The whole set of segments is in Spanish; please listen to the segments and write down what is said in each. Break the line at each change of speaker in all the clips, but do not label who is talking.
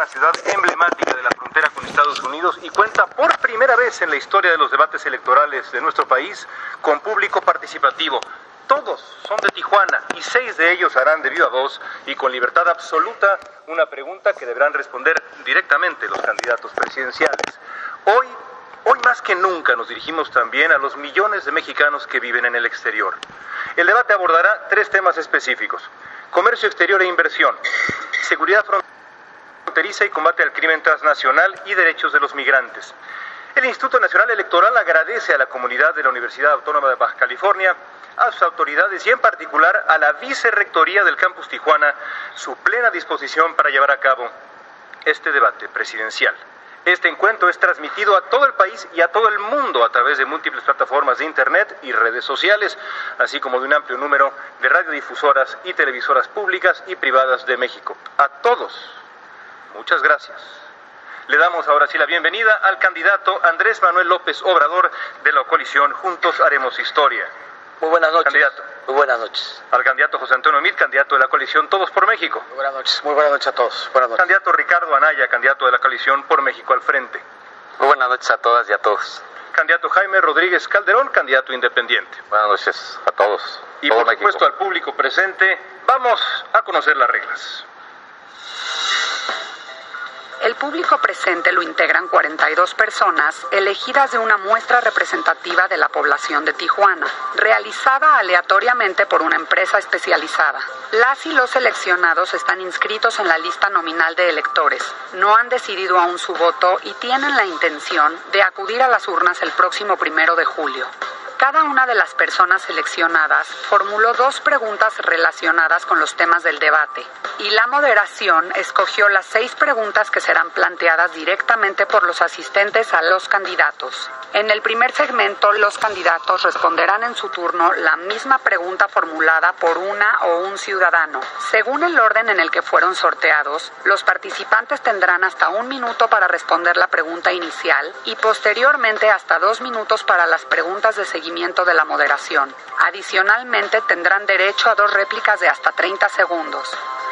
Tijuana, ciudad emblemática de la frontera con Estados Unidos y cuenta por primera vez en la historia de los debates electorales de nuestro país con público participativo. Todos son de Tijuana y 6 de ellos harán de viva voz y con libertad absoluta una pregunta que deberán responder directamente los candidatos presidenciales. Hoy más que nunca nos dirigimos también a los millones de mexicanos que viven en el exterior. El debate abordará 3 temas específicos: comercio exterior e inversión, seguridad fronteriza y combate al crimen transnacional y derechos de los migrantes. El Instituto Nacional Electoral agradece a la comunidad de la Universidad Autónoma de Baja California, a sus autoridades y en particular a la Vicerrectoría del Campus Tijuana su plena disposición para llevar a cabo este debate presidencial. Este encuentro es transmitido a todo el país y a todo el mundo a través de múltiples plataformas de Internet y redes sociales, así como de un amplio número de radiodifusoras y televisoras públicas y privadas de México. A todos, muchas gracias. Le damos ahora sí la bienvenida al candidato Andrés Manuel López Obrador de la coalición Juntos Haremos Historia.
Muy buenas noches.
Candidato.
Muy buenas noches.
Al candidato José Antonio Meade, candidato de la coalición Todos por México.
Muy buenas noches. Muy buenas noches a todos. Buenas noches.
Candidato Ricardo Anaya, candidato de la coalición Por México al Frente.
Muy buenas noches a todas y a todos.
Candidato Jaime Rodríguez Calderón, candidato independiente.
Buenas noches a todos.
Y por supuesto al público presente, vamos a conocer las reglas.
El público presente lo integran 42 personas elegidas de una muestra representativa de la población de Tijuana, realizada aleatoriamente por una empresa especializada. Las y los seleccionados están inscritos en la lista nominal de electores, no han decidido aún su voto y tienen la intención de acudir a las urnas el próximo 1 de julio. Cada una de las personas seleccionadas formuló 2 preguntas relacionadas con los temas del debate y la moderación escogió las 6 preguntas que serán planteadas directamente por los asistentes a los candidatos. En el primer segmento, los candidatos responderán en su turno la misma pregunta formulada por una o un ciudadano. Según el orden en el que fueron sorteados, los participantes tendrán hasta 1 minuto para responder la pregunta inicial y posteriormente hasta 2 minutos para las preguntas de seguimiento de la moderación. Adicionalmente, tendrán derecho a 2 réplicas de hasta 30 segundos.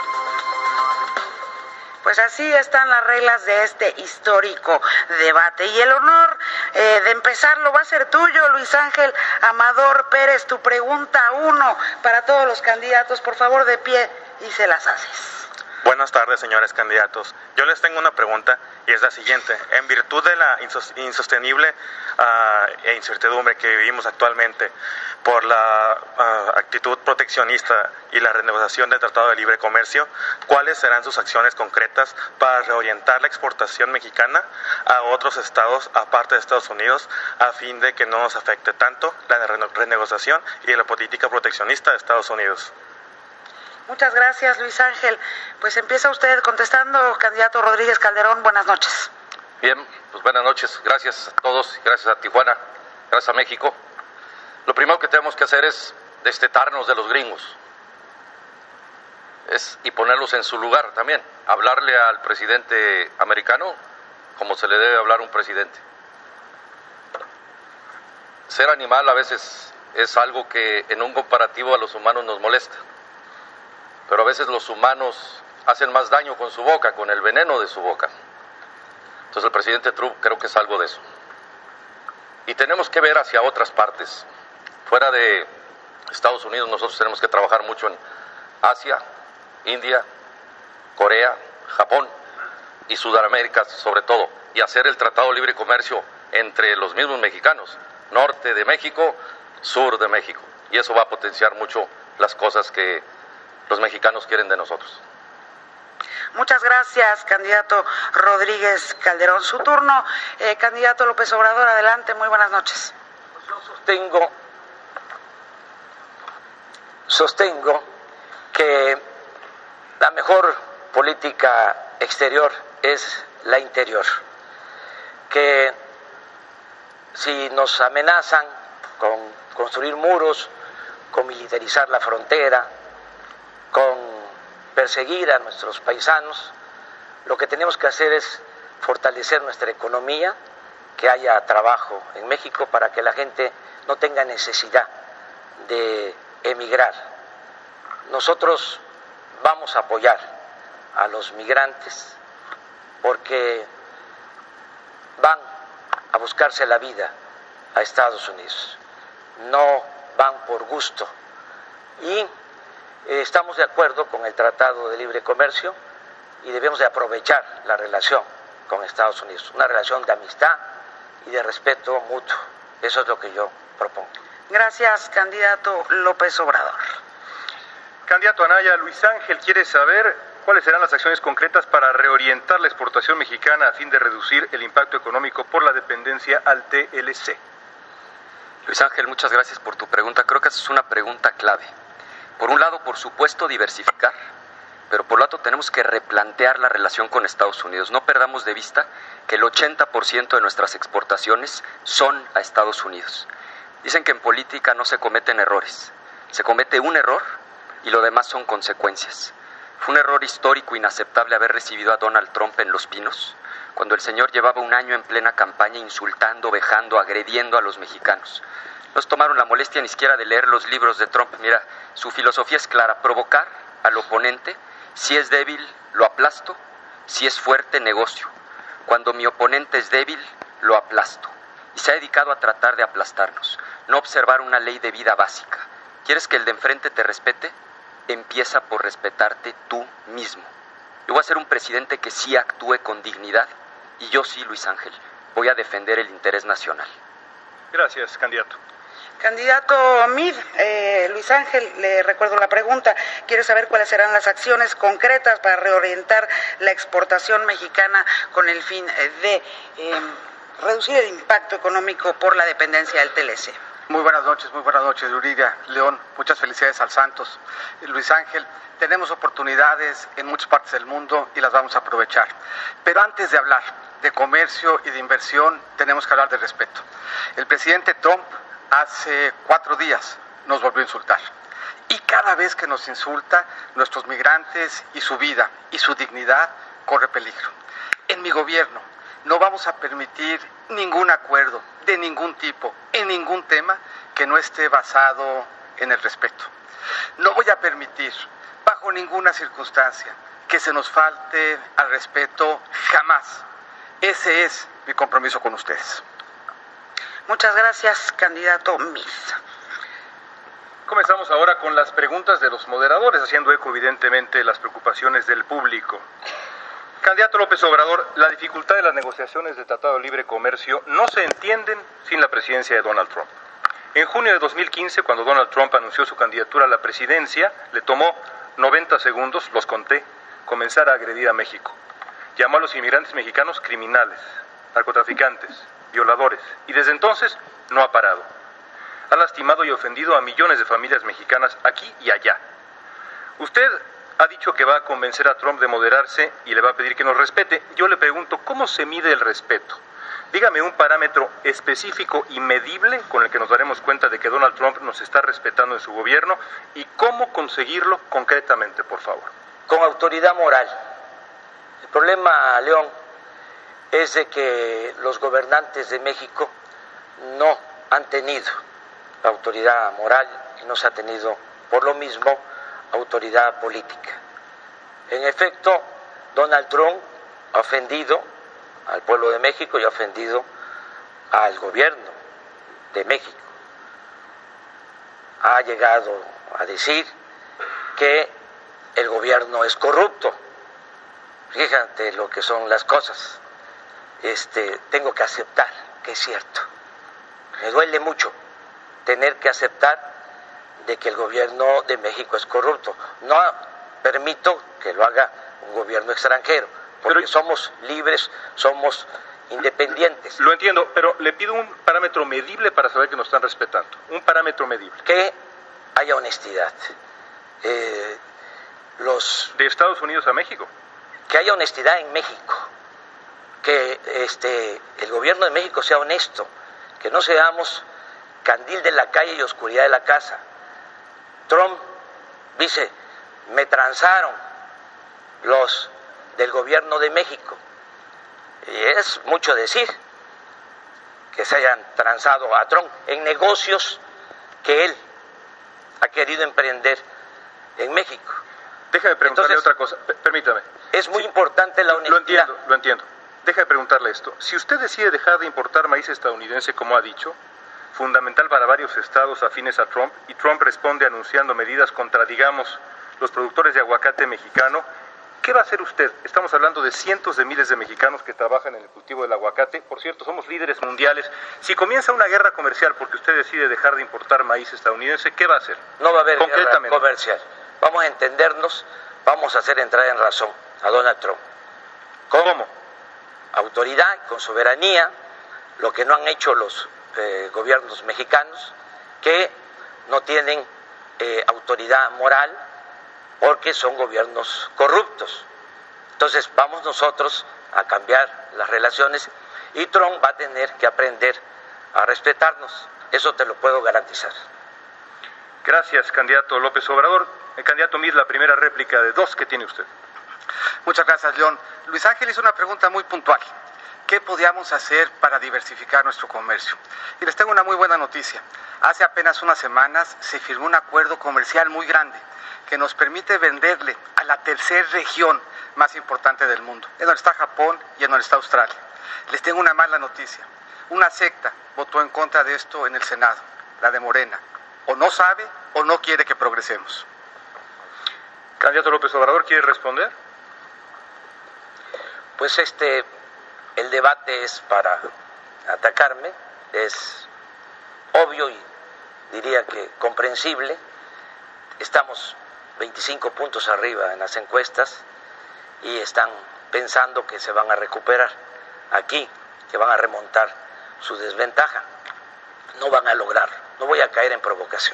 Pues así están las reglas de este histórico debate. Y el honor de empezarlo va a ser tuyo, Luis Ángel Amador Pérez. Tu pregunta 1 para todos los candidatos, por favor, de pie y se las haces.
Buenas tardes, señores candidatos. Yo les tengo una pregunta y es la siguiente. En virtud de la insostenible e incertidumbre que vivimos actualmente por la actitud proteccionista y la renegociación del Tratado de Libre Comercio, ¿cuáles serán sus acciones concretas para reorientar la exportación mexicana a otros estados aparte de Estados Unidos a fin de que no nos afecte tanto la renegociación y la política proteccionista de Estados Unidos?
Muchas gracias, Luis Ángel. Pues empieza usted contestando, candidato Rodríguez Calderón. Buenas noches.
Bien, pues buenas noches. Gracias a todos, gracias a Tijuana, gracias a México. Lo primero que tenemos que hacer es destetarnos de los gringos y ponerlos en su lugar también. Hablarle al presidente americano como se le debe hablar a un presidente. Ser animal a veces es algo que en un comparativo a los humanos nos molesta. Pero a veces los humanos hacen más daño con su boca, con el veneno de su boca. Entonces el presidente Trump creo que es algo de eso. Y tenemos que ver hacia otras partes. Fuera de Estados Unidos nosotros tenemos que trabajar mucho en Asia, India, Corea, Japón y Sudamérica sobre todo. Y hacer el Tratado de Libre Comercio entre los mismos mexicanos. Norte de México, sur de México. Y eso va a potenciar mucho las cosas que los mexicanos quieren de nosotros.
Muchas gracias, candidato Rodríguez Calderón. Su turno, candidato López Obrador, adelante, muy buenas noches.
Yo sostengo que la mejor política exterior es la interior, que si nos amenazan con construir muros, con militarizar la frontera, con perseguir a nuestros paisanos, lo que tenemos que hacer es fortalecer nuestra economía, que haya trabajo en México para que la gente no tenga necesidad de emigrar. Nosotros vamos a apoyar a los migrantes porque van a buscarse la vida a Estados Unidos, no van por gusto. Y estamos de acuerdo con el Tratado de Libre Comercio y debemos de aprovechar la relación con Estados Unidos, una relación de amistad y de respeto mutuo. Eso es lo que yo propongo.
Gracias, candidato López Obrador.
Candidato Anaya, Luis Ángel quiere saber cuáles serán las acciones concretas para reorientar la exportación mexicana a fin de reducir el impacto económico por la dependencia al TLC.
Luis Ángel, muchas gracias por tu pregunta. Creo que esa es una pregunta clave. Por un lado, por supuesto, diversificar, pero por otro tenemos que replantear la relación con Estados Unidos. No perdamos de vista que el 80% de nuestras exportaciones son a Estados Unidos. Dicen que en política no se cometen errores. Se comete un error y lo demás son consecuencias. Fue un error histórico inaceptable haber recibido a Donald Trump en Los Pinos, cuando el señor llevaba un año en plena campaña insultando, vejando, agrediendo a los mexicanos. No se tomaron la molestia ni siquiera de leer los libros de Trump. Mira, su filosofía es clara: provocar al oponente. Si es débil, lo aplasto. Si es fuerte, negocio. Cuando mi oponente es débil, lo aplasto. Y se ha dedicado a tratar de aplastarnos, no observar una ley de vida básica. ¿Quieres que el de enfrente te respete? Empieza por respetarte tú mismo. Yo voy a ser un presidente que sí actúe con dignidad, y yo sí, Luis Ángel, voy a defender el interés nacional.
Gracias, candidato.
Candidato Mid, Luis Ángel, le recuerdo la pregunta. Quiere saber cuáles serán las acciones concretas para reorientar la exportación mexicana con el fin de reducir el impacto económico por la dependencia del TLC.
Muy buenas noches, Yuridia, León, muchas felicidades al Santos. Luis Ángel, tenemos oportunidades en muchas partes del mundo y las vamos a aprovechar. Pero antes de hablar de comercio y de inversión, tenemos que hablar de respeto. El presidente Trump hace 4 días nos volvió a insultar. Y cada vez que nos insulta, nuestros migrantes y su vida y su dignidad corre peligro. En mi gobierno no vamos a permitir ningún acuerdo de ningún tipo, en ningún tema, que no esté basado en el respeto. No voy a permitir, bajo ninguna circunstancia, que se nos falte al respeto jamás. Ese es mi compromiso con ustedes.
Muchas gracias, candidato Miz.
Comenzamos ahora con las preguntas de los moderadores, haciendo eco evidentemente las preocupaciones del público. Candidato López Obrador, la dificultad de las negociaciones de Tratado de Libre Comercio no se entienden sin la presidencia de Donald Trump. En junio de 2015, cuando Donald Trump anunció su candidatura a la presidencia, le tomó 90 segundos, los conté, comenzar a agredir a México. Llamó a los inmigrantes mexicanos criminales, narcotraficantes, violadores, y desde entonces no ha parado. Ha lastimado y ofendido a millones de familias mexicanas aquí y allá. Usted ha dicho que va a convencer a Trump de moderarse y le va a pedir que nos respete. Yo le pregunto, ¿cómo se mide el respeto? Dígame un parámetro específico y medible con el que nos daremos cuenta de que Donald Trump nos está respetando en su gobierno, y cómo conseguirlo concretamente, por favor.
Con autoridad moral. El problema, León, es de que los gobernantes de México no han tenido autoridad moral y no se ha tenido, por lo mismo, autoridad política. En efecto, Donald Trump ha ofendido al pueblo de México y ha ofendido al gobierno de México. Ha llegado a decir que el gobierno es corrupto. Fíjate lo que son las cosas. Tengo que aceptar que es cierto. Me duele mucho tener que aceptar de que el gobierno de México es corrupto. No permito que lo haga un gobierno extranjero, porque somos libres, somos independientes.
Lo entiendo, pero le pido un parámetro medible para saber que nos están respetando. Un parámetro medible.
Que haya honestidad.
De Estados Unidos a México.
Que haya honestidad en México. Que el gobierno de México sea honesto. Que no seamos candil de la calle y oscuridad de la casa. Trump dice, me transaron los del gobierno de México. Y es mucho decir que se hayan transado a Trump en negocios que él ha querido emprender en México.
Déjame preguntarle otra cosa, permítame.
es muy importante la honestidad.
Lo entiendo. Deja de preguntarle esto. Si usted decide dejar de importar maíz estadounidense, como ha dicho, fundamental para varios estados afines a Trump, y Trump responde anunciando medidas contra, digamos, los productores de aguacate mexicano, ¿qué va a hacer usted? Estamos hablando de cientos de miles de mexicanos que trabajan en el cultivo del aguacate. Por cierto, somos líderes mundiales. Si comienza una guerra comercial porque usted decide dejar de importar maíz estadounidense, ¿qué va a hacer?
No va a haber guerra comercial. Vamos a entendernos, vamos a hacer entrar en razón a Donald Trump.
¿Cómo?
Autoridad, con soberanía, lo que no han hecho los gobiernos mexicanos, que no tienen autoridad moral porque son gobiernos corruptos. Entonces vamos nosotros a cambiar las relaciones y Trump va a tener que aprender a respetarnos. Eso te lo puedo garantizar.
Gracias, candidato López Obrador. El candidato Mier, la primera réplica de 2 que tiene usted.
Muchas gracias, León. Luis Ángel hizo una pregunta muy puntual. ¿Qué podíamos hacer para diversificar nuestro comercio? Y les tengo una muy buena noticia. Hace apenas unas semanas se firmó un acuerdo comercial muy grande que nos permite venderle a la tercera región más importante del mundo, en donde está Japón y en donde está Australia. Les tengo una mala noticia. Una secta votó en contra de esto en el Senado, la de Morena. O no sabe o no quiere que progresemos.
Candidato López Obrador, ¿quiere responder?
Pues el debate es para atacarme, es obvio y diría que comprensible. Estamos 25 puntos arriba en las encuestas y están pensando que se van a recuperar aquí, que van a remontar su desventaja. No van a lograrlo, no voy a caer en provocación.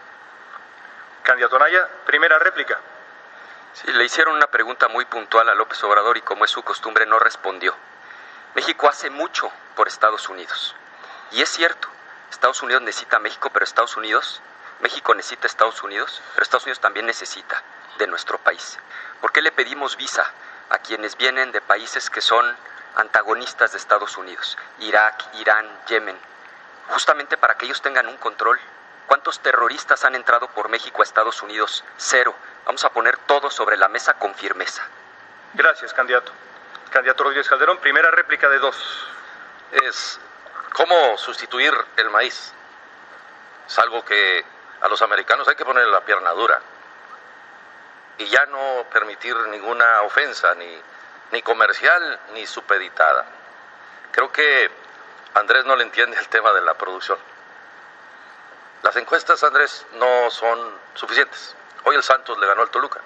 Candidato Anaya, primera réplica.
Sí, le hicieron una pregunta muy puntual a López Obrador y como es su costumbre no respondió. México hace mucho por Estados Unidos. Y es cierto, Estados Unidos necesita a México, pero México necesita a Estados Unidos, pero Estados Unidos también necesita de nuestro país. ¿Por qué le pedimos visa a quienes vienen de países que son antagonistas de Estados Unidos? Irak, Irán, Yemen. Justamente para que ellos tengan un control. ¿Cuántos terroristas han entrado por México a Estados Unidos? 0. Vamos a poner todo sobre la mesa con firmeza.
Gracias, candidato. Candidato Rodríguez Calderón, primera réplica de 2.
Es cómo sustituir el maíz. Es algo que a los americanos hay que ponerle la pierna dura. Y ya no permitir ninguna ofensa, ni comercial, ni supeditada. Creo que Andrés no le entiende el tema de la producción. Las encuestas, Andrés, no son suficientes. Hoy el Santos le ganó al Toluca.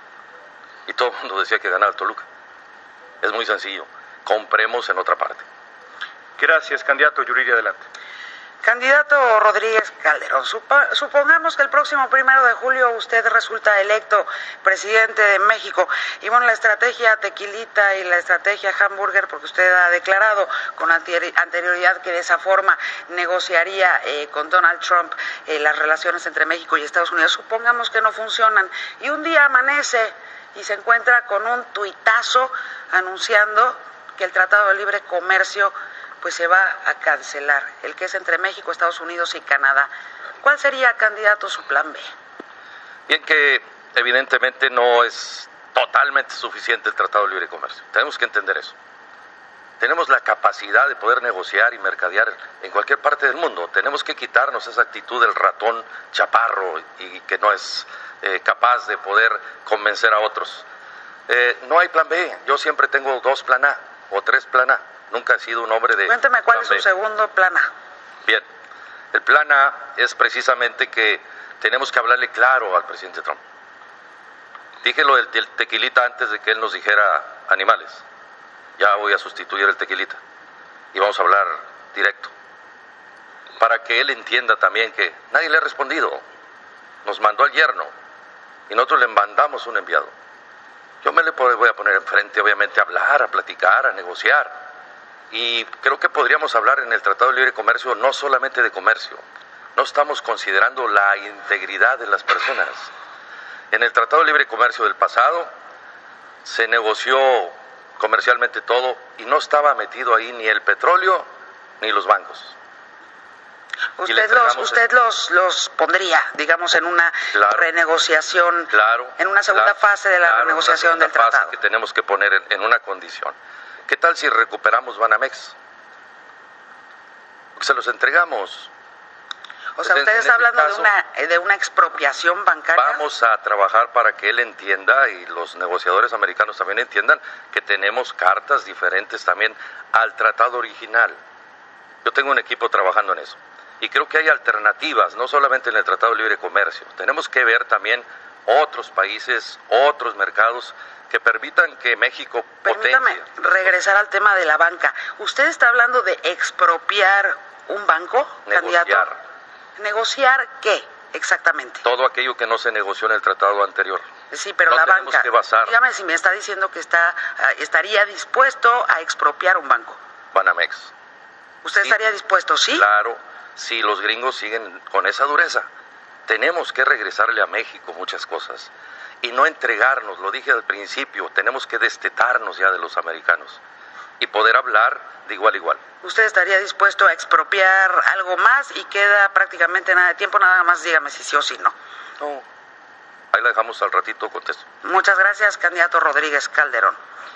Y todo el mundo decía que ganaba al Toluca. Es muy sencillo. Compremos en otra parte.
Gracias, candidato Yuridia, adelante.
Candidato Rodríguez Calderón, supongamos que el próximo 1 de julio usted resulta electo presidente de México y bueno, la estrategia tequilita y la estrategia hamburger, porque usted ha declarado con anterioridad que de esa forma negociaría con Donald Trump las relaciones entre México y Estados Unidos, supongamos que no funcionan y un día amanece y se encuentra con un tuitazo anunciando que el Tratado de Libre Comercio pues se va a cancelar, el que es entre México, Estados Unidos y Canadá. ¿Cuál sería, candidato, su plan B?
Bien, que evidentemente no es totalmente suficiente el Tratado de Libre Comercio. Tenemos que entender eso. Tenemos la capacidad de poder negociar y mercadear en cualquier parte del mundo. Tenemos que quitarnos esa actitud del ratón chaparro y que no es capaz de poder convencer a otros. No hay plan B. Yo siempre tengo 2 plan A o 3 plan A. Nunca he sido un hombre de...
Cuénteme cuál es su segundo plan A.
Bien, el plan A es precisamente que tenemos que hablarle claro al presidente Trump. Dije lo del tequilita antes de que él nos dijera animales. Ya voy a sustituir el tequilita y vamos a hablar directo. Para que él entienda también que nadie le ha respondido. Nos mandó al yerno y nosotros le mandamos un enviado. Yo me le voy a poner enfrente, obviamente, a hablar, a platicar, a negociar. Y creo que podríamos hablar en el Tratado de Libre Comercio no solamente de comercio. No estamos considerando la integridad de las personas. En el Tratado de Libre Comercio del pasado se negoció comercialmente todo y no estaba metido ahí ni el petróleo ni los bancos.
Usted los pondría, digamos, en una renegociación, en una segunda fase de la renegociación del tratado.
Que tenemos que poner en una condición. ¿Qué tal si recuperamos Banamex? Se los entregamos.
O sea, usted está hablando de una expropiación bancaria.
Vamos a trabajar para que él entienda y los negociadores americanos también entiendan que tenemos cartas diferentes también al tratado original. Yo tengo un equipo trabajando en eso. Y creo que hay alternativas, no solamente en el Tratado de Libre Comercio. Tenemos que ver también otros países, otros mercados que permitan que México
Permítame regresar al tema de la banca. ¿Usted está hablando de expropiar un banco, candidato? ¿Negociar qué exactamente?
Todo aquello que no se negoció en el tratado anterior.
Sí, pero la banca, dígame si me está diciendo que estaría dispuesto a expropiar un banco.
Banamex.
¿Usted estaría dispuesto, sí?
Claro, si los gringos siguen con esa dureza. Tenemos que regresarle a México muchas cosas y no entregarnos, lo dije al principio, tenemos que destetarnos ya de los americanos y poder hablar de igual a igual.
¿Usted estaría dispuesto a expropiar algo más y queda prácticamente nada de tiempo? Nada más dígame si sí o si no.
No, ahí la dejamos al ratito, contesto.
Muchas gracias, candidato Rodríguez Calderón.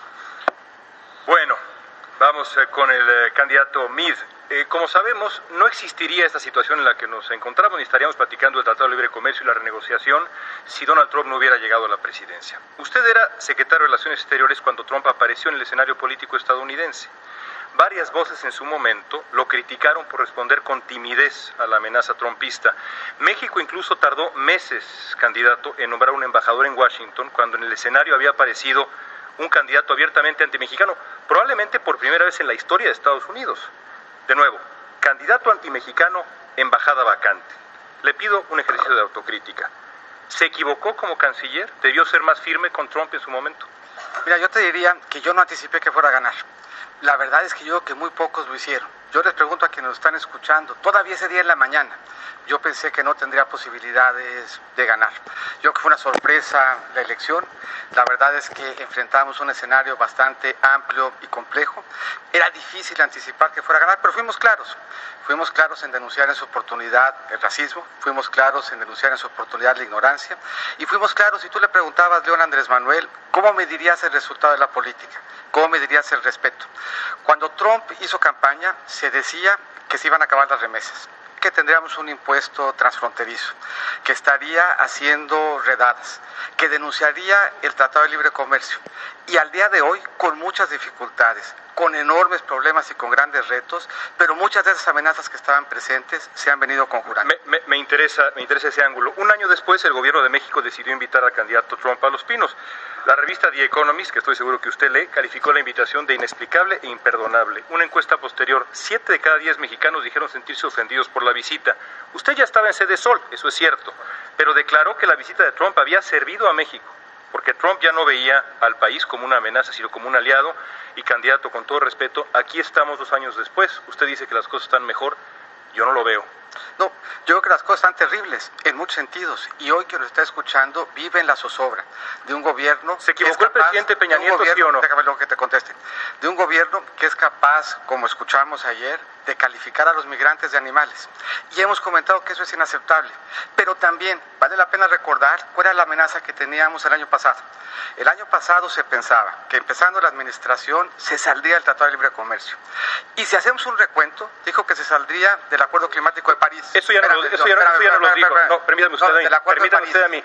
Bueno, vamos con el candidato Meade. Como sabemos, no existiría esta situación en la que nos encontramos, ni estaríamos platicando del Tratado de Libre Comercio y la renegociación si Donald Trump no hubiera llegado a la presidencia. Usted era secretario de Relaciones Exteriores cuando Trump apareció en el escenario político estadounidense. Varias voces en su momento lo criticaron por responder con timidez a la amenaza trumpista. México incluso tardó meses, candidato, en nombrar un embajador en Washington cuando en el escenario había aparecido un candidato abiertamente antimexicano, probablemente por primera vez en la historia de Estados Unidos. De nuevo, candidato antimexicano, embajada vacante. Le pido un ejercicio de autocrítica. ¿Se equivocó como canciller? ¿Debió ser más firme con Trump en su momento?
Mira, yo te diría que yo no anticipé que fuera a ganar. La verdad es que yo creo que muy pocos lo hicieron. Yo les pregunto a quienes nos están escuchando, todavía ese día en la mañana, yo pensé que no tendría posibilidades de ganar. Yo creo que fue una sorpresa la elección. La verdad es que enfrentamos un escenario bastante amplio y complejo. Era difícil anticipar que fuera a ganar, pero fuimos claros. Fuimos claros en denunciar en su oportunidad el racismo, fuimos claros en denunciar en su oportunidad la ignorancia, y fuimos claros, si tú le preguntabas, León Andrés Manuel, ¿cómo medirías el resultado de la política? ¿Cómo medirías el respeto? Cuando Trump hizo campaña, se decía que se iban a acabar las remesas, que tendríamos un impuesto transfronterizo, que estaría haciendo redadas, que denunciaría el Tratado de Libre Comercio. Y al día de hoy, con muchas dificultades, con enormes problemas y con grandes retos, pero muchas de esas amenazas que estaban presentes se han venido conjurando.
Me interesa ese ángulo. Un año después, el gobierno de México decidió invitar al candidato Trump a Los Pinos. La revista The Economist, que estoy seguro que usted lee, calificó la invitación de inexplicable e imperdonable. Una encuesta posterior, 7 de cada 10 mexicanos dijeron sentirse ofendidos por la visita. Usted ya estaba en Sede Sol, eso es cierto, pero declaró que la visita de Trump había servido a México, porque Trump ya no veía al país como una amenaza, sino como un aliado. Y candidato, con todo respeto, aquí estamos 2 años después. Usted dice que las cosas están mejor, yo no lo veo.
No, yo creo que las cosas están terribles en muchos sentidos, y hoy que lo está escuchando vive en la zozobra de un gobierno.
¿Se equivocó el presidente Peña Nieto, sí o no?
Déjame luego que te conteste. De un gobierno que es capaz, como escuchamos ayer, de calificar a los migrantes de animales. Y hemos comentado que eso es inaceptable. Pero también vale la pena recordar cuál era la amenaza que teníamos el año pasado. El año pasado se pensaba que empezando la administración se saldría del Tratado de Libre Comercio. Y si hacemos un recuento, dijo que se saldría del Acuerdo Climático de París.
Eso ya no lo dijo. No, permítame usted a mí.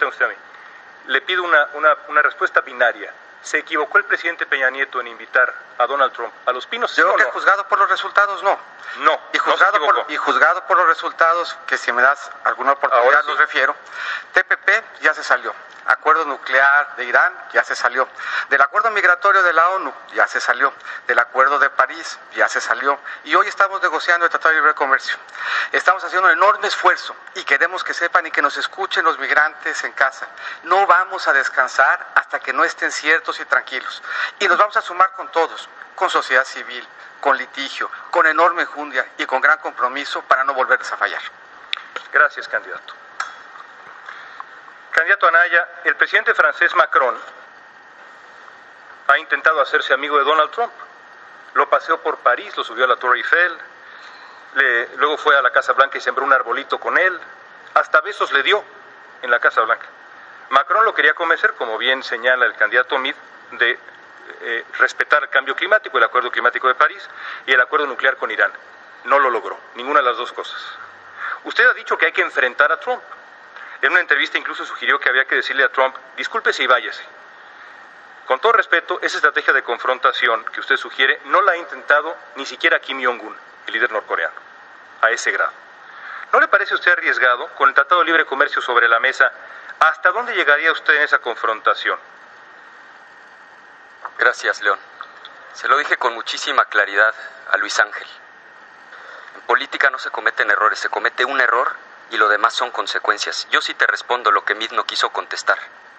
Le pido una respuesta binaria. ¿Se equivocó el presidente Peña Nieto en invitar a Donald Trump a Los Pinos?
Yo creo que juzgado por los resultados, no.
No,
y juzgado por los resultados, que si me das alguna oportunidad los refiero, TPP ya se salió. Acuerdo nuclear de Irán ya se salió. Del acuerdo migratorio de la ONU ya se salió. Del acuerdo de París ya se salió. Y hoy estamos negociando el Tratado de Libre Comercio. Estamos haciendo un enorme esfuerzo y queremos que sepan y que nos escuchen los migrantes en casa. No vamos a descansar hasta que no estén ciertos y tranquilos. Y nos vamos a sumar con todos, con sociedad civil, con litigio, con enorme enjundia y con gran compromiso para no volverles a fallar.
Gracias, candidato. Candidato Anaya, el presidente francés Macron ha intentado hacerse amigo de Donald Trump. Lo paseó por París, lo subió a la Torre Eiffel, Luego fue a la Casa Blanca y sembró un arbolito con él. Hasta besos le dio en la Casa Blanca. Macron lo quería convencer, como bien señala el candidato Meade, de respetar el cambio climático, el Acuerdo Climático de París y el acuerdo nuclear con Irán. No lo logró, ninguna de las dos cosas. Usted ha dicho que hay que enfrentar a Trump. En una entrevista incluso sugirió que había que decirle a Trump, discúlpese y váyase. Con todo respeto, esa estrategia de confrontación que usted sugiere no la ha intentado ni siquiera Kim Jong-un, el líder norcoreano, a ese grado. ¿No le parece a usted arriesgado, con el Tratado de Libre Comercio sobre la mesa, hasta dónde llegaría usted en esa confrontación?
Gracias, León. Se lo dije con muchísima claridad a Luis Ángel. En política no se cometen errores, se comete un error y lo demás son consecuencias. Yo sí te respondo lo que Meade no quiso contestar.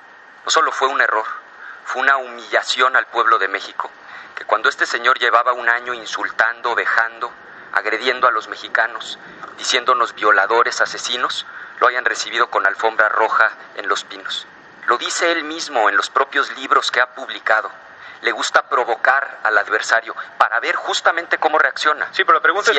No solo fue un error, fue una humillación al pueblo de México, que cuando este señor llevaba un año insultando, vejando, agrediendo a los mexicanos, diciéndonos violadores, asesinos, lo hayan recibido con alfombra roja en Los Pinos. Lo dice él mismo en los propios libros que ha publicado. Le gusta provocar al adversario para ver justamente cómo reacciona.
Sí, pero la pregunta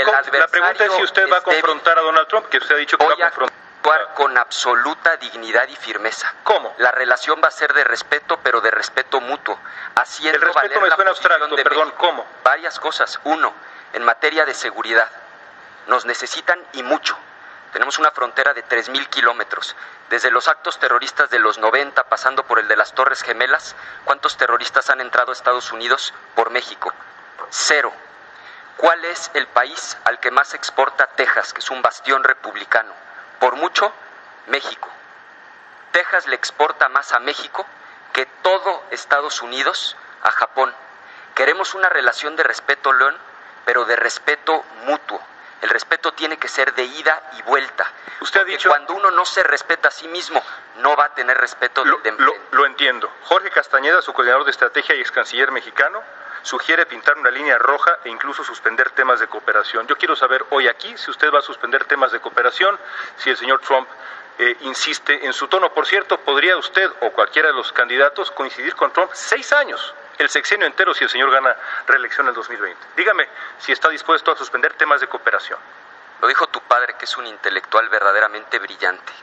es si usted va a confrontar a Donald Trump, que usted ha dicho que va a confrontar.
Actuar con absoluta dignidad y firmeza.
¿Cómo?
La relación va a ser de respeto, pero de respeto mutuo. Haciendo
el respeto me suena abstracto, perdón,
México.
¿Cómo?
Varias cosas. Uno, en materia de seguridad. Nos necesitan y mucho. Tenemos una frontera de 3,000 kilómetros. Desde los actos terroristas de los 90, pasando por el de las Torres Gemelas, ¿cuántos terroristas han entrado a Estados Unidos por México? 0. ¿Cuál es el país al que más exporta Texas, que es un bastión republicano? Por mucho, México. Texas le exporta más a México que todo Estados Unidos a Japón. Queremos una relación de respeto, León, pero de respeto mutuo. El respeto tiene que ser de ida y vuelta.
Usted ha dicho,
cuando uno no se respeta a sí mismo, no va a tener respeto del de enfrente.
Lo entiendo. Jorge Castañeda, su coordinador de estrategia y ex canciller mexicano, sugiere pintar una línea roja e incluso suspender temas de cooperación. Yo quiero saber hoy aquí si usted va a suspender temas de cooperación, si el señor Trump insiste en su tono. Por cierto, ¿podría usted o cualquiera de los candidatos coincidir con Trump 6 años? El sexenio entero si el señor gana reelección en el 2020. Dígame si está dispuesto a suspender temas de cooperación.
Lo dijo tu padre, que es un intelectual verdaderamente brillante.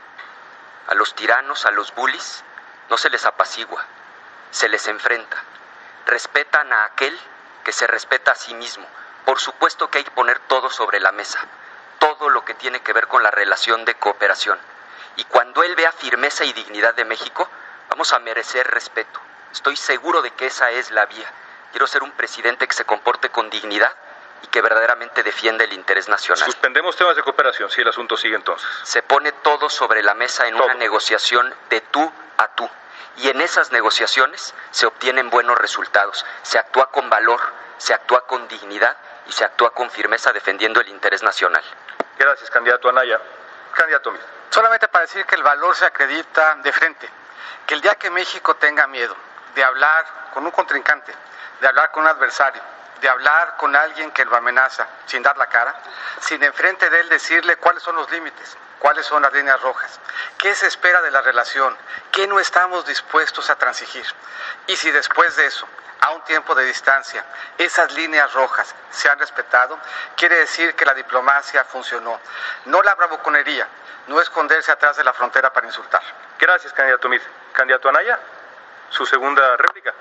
A los tiranos, a los bullies, no se les apacigua, se les enfrenta. Respetan a aquel que se respeta a sí mismo. Por supuesto que hay que poner todo sobre la mesa, todo lo que tiene que ver con la relación de cooperación. Y cuando él vea firmeza y dignidad de México, vamos a merecer respeto. Estoy seguro de que esa es la vía. Quiero ser un presidente que se comporte con dignidad y que verdaderamente defienda el interés nacional.
Suspendemos temas de cooperación, si el asunto sigue entonces.
Se pone todo sobre la mesa en una negociación de tú a tú. Y en esas negociaciones se obtienen buenos resultados. Se actúa con valor, se actúa con dignidad y se actúa con firmeza defendiendo el interés nacional.
Gracias, candidato Anaya. Candidato Meade.
Solamente para decir que el valor se acredita de frente. Que el día que México tenga miedo de hablar con un contrincante, de hablar con un adversario, de hablar con alguien que lo amenaza sin dar la cara, sin enfrente de él decirle cuáles son los límites, cuáles son las líneas rojas, qué se espera de la relación, qué no estamos dispuestos a transigir. Y si después de eso, a un tiempo de distancia, esas líneas rojas se han respetado, quiere decir que la diplomacia funcionó. No la bravuconería, no esconderse atrás de la frontera para insultar.
Gracias, candidato Meade. Candidato Anaya, su segunda réplica.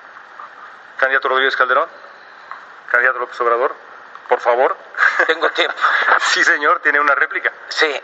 Candidato Rodríguez Calderón. Candidato López Obrador, por favor.
Tengo tiempo.
Sí, señor, tiene una réplica.
Sí,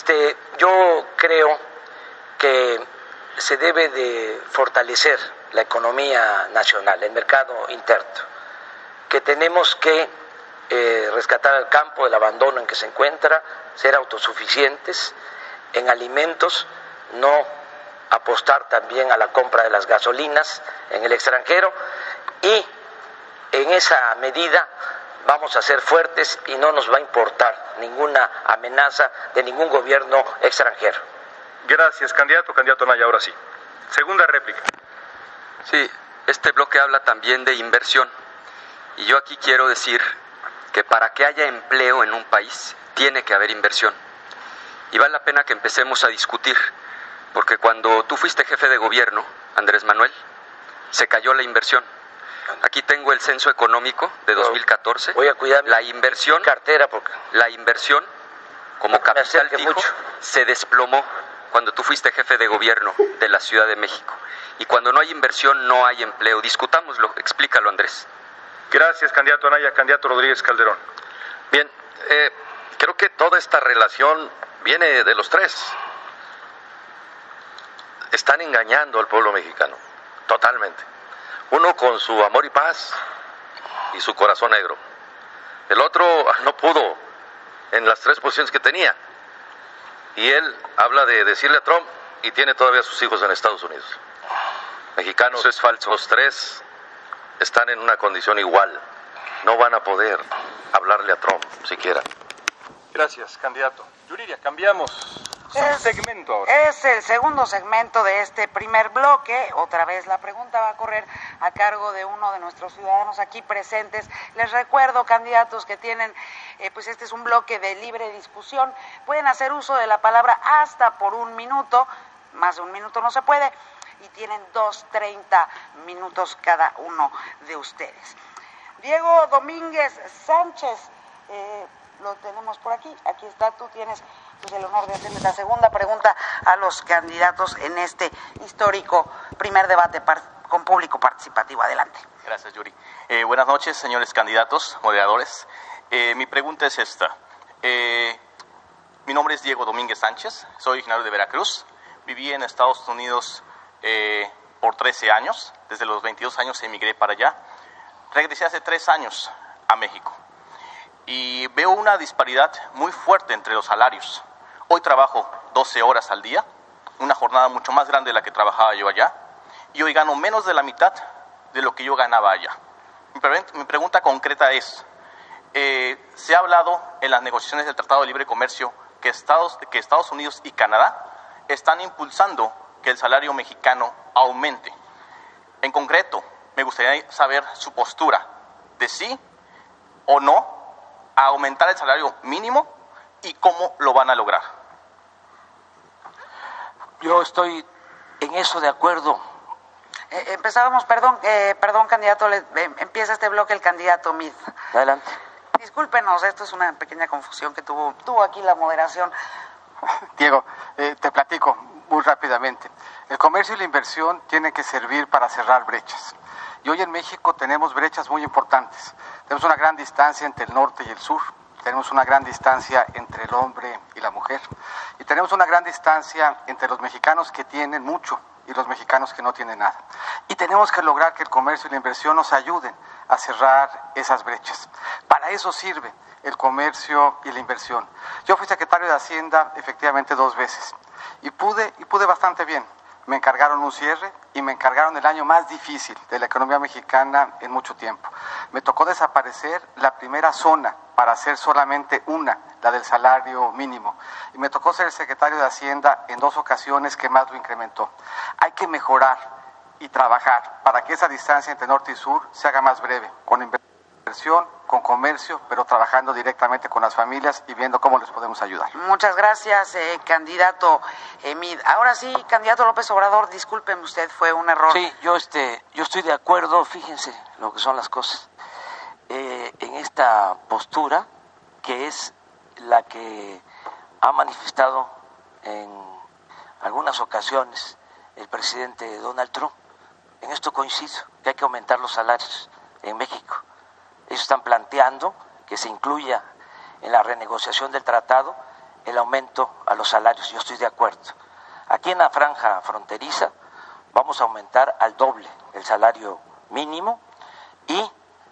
yo creo que se debe de fortalecer la economía nacional, el mercado interno, que tenemos que rescatar el campo del abandono en que se encuentra, ser autosuficientes en alimentos, no apostar también a la compra de las gasolinas en el extranjero, y en esa medida vamos a ser fuertes y no nos va a importar ninguna amenaza de ningún gobierno extranjero.
Gracias, candidato. Candidato Anaya, ahora sí. Segunda réplica.
Sí, este bloque habla también de inversión. Y yo aquí quiero decir que para que haya empleo en un país, tiene que haber inversión. Y vale la pena que empecemos a discutir, porque cuando tú fuiste jefe de gobierno, Andrés Manuel, se cayó la inversión. Aquí tengo el censo económico de 2014.
Voy a cuidar
la inversión,
cartera porque
la inversión como capital fijo se desplomó cuando tú fuiste jefe de gobierno de la Ciudad de México. Y cuando no hay inversión, no hay empleo. Discutámoslo, explícalo, Andrés.
Gracias, candidato Anaya. Candidato Rodríguez Calderón.
Bien, creo que toda esta relación viene de los tres. Están engañando al pueblo mexicano, totalmente. Uno con su amor y paz y su corazón negro. El otro no pudo en las 3 posiciones que tenía. Y él habla de decirle a Trump y tiene todavía a sus hijos en Estados Unidos. Mexicanos,
eso es falso.
Los 3 están en una condición igual. No van a poder hablarle a Trump siquiera.
Gracias, candidato. Yuridia, cambiamos segmento ahora.
Es el segundo segmento de este primer bloque. Otra vez la pregunta va a correr a cargo de uno de nuestros ciudadanos aquí presentes. Les recuerdo, candidatos, que tienen, pues este es un bloque de libre discusión. Pueden hacer uso de la palabra hasta por 1 minuto. Más de 1 minuto no se puede. Y tienen 30 minutos cada uno de ustedes. Diego Domínguez Sánchez, lo tenemos por aquí. Aquí está, tú tienes el honor de hacerle la segunda pregunta a los candidatos en este histórico primer debate con público participativo. Adelante.
Gracias, Yuri. Buenas noches, señores candidatos, moderadores. Mi pregunta es esta. Mi nombre es Diego Domínguez Sánchez, soy originario de Veracruz. Viví en Estados Unidos por 13 años. Desde los 22 años emigré para allá. Regresé hace 3 años a México. Y veo una disparidad muy fuerte entre los salarios. Hoy trabajo 12 horas al día, una jornada mucho más grande de la que trabajaba yo allá, y hoy gano menos de la mitad de lo que yo ganaba allá. Mi pregunta concreta es, se ha hablado en las negociaciones del Tratado de Libre Comercio que Estados Unidos y Canadá están impulsando que el salario mexicano aumente. En concreto, me gustaría saber su postura de sí o no a aumentar el salario mínimo y cómo lo van a lograr.
Yo estoy en eso de acuerdo.
Empezábamos, perdón, candidato, empieza este bloque el candidato Mid.
Adelante.
Discúlpenos, esto es una pequeña confusión que tuvo aquí la moderación.
Diego, te platico muy rápidamente. El comercio y la inversión tienen que servir para cerrar brechas. Y hoy en México tenemos brechas muy importantes. Tenemos una gran distancia entre el norte y el sur. Tenemos una gran distancia entre el hombre y la mujer. Y tenemos una gran distancia entre los mexicanos que tienen mucho y los mexicanos que no tienen nada. Y tenemos que lograr que el comercio y la inversión nos ayuden a cerrar esas brechas. Para eso sirve el comercio y la inversión. Yo fui secretario de Hacienda efectivamente 2 veces y pude bastante bien. Me encargaron un cierre y me encargaron el año más difícil de la economía mexicana en mucho tiempo. Me tocó desaparecer la primera zona para hacer solamente una, la del salario mínimo. Y me tocó ser el secretario de Hacienda en 2 ocasiones que más lo incrementó. Hay que mejorar y trabajar para que esa distancia entre norte y sur se haga más breve, con inversión, con comercio, pero trabajando directamente con las familias y viendo cómo les podemos ayudar.
Muchas gracias, candidato Mid. Ahora sí, candidato López Obrador, discúlpeme usted, fue un error.
Sí, yo estoy de acuerdo, fíjense lo que son las cosas. En esta postura, que es la que ha manifestado en algunas ocasiones el presidente Donald Trump, en esto coincido, que hay que aumentar los salarios en México. Ellos están planteando que se incluya en la renegociación del tratado el aumento a los salarios. Yo estoy de acuerdo. Aquí en la franja fronteriza vamos a aumentar al doble el salario mínimo y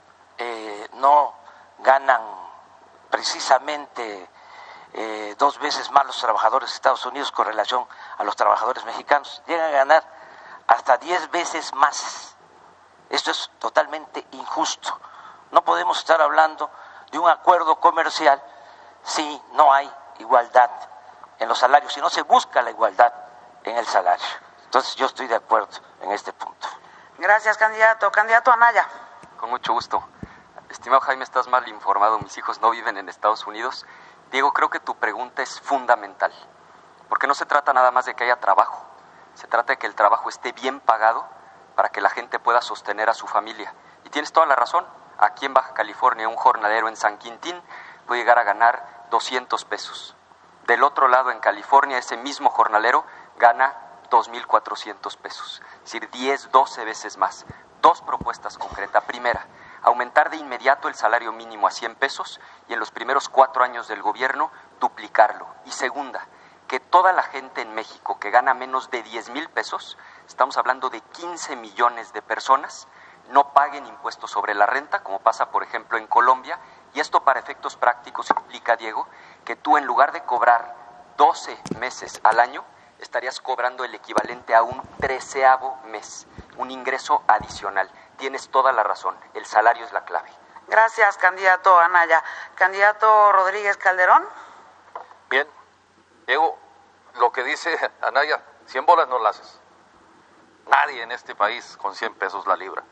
no ganan precisamente 2 veces más los trabajadores de Estados Unidos con relación a los trabajadores mexicanos. Llegan a ganar hasta 10 veces más. Esto es totalmente injusto. No podemos estar hablando de un acuerdo comercial si no hay igualdad en los salarios, si no se busca la igualdad en el salario. Entonces yo estoy de acuerdo en este punto.
Gracias, candidato. Candidato Anaya.
Con mucho gusto. Estimado Jaime, estás mal informado. Mis hijos no viven en Estados Unidos. Diego, creo que tu pregunta es fundamental, porque no se trata nada más de que haya trabajo. Se trata de que el trabajo esté bien pagado para que la gente pueda sostener a su familia. Y tienes toda la razón, aquí en Baja California un jornalero en San Quintín puede llegar a ganar 200 pesos. Del otro lado, en California, ese mismo jornalero gana 2,400 pesos, es decir, 10, 12 veces más. Dos propuestas concretas. Primera, aumentar de inmediato el salario mínimo a 100 pesos y en los primeros 4 años del gobierno duplicarlo. Y segunda, que toda la gente en México que gana menos de 10,000 pesos, estamos hablando de 15 millones de personas, no paguen impuestos sobre la renta, como pasa, por ejemplo, en Colombia, y esto para efectos prácticos implica, Diego, que tú en lugar de cobrar 12 meses al año, estarías cobrando el equivalente a un 13º mes, un ingreso adicional. Tienes toda la razón, el salario es la clave.
Gracias, candidato Anaya. Candidato Rodríguez Calderón.
Bien, Diego, lo que dice Anaya, 100 bolas no las haces. Nadie en este país con 100 pesos la libra.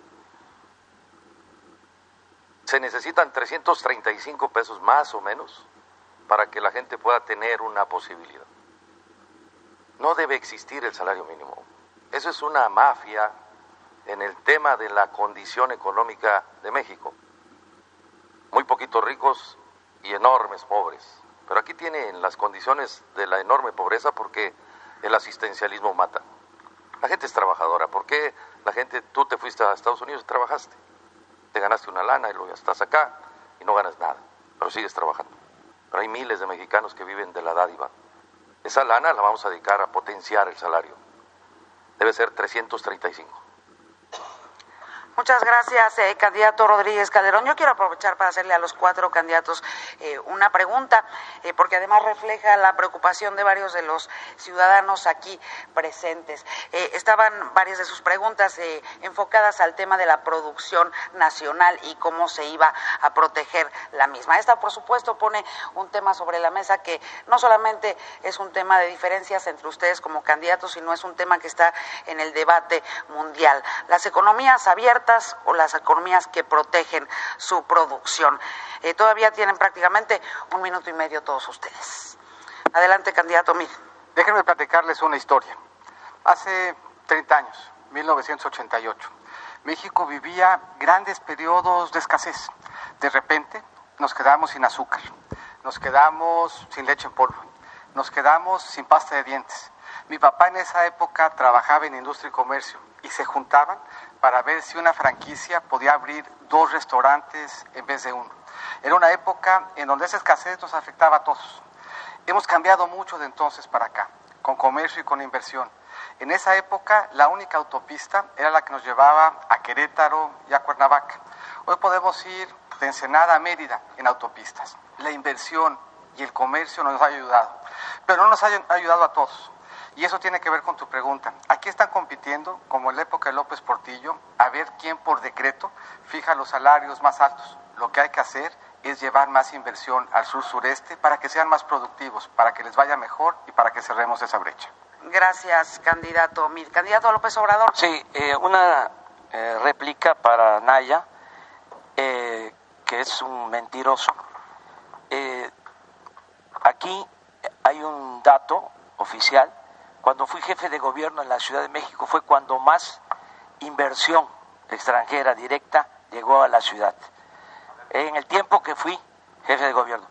Se necesitan 335 pesos más o menos para que la gente pueda tener una posibilidad. No debe existir el salario mínimo. Eso es una mafia en el tema de la condición económica de México. Muy poquitos ricos y enormes pobres. Pero aquí tienen las condiciones de la enorme pobreza porque el asistencialismo mata. La gente es trabajadora. ¿Por qué la gente, tú te fuiste a Estados Unidos y trabajaste? Te ganaste una lana y luego ya estás acá y no ganas nada, pero sigues trabajando. Pero hay miles de mexicanos que viven de la dádiva. Esa lana la vamos a dedicar a potenciar el salario. Debe ser 335.
Muchas gracias, candidato Rodríguez Calderón. Yo quiero aprovechar para hacerle a los 4 candidatos una pregunta, porque además refleja la preocupación de varios de los ciudadanos aquí presentes. Estaban varias de sus preguntas enfocadas al tema de la producción nacional y cómo se iba a proteger la misma. Esta, por supuesto, pone un tema sobre la mesa que no solamente es un tema de diferencias entre ustedes como candidatos, sino es un tema que está en el debate mundial. Las economías abiertas o las economías que protegen su producción. Todavía tienen prácticamente 1 minuto y medio todos ustedes. Adelante, candidato Mid.
Déjenme platicarles una historia. Hace 30 años, 1988, México vivía grandes periodos de escasez. De repente nos quedamos sin azúcar, nos quedamos sin leche en polvo, nos quedamos sin pasta de dientes. Mi papá en esa época trabajaba en industria y comercio y se juntaban para ver si una franquicia podía abrir 2 restaurantes en vez de 1. Era una época en donde esa escasez nos afectaba a todos. Hemos cambiado mucho de entonces para acá, con comercio y con inversión. En esa época la única autopista era la que nos llevaba a Querétaro y a Cuernavaca. Hoy podemos ir de Ensenada a Mérida en autopistas. La inversión y el comercio nos ha ayudado, pero no nos ha ayudado a todos. Y eso tiene que ver con tu pregunta. Aquí están compitiendo, como en la época de López Portillo, a ver quién por decreto fija los salarios más altos. Lo que hay que hacer es llevar más inversión al sur-sureste para que sean más productivos, para que les vaya mejor y para que cerremos esa brecha.
Gracias, candidato Mid. Candidato López Obrador.
Sí, una réplica para Anaya, que es un mentiroso. Aquí hay un dato oficial. Cuando fui jefe de gobierno en la Ciudad de México fue cuando más inversión extranjera directa llegó a la ciudad. En el tiempo que fui jefe de gobierno,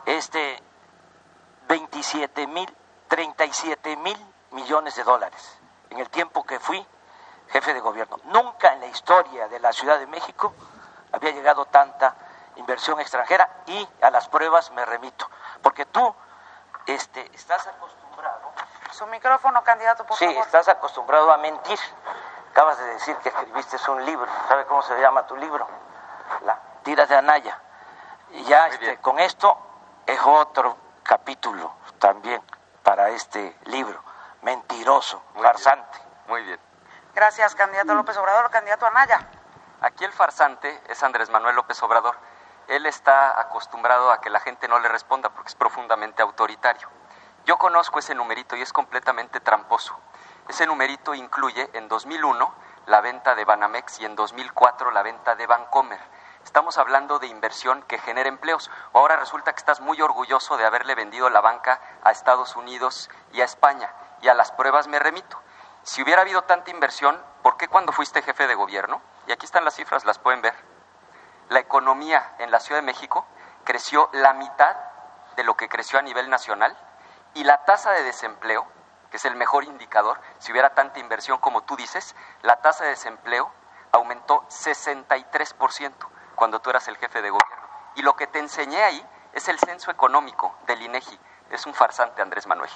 37 mil millones de dólares. En el tiempo que fui jefe de gobierno. Nunca en la historia de la Ciudad de México había llegado tanta inversión extranjera y a las pruebas me remito. Porque tú estás acostumbrado...
Su micrófono, candidato, por favor.
Sí, estás acostumbrado a mentir. Acabas de decir que escribiste un libro. ¿Sabe cómo se llama tu libro? La Tiras de Anaya. Y ya con esto es otro capítulo también para este libro. Mentiroso, farsante.
Muy bien.
Gracias, candidato López Obrador. Candidato Anaya.
Aquí el farsante es Andrés Manuel López Obrador. Él está acostumbrado a que la gente no le responda porque es profundamente autoritario. Yo conozco ese numerito y es completamente tramposo. Ese numerito incluye en 2001 la venta de Banamex y en 2004 la venta de Bancomer. Estamos hablando de inversión que genera empleos. Ahora resulta que estás muy orgulloso de haberle vendido la banca a Estados Unidos y a España. Y a las pruebas me remito. Si hubiera habido tanta inversión, ¿por qué cuando fuiste jefe de gobierno y aquí están las cifras, las pueden ver. La economía en la Ciudad de México creció la mitad de lo que creció a nivel nacional, y la tasa de desempleo, que es el mejor indicador, si hubiera tanta inversión como tú dices, la tasa de desempleo aumentó 63% cuando tú eras el jefe de gobierno. Y lo que te enseñé ahí es el censo económico del INEGI. Es un farsante, Andrés Manuel.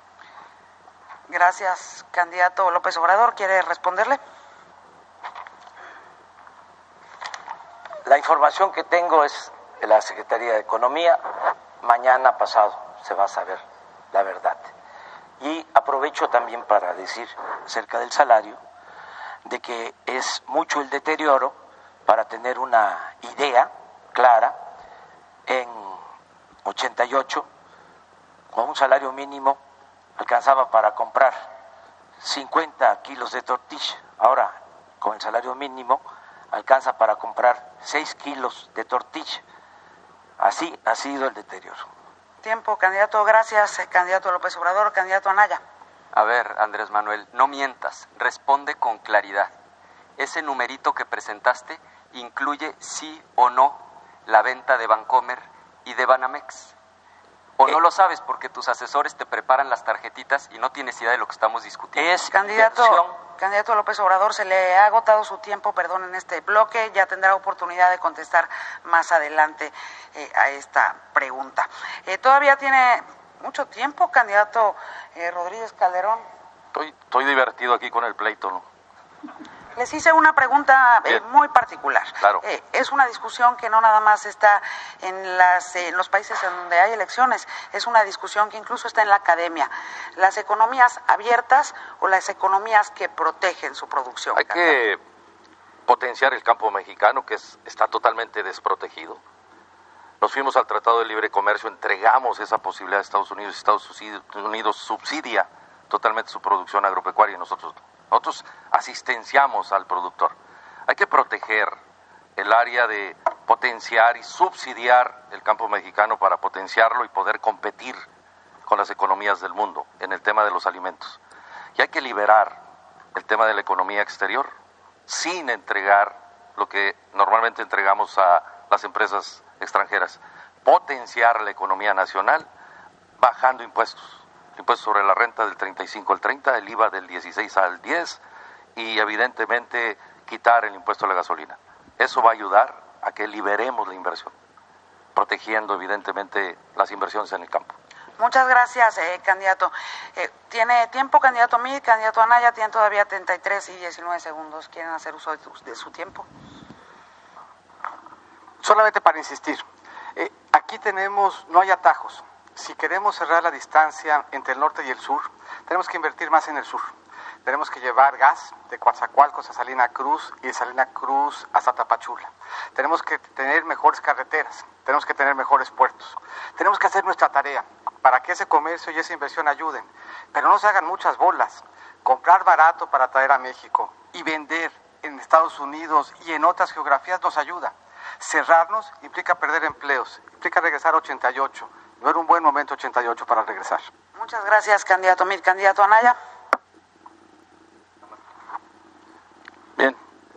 Gracias, candidato López Obrador. ¿Quiere responderle?
La información que tengo es de la Secretaría de Economía. Mañana pasado se va a saber la verdad. Y aprovecho también para decir acerca del salario, de que es mucho el deterioro. Para tener una idea clara, en 88, con un salario mínimo, alcanzaba para comprar 50 kilos de tortilla. Ahora, con el salario mínimo, alcanza para comprar 6 kilos de tortilla. Así ha sido el deterioro.
Tiempo, candidato. Gracias, candidato López Obrador. Candidato Anaya.
A ver, Andrés Manuel, no mientas, responde con claridad. Ese numerito que presentaste incluye sí o no la venta de Bancomer y de Banamex. ¿O no lo sabes porque tus asesores te preparan las tarjetitas y no tienes idea de lo que estamos discutiendo?
Es
Candidato López Obrador, se le ha agotado su tiempo, perdón, en este bloque. Ya tendrá oportunidad de contestar más adelante a esta pregunta. Todavía tiene mucho tiempo, candidato Rodríguez Calderón.
Estoy divertido aquí con el pleito, ¿no?
Les hice una pregunta muy particular.
Claro.
Es una discusión que no nada más está en los países en donde hay elecciones, es una discusión que incluso está en la academia. Las economías abiertas o las economías que protegen su producción.
Hay que potenciar el campo mexicano, que está totalmente desprotegido. Nos fuimos al Tratado de Libre Comercio, entregamos esa posibilidad a Estados Unidos. Estados Unidos subsidia totalmente su producción agropecuaria y nosotros asistenciamos al productor. Hay que proteger el área de potenciar y subsidiar el campo mexicano para potenciarlo y poder competir con las economías del mundo en el tema de los alimentos. Y hay que liberar el tema de la economía exterior sin entregar lo que normalmente entregamos a las empresas extranjeras. Potenciar la economía nacional bajando impuestos. El impuesto sobre la renta del 35 al 30, el IVA del 16 al 10 y evidentemente quitar el impuesto a la gasolina. Eso va a ayudar a que liberemos la inversión, protegiendo evidentemente las inversiones en el campo.
Muchas gracias, candidato. ¿Tiene tiempo, candidato Mid? Candidato Anaya, tienen todavía 33 y 19 segundos. ¿Quieren hacer uso de su tiempo?
Solamente para insistir, aquí no hay atajos. Si queremos cerrar la distancia entre el norte y el sur, tenemos que invertir más en el sur. Tenemos que llevar gas de Coatzacoalcos a Salina Cruz y de Salina Cruz hasta Tapachula. Tenemos que tener mejores carreteras, tenemos que tener mejores puertos. Tenemos que hacer nuestra tarea para que ese comercio y esa inversión ayuden. Pero no se hagan muchas bolas. Comprar barato para traer a México y vender en Estados Unidos y en otras geografías nos ayuda. Cerrarnos implica perder empleos, implica regresar a 88. No era un buen momento 88 para regresar.
Muchas gracias, candidato Mid. Candidato Anaya.
Bien,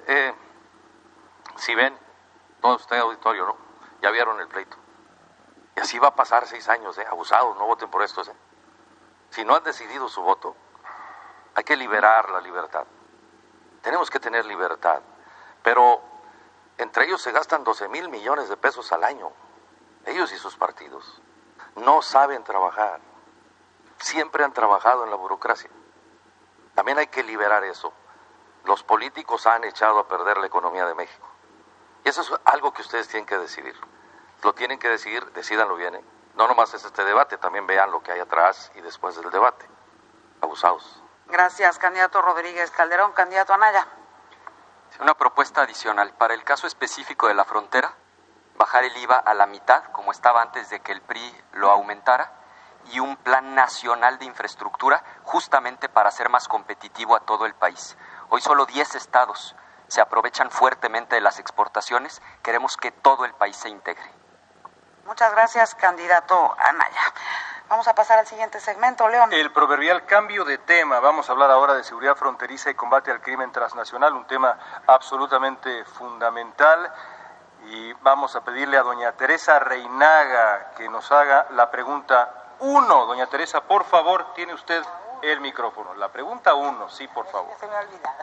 si ven, todo usted auditorio, ¿no? Ya vieron el pleito. Y así va a pasar 6 años, abusados, no voten por esto. Si no han decidido su voto, hay que liberar la libertad. Tenemos que tener libertad, pero entre ellos se gastan 12,000 millones de pesos al año, ellos y sus partidos. No saben trabajar, siempre han trabajado en la burocracia. También hay que liberar eso. Los políticos han echado a perder la economía de México. Y eso es algo que ustedes tienen que decidir. Lo tienen que decidir, decídanlo bien. No nomás es este debate, también vean lo que hay atrás y después del debate. Abusados.
Gracias, candidato Rodríguez Calderón. Candidato Anaya.
Una propuesta adicional. Para el caso específico de la frontera, bajar el IVA a la mitad, como estaba antes de que el PRI lo aumentara, y un plan nacional de infraestructura justamente para hacer más competitivo a todo el país. Hoy solo 10 estados se aprovechan fuertemente de las exportaciones. Queremos que todo el país se integre.
Muchas gracias, candidato Anaya. Vamos a pasar al siguiente segmento, León.
El proverbial cambio de tema. Vamos a hablar ahora de seguridad fronteriza y combate al crimen transnacional, un tema absolutamente fundamental. Y vamos a pedirle a doña Teresa Reinaga que nos haga la pregunta 1. Doña Teresa, por favor, tiene usted el micrófono. La pregunta 1, sí, por favor.
Se me ha olvidado.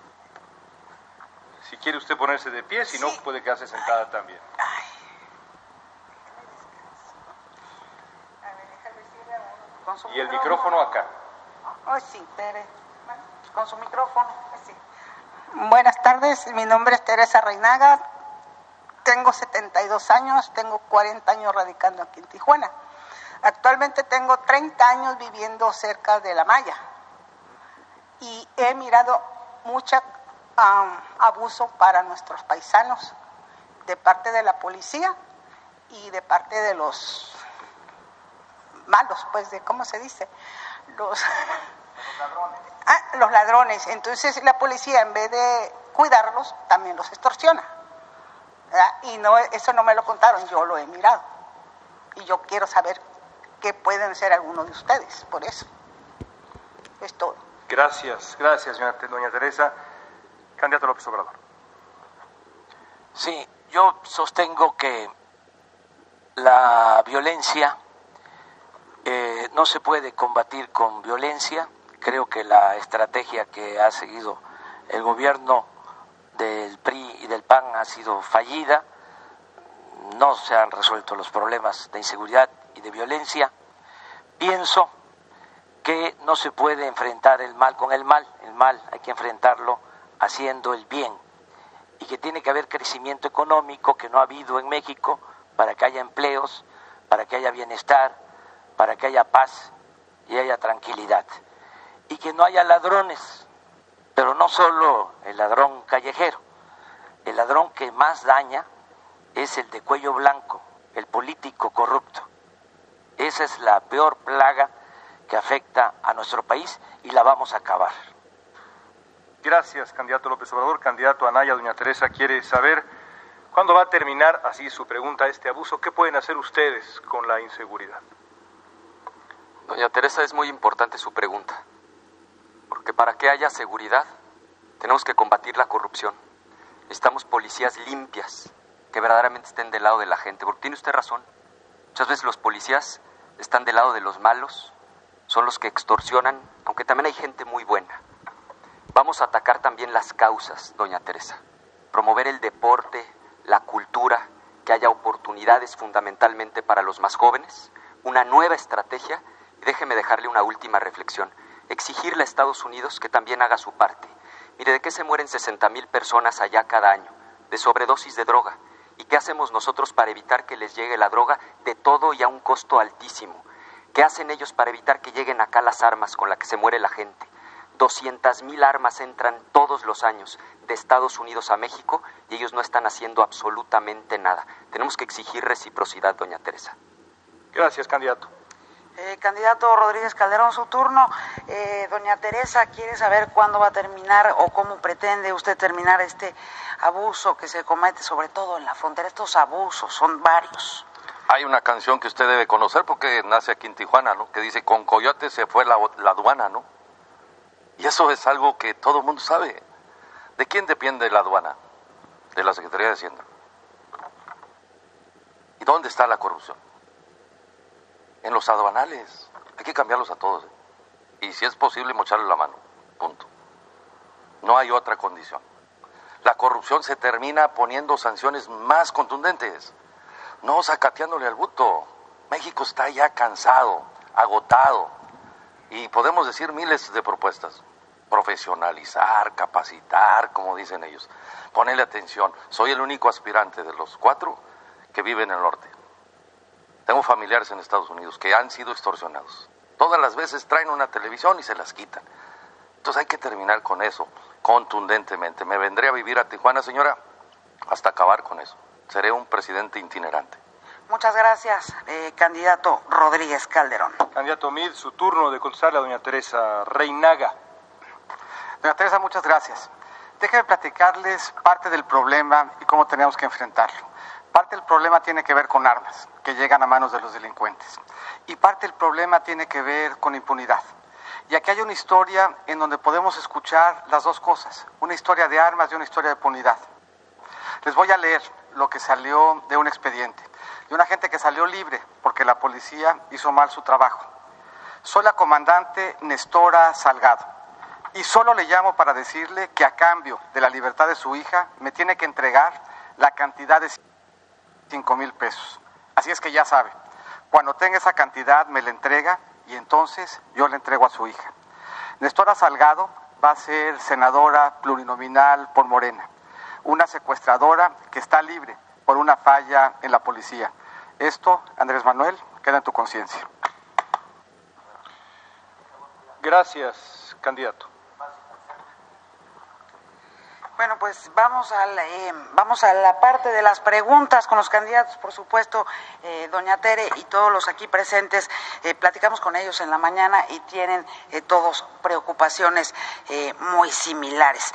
Si quiere usted ponerse de pie, si no, puede quedarse sentada también. Y el micrófono acá.
Ay, sí, Tere. Con su micrófono, sí. Buenas tardes, mi nombre es Teresa Reinaga. Tengo 72 años, tengo 40 años radicando aquí en Tijuana. Actualmente tengo 30 años viviendo cerca de La Maya. Y he mirado mucho abuso para nuestros paisanos de parte de la policía y de parte de los malos, pues, de ¿cómo se dice? Los ladrones. Los ladrones. Entonces la policía, en vez de cuidarlos, también los extorsiona. ¿Verdad? Y no, eso no me lo contaron, yo lo he mirado. Y yo quiero saber qué pueden ser algunos de ustedes, por eso. Es todo.
Gracias, doña Teresa. Candidato López Obrador.
Sí, yo sostengo que la violencia no se puede combatir con violencia. Creo que la estrategia que ha seguido el gobierno del PRI y del PAN ha sido fallida. No se han resuelto los problemas de inseguridad y de violencia. Pienso que no se puede enfrentar el mal con el mal. El mal hay que enfrentarlo haciendo el bien. Y que tiene que haber crecimiento económico que no ha habido en México para que haya empleos, para que haya bienestar, para que haya paz y haya tranquilidad. Y que no haya ladrones, pero no solo el ladrón callejero. El ladrón que más daña es el de cuello blanco, el político corrupto. Esa es la peor plaga que afecta a nuestro país y la vamos a acabar.
Gracias, candidato López Obrador. Candidato Anaya, doña Teresa quiere saber cuándo va a terminar, así su pregunta, este abuso. ¿Qué pueden hacer ustedes con la inseguridad?
Doña Teresa, es muy importante su pregunta, porque para que haya seguridad tenemos que combatir la corrupción. Necesitamos policías limpias, que verdaderamente estén del lado de la gente, porque tiene usted razón. Muchas veces los policías están del lado de los malos, son los que extorsionan, aunque también hay gente muy buena. Vamos a atacar también las causas, doña Teresa. Promover el deporte, la cultura, que haya oportunidades fundamentalmente para los más jóvenes, una nueva estrategia. Y déjeme dejarle una última reflexión. Exigirle a Estados Unidos que también haga su parte. Mire, ¿de qué se mueren 60,000 personas allá cada año? De sobredosis de droga. ¿Y qué hacemos nosotros para evitar que les llegue la droga de todo y a un costo altísimo? ¿Qué hacen ellos para evitar que lleguen acá las armas con las que se muere la gente? 200,000 armas entran todos los años de Estados Unidos a México y ellos no están haciendo absolutamente nada. Tenemos que exigir reciprocidad, doña Teresa.
Gracias, candidato.
Candidato Rodríguez Calderón, su turno. Doña Teresa quiere saber cuándo va a terminar o cómo pretende usted terminar este abuso que se comete, sobre todo en la frontera. Estos abusos son varios.
Hay una canción que usted debe conocer porque nace aquí en Tijuana, ¿no? Que dice, con coyote se fue la aduana, ¿no? Y eso es algo que todo el mundo sabe. ¿De quién depende la aduana? De la Secretaría de Hacienda. ¿Y dónde está la corrupción? En los aduanales. Hay que cambiarlos a todos. Y si es posible, mocharle la mano. Punto. No hay otra condición. La corrupción se termina poniendo sanciones más contundentes. No sacateándole al bulto. México está ya cansado, agotado. Y podemos decir miles de propuestas. Profesionalizar, capacitar, como dicen ellos. Ponerle atención. Soy el único aspirante de los 4 que vive en el norte. Tengo familiares en Estados Unidos que han sido extorsionados. Todas las veces traen una televisión y se las quitan. Entonces hay que terminar con eso, contundentemente. Me vendré a vivir a Tijuana, señora, hasta acabar con eso. Seré un presidente itinerante.
Muchas gracias, candidato Rodríguez Calderón.
Candidato Mid, su turno de contestarle a doña Teresa Reinaga.
Doña Teresa, muchas gracias. Déjenme platicarles parte del problema y cómo tenemos que enfrentarlo. Parte del problema tiene que ver con armas que llegan a manos de los delincuentes. y parte del problema tiene que ver con impunidad. Y aquí hay una historia en donde podemos escuchar las dos cosas, una historia de armas y una historia de impunidad. Les voy a leer lo que salió de un expediente, de una gente que salió libre porque la policía hizo mal su trabajo. Soy la comandante Nestora Salgado y solo le llamo para decirle que a cambio de la libertad de su hija me tiene que entregar la cantidad de 5,000 pesos. Así es que ya sabe, cuando tenga esa cantidad me la entrega y entonces yo le entrego a su hija. Nestora Salgado va a ser senadora plurinominal por Morena, una secuestradora que está libre por una falla en la policía. Esto, Andrés Manuel, queda en tu conciencia.
Gracias, candidato.
Bueno, pues vamos a la parte de las preguntas con los candidatos, por supuesto, doña Tere y todos los aquí presentes, platicamos con ellos en la mañana y tienen todos preocupaciones muy similares.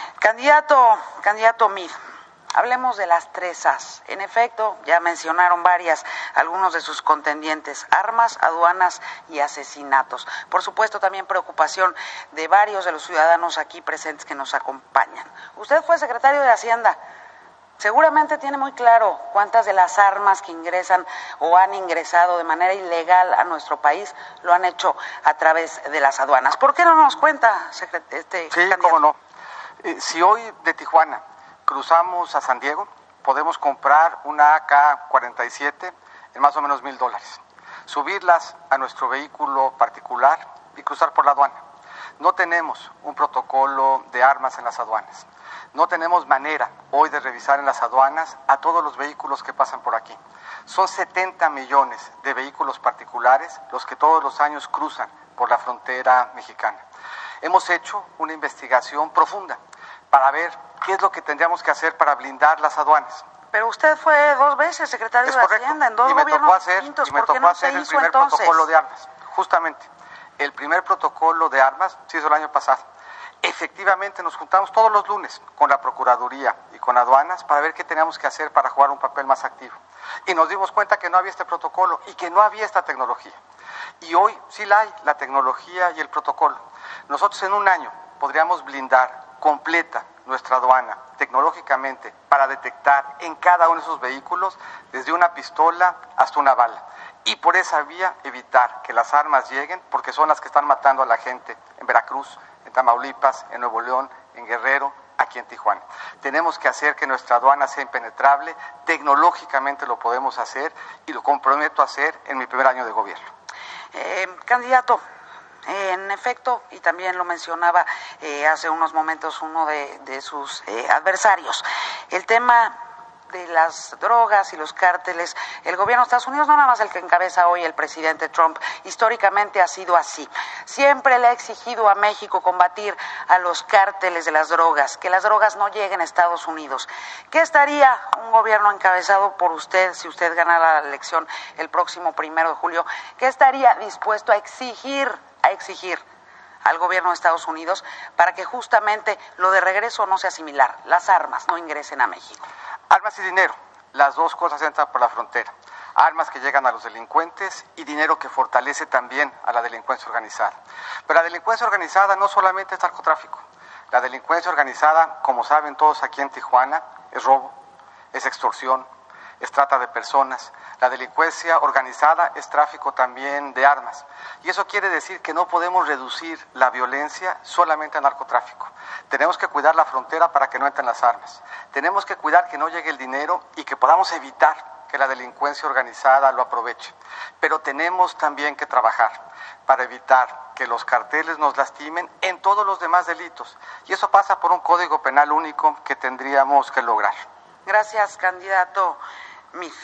Candidato Meade, hablemos de las 3 As. En efecto, ya mencionaron algunos de sus contendientes: armas, aduanas y asesinatos. Por supuesto, también preocupación de varios de los ciudadanos aquí presentes que nos acompañan. Usted fue secretario de Hacienda. Seguramente tiene muy claro cuántas de las armas que ingresan o han ingresado de manera ilegal a nuestro país lo han hecho a través de las aduanas. ¿Por qué no nos cuenta,
Sí,
candidato?
cómo no. Si hoy de Tijuana cruzamos a San Diego, podemos comprar una AK-47 en más o menos $1,000, subirlas a nuestro vehículo particular y cruzar por la aduana. No tenemos un protocolo de armas en las aduanas. No tenemos manera hoy de revisar en las aduanas a todos los vehículos que pasan por aquí. Son 70 millones de vehículos particulares los que todos los años cruzan por la frontera mexicana. Hemos hecho una investigación profunda para ver qué es lo que tendríamos que hacer para blindar las aduanas.
Pero usted fue 2 veces secretario de Hacienda en 2 gobiernos distintos. ¿Por qué no se hizo entonces?
Y me tocó hacer el primer protocolo de armas. Justamente, el primer protocolo de armas se hizo el año pasado. Efectivamente, nos juntamos todos los lunes con la Procuraduría y con aduanas para ver qué teníamos que hacer para jugar un papel más activo. Y nos dimos cuenta que no había este protocolo y que no había esta tecnología. Y hoy sí la hay, la tecnología y el protocolo. Nosotros en un año podríamos blindar completa nuestra aduana tecnológicamente para detectar en cada uno de esos vehículos desde una pistola hasta una bala. Y por esa vía evitar que las armas lleguen, porque son las que están matando a la gente en Veracruz, en Tamaulipas, en Nuevo León, en Guerrero, aquí en Tijuana. Tenemos que hacer que nuestra aduana sea impenetrable, tecnológicamente lo podemos hacer y lo comprometo a hacer en mi primer año de gobierno.
Candidato, en efecto, y también lo mencionaba hace unos momentos uno de sus adversarios, el tema de las drogas y los cárteles, el gobierno de Estados Unidos, no nada más el que encabeza hoy el presidente Trump, históricamente ha sido así. Siempre le ha exigido a México combatir a los cárteles de las drogas, que las drogas no lleguen a Estados Unidos. ¿Qué estaría un gobierno encabezado por usted, si usted ganara la elección el próximo 1 de julio, qué estaría dispuesto a exigir al gobierno de Estados Unidos para que justamente lo de regreso no sea similar, las armas no ingresen a México?
Armas y dinero, las dos cosas entran por la frontera. Armas que llegan a los delincuentes y dinero que fortalece también a la delincuencia organizada. Pero la delincuencia organizada no solamente es narcotráfico. La delincuencia organizada, como saben todos aquí en Tijuana, es robo, es extorsión, es trata de personas. La delincuencia organizada es tráfico también de armas. Y eso quiere decir que no podemos reducir la violencia solamente al narcotráfico. Tenemos que cuidar la frontera para que no entren las armas. Tenemos que cuidar que no llegue el dinero y que podamos evitar que la delincuencia organizada lo aproveche. Pero tenemos también que trabajar para evitar que los carteles nos lastimen en todos los demás delitos. Y eso pasa por un código penal único que tendríamos que lograr.
Gracias, candidato Meade.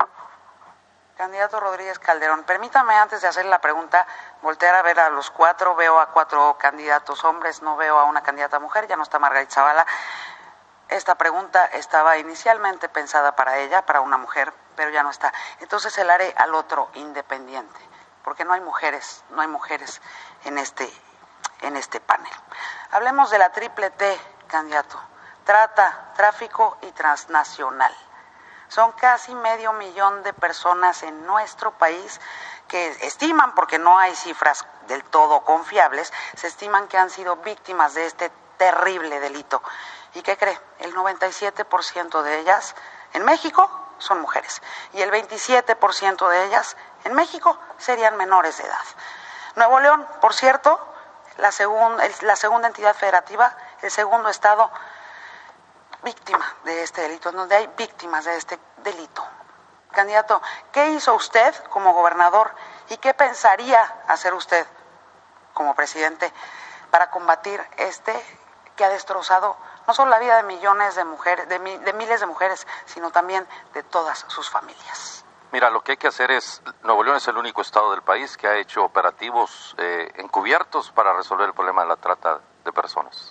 Candidato Rodríguez Calderón, permítame antes de hacer la pregunta voltear a ver a los 4, veo a 4 candidatos hombres, no veo a una candidata mujer, ya no está Margarita Zavala. Esta pregunta estaba inicialmente pensada para ella, para una mujer, pero ya no está. Entonces se la haré al otro independiente, porque no hay mujeres en este panel. Hablemos de la triple T, candidato: trata, tráfico y transnacional. Son casi 500,000 de personas en nuestro país que estiman, porque no hay cifras del todo confiables, se estiman que han sido víctimas de este terrible delito. ¿Y qué cree? El 97% de ellas en México son mujeres y el 27% de ellas en México serían menores de edad. Nuevo León, por cierto, la segunda entidad federativa, el segundo estado víctima de este delito, en donde hay víctimas de este delito. Candidato, ¿qué hizo usted como gobernador y qué pensaría hacer usted como presidente para combatir que ha destrozado no solo la vida de millones de mujeres, de miles de mujeres, sino también de todas sus familias?
Mira, lo que hay que hacer es, Nuevo León es el único estado del país que ha hecho operativos encubiertos para resolver el problema de la trata de personas.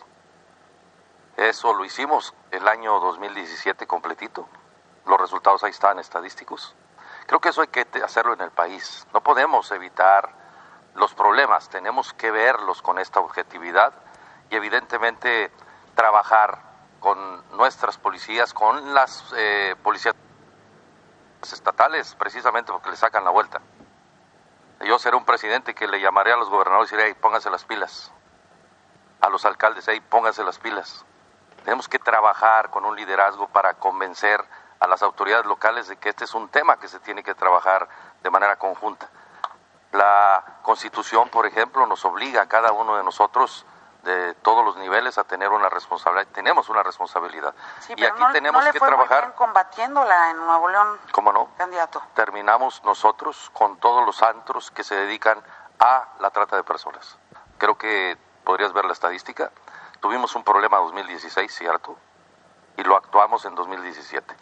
Eso lo hicimos el año 2017 completito. Los resultados ahí están estadísticos. Creo que eso hay que hacerlo en el país. No podemos evitar los problemas, tenemos que verlos con esta objetividad y evidentemente trabajar con nuestras policías, con las policías estatales, precisamente porque le sacan la vuelta. Yo seré un presidente que le llamaré a los gobernadores y diré, pónganse las pilas. A los alcaldes, pónganse las pilas. Tenemos que trabajar con un liderazgo para convencer a las autoridades locales de que este es un tema que se tiene que trabajar de manera conjunta. La Constitución, por ejemplo, nos obliga a cada uno de nosotros de todos los niveles a tener una responsabilidad. Tenemos una responsabilidad.
Sí,
y aquí tenemos que trabajar.
Muy bien combatiéndola en Nuevo León.
¿Cómo no?
Candidato.
Terminamos nosotros con todos los antros que se dedican a la trata de personas. Creo que podrías ver la estadística. Tuvimos un problema en 2016, ¿cierto? Y lo actuamos en 2017.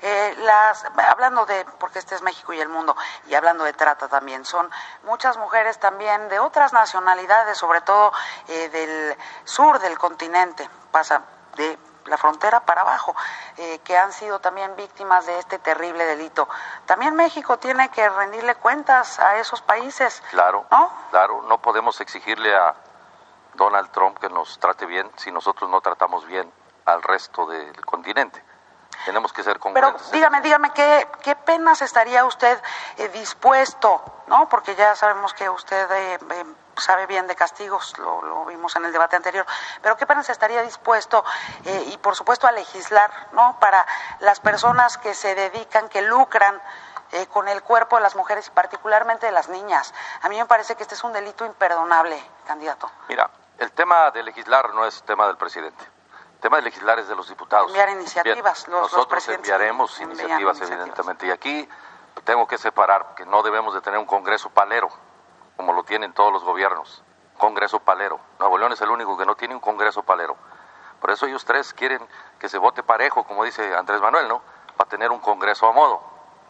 Hablando de, porque este es México y el mundo, y hablando de trata también, son muchas mujeres también de otras nacionalidades, sobre todo del sur del continente, pasa de la frontera para abajo, que han sido también víctimas de este terrible delito. También México tiene que rendirle cuentas a esos países.
Claro,
¿no?
Claro, no podemos exigirle a Donald Trump que nos trate bien si nosotros no tratamos bien al resto del continente. Tenemos que ser congruentes.
Pero dígame, ¿qué penas estaría usted dispuesto, no? Porque ya sabemos que usted sabe bien de castigos, lo vimos en el debate anterior, pero ¿qué penas estaría dispuesto y por supuesto a legislar, no? Para las personas que se dedican, que lucran con el cuerpo de las mujeres y particularmente de las niñas. A mí me parece que este es un delito imperdonable, candidato.
Mira, el tema de legislar no es tema del presidente. El tema de legislar es de los diputados.
Enviar iniciativas.
Nosotros enviaremos iniciativas, evidentemente. Y aquí tengo que separar que no debemos de tener un Congreso palero, como lo tienen todos los gobiernos. Congreso palero. Nuevo León es el único que no tiene un Congreso palero. Por eso ellos tres quieren que se vote parejo, como dice Andrés Manuel, ¿no? Para tener un Congreso a modo.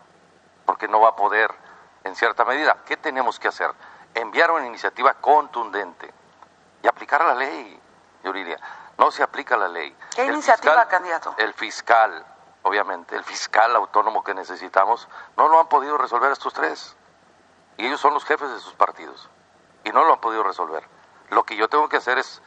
Porque no va a poder, en cierta medida. ¿Qué tenemos que hacer? Enviar una iniciativa contundente y aplicar la ley, Yuridia. No se aplica la ley.
¿Qué iniciativa, candidato?
El fiscal, obviamente, el fiscal autónomo que necesitamos, no lo han podido resolver estos tres. Y ellos son los jefes de sus partidos. Y no lo han podido resolver. Lo que yo tengo que hacer es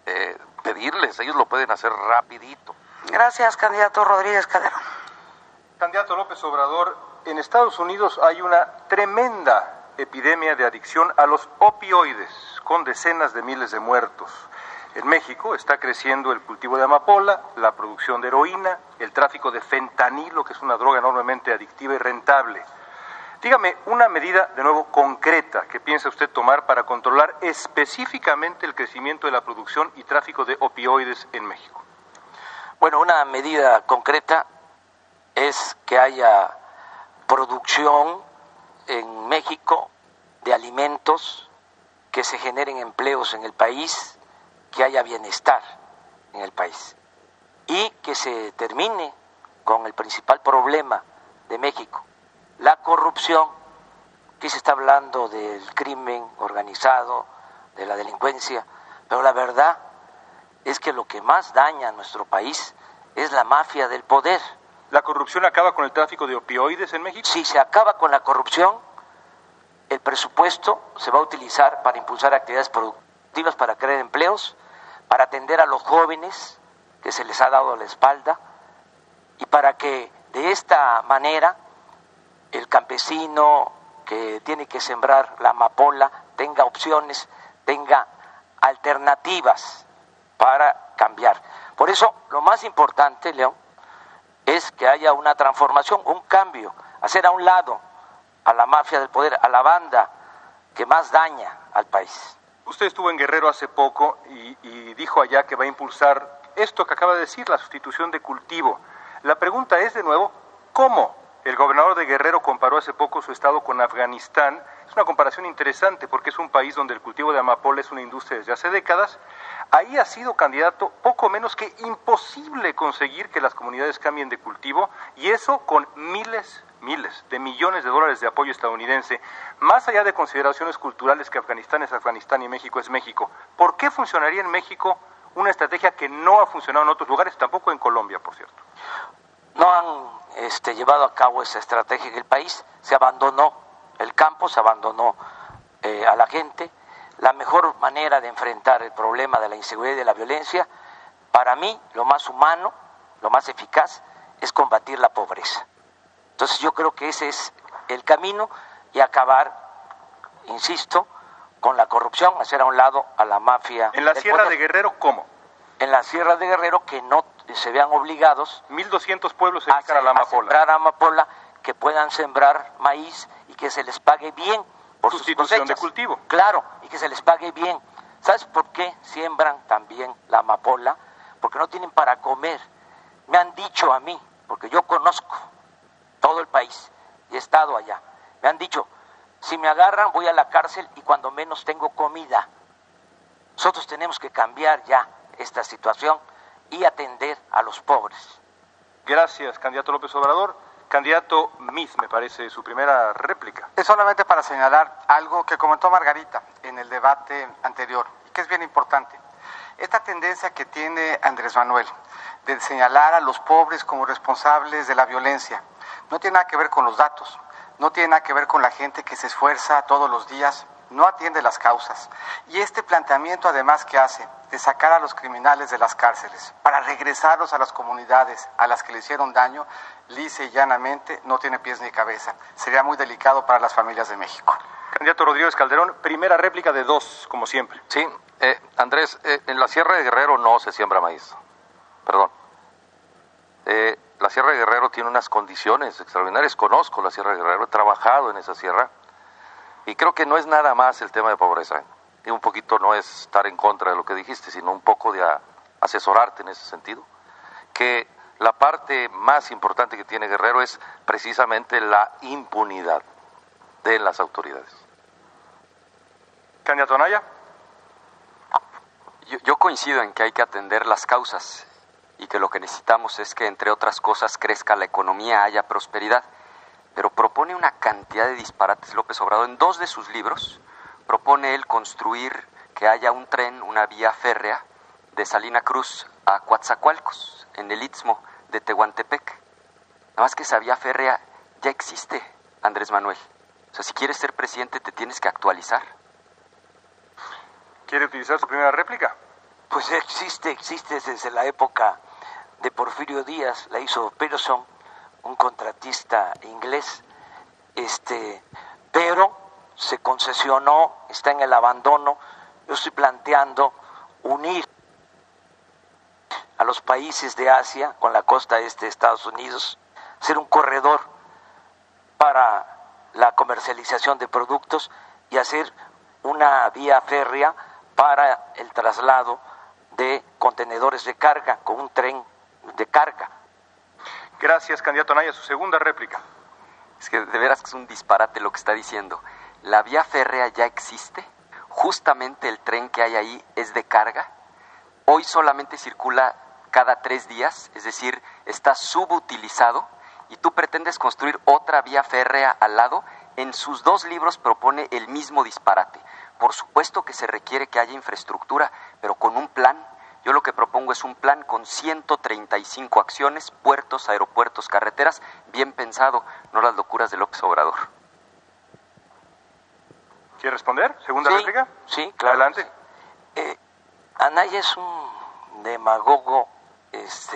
pedirles, ellos lo pueden hacer rapidito.
Gracias, candidato Rodríguez Calderón.
Candidato López Obrador, en Estados Unidos hay una tremenda epidemia de adicción a los opioides, con decenas de miles de muertos. En México está creciendo el cultivo de amapola, la producción de heroína, el tráfico de fentanilo, que es una droga enormemente adictiva y rentable. Dígame una medida, de nuevo, concreta que piensa usted tomar para controlar específicamente el crecimiento de la producción y tráfico de opioides en México.
Bueno, una medida concreta es que haya producción en México de alimentos, que se generen empleos en el país, que haya bienestar en el país y que se termine con el principal problema de México, la corrupción. Aquí se está hablando del crimen organizado, de la delincuencia, pero la verdad es que lo que más daña a nuestro país es la mafia del poder.
¿La corrupción acaba con el tráfico de opioides en México?
Si se acaba con la corrupción, el presupuesto se va a utilizar para impulsar actividades productivas, para crear empleos, para atender a los jóvenes que se les ha dado la espalda y para que de esta manera el campesino, que tiene que sembrar la amapola tenga opciones, tenga alternativas para cambiar. Por eso, lo más importante, León, es que haya una transformación, un cambio, hacer a un lado a la mafia del poder, a la banda que más daña al país.
Usted estuvo en Guerrero hace poco y dijo allá que va a impulsar esto que acaba de decir, la sustitución de cultivo. La pregunta es, de nuevo, ¿cómo? El gobernador de Guerrero comparó hace poco su estado con Afganistán. Es una comparación interesante porque es un país donde el cultivo de amapola es una industria desde hace décadas. Ahí ha sido candidato poco menos que imposible conseguir que las comunidades cambien de cultivo, y eso con miles de millones de dólares de apoyo estadounidense. Más allá de consideraciones culturales que Afganistán es Afganistán y México es México, ¿por qué funcionaría en México una estrategia que no ha funcionado en otros lugares, tampoco en Colombia, por cierto?
No han llevado a cabo esa estrategia en el país, se abandonó el campo, se abandonó a la gente. La mejor manera de enfrentar el problema de la inseguridad y de la violencia, para mí, lo más humano, lo más eficaz, es combatir la pobreza. Entonces yo creo que ese es el camino, y acabar, insisto, con la corrupción, hacer a un lado a la mafia.
En la Sierra de Guerrero, ¿cómo?
En la Sierra de Guerrero, que no se vean obligados
1,200 pueblos se dedican a la amapola.
Sembrar amapola, que puedan sembrar maíz y que se les pague bien por
sustitución
sus cosechas.
De cultivo.
Claro, y que se les pague bien. ¿Sabes por qué siembran también la amapola? Porque no tienen para comer. Me han dicho a mí, porque yo conozco todo el país y he estado allá, me han dicho, si me agarran voy a la cárcel y cuando menos tengo comida. Nosotros tenemos que cambiar ya esta situación y atender a los pobres.
Gracias, candidato López Obrador. Candidato Miz, me parece su primera réplica.
Es solamente para señalar algo que comentó Margarita en el debate anterior, y que es bien importante. Esta tendencia que tiene Andrés Manuel de señalar a los pobres como responsables de la violencia no tiene nada que ver con los datos, no tiene nada que ver con la gente que se esfuerza todos los días, no atiende las causas. Y este planteamiento además que hace de sacar a los criminales de las cárceles para regresarlos a las comunidades a las que le hicieron daño, lisa y llanamente no tiene pies ni cabeza. Sería muy delicado para las familias de México.
Candidato Rodríguez Calderón, primera réplica de dos, como siempre.
Sí, Andrés, en la Sierra de Guerrero no se siembra maíz. Perdón. La Sierra de Guerrero tiene unas condiciones extraordinarias. Conozco la Sierra de Guerrero, he trabajado en esa sierra y creo que no es nada más el tema de pobreza. Y un poquito no es estar en contra de lo que dijiste, sino un poco de asesorarte en ese sentido. Que la parte más importante que tiene Guerrero es precisamente la impunidad de las autoridades.
Candidato Anaya.
Yo coincido en que hay que atender las causas y que lo que necesitamos es que, entre otras cosas, crezca la economía, haya prosperidad. Pero propone una cantidad de disparates López Obrador. En 2 de sus libros propone él construir que haya un tren, una vía férrea de Salina Cruz a Coatzacoalcos, en el Istmo de Tehuantepec. Nada más que esa vía férrea ya existe, Andrés Manuel. O sea, si quieres ser presidente te tienes que actualizar.
¿Quiere utilizar su primera réplica?
Pues existe desde la época de Porfirio Díaz, la hizo Pearson, un contratista inglés, pero se concesionó, está en el abandono. Yo estoy planteando unir a los países de Asia con la costa este de Estados Unidos, hacer un corredor para la comercialización de productos y hacer una vía férrea para el traslado de contenedores de carga con un tren de carga.
Gracias, candidato Anaya. Su segunda réplica.
Es que de veras que es un disparate lo que está diciendo. La vía férrea ya existe, justamente el tren que hay ahí es de carga. Hoy solamente circula cada 3 días, es decir, está subutilizado, y tú pretendes construir otra vía férrea al lado. En sus 2 libros propone el mismo disparate. Por supuesto que se requiere que haya infraestructura, pero con un plan. Yo lo que propongo es un plan con 135 acciones, puertos, aeropuertos, carreteras, bien pensado, no las locuras de López Obrador.
¿Quiere responder? ¿Segunda réplica?
Sí, claro.
Adelante.
Anaya es un demagogo,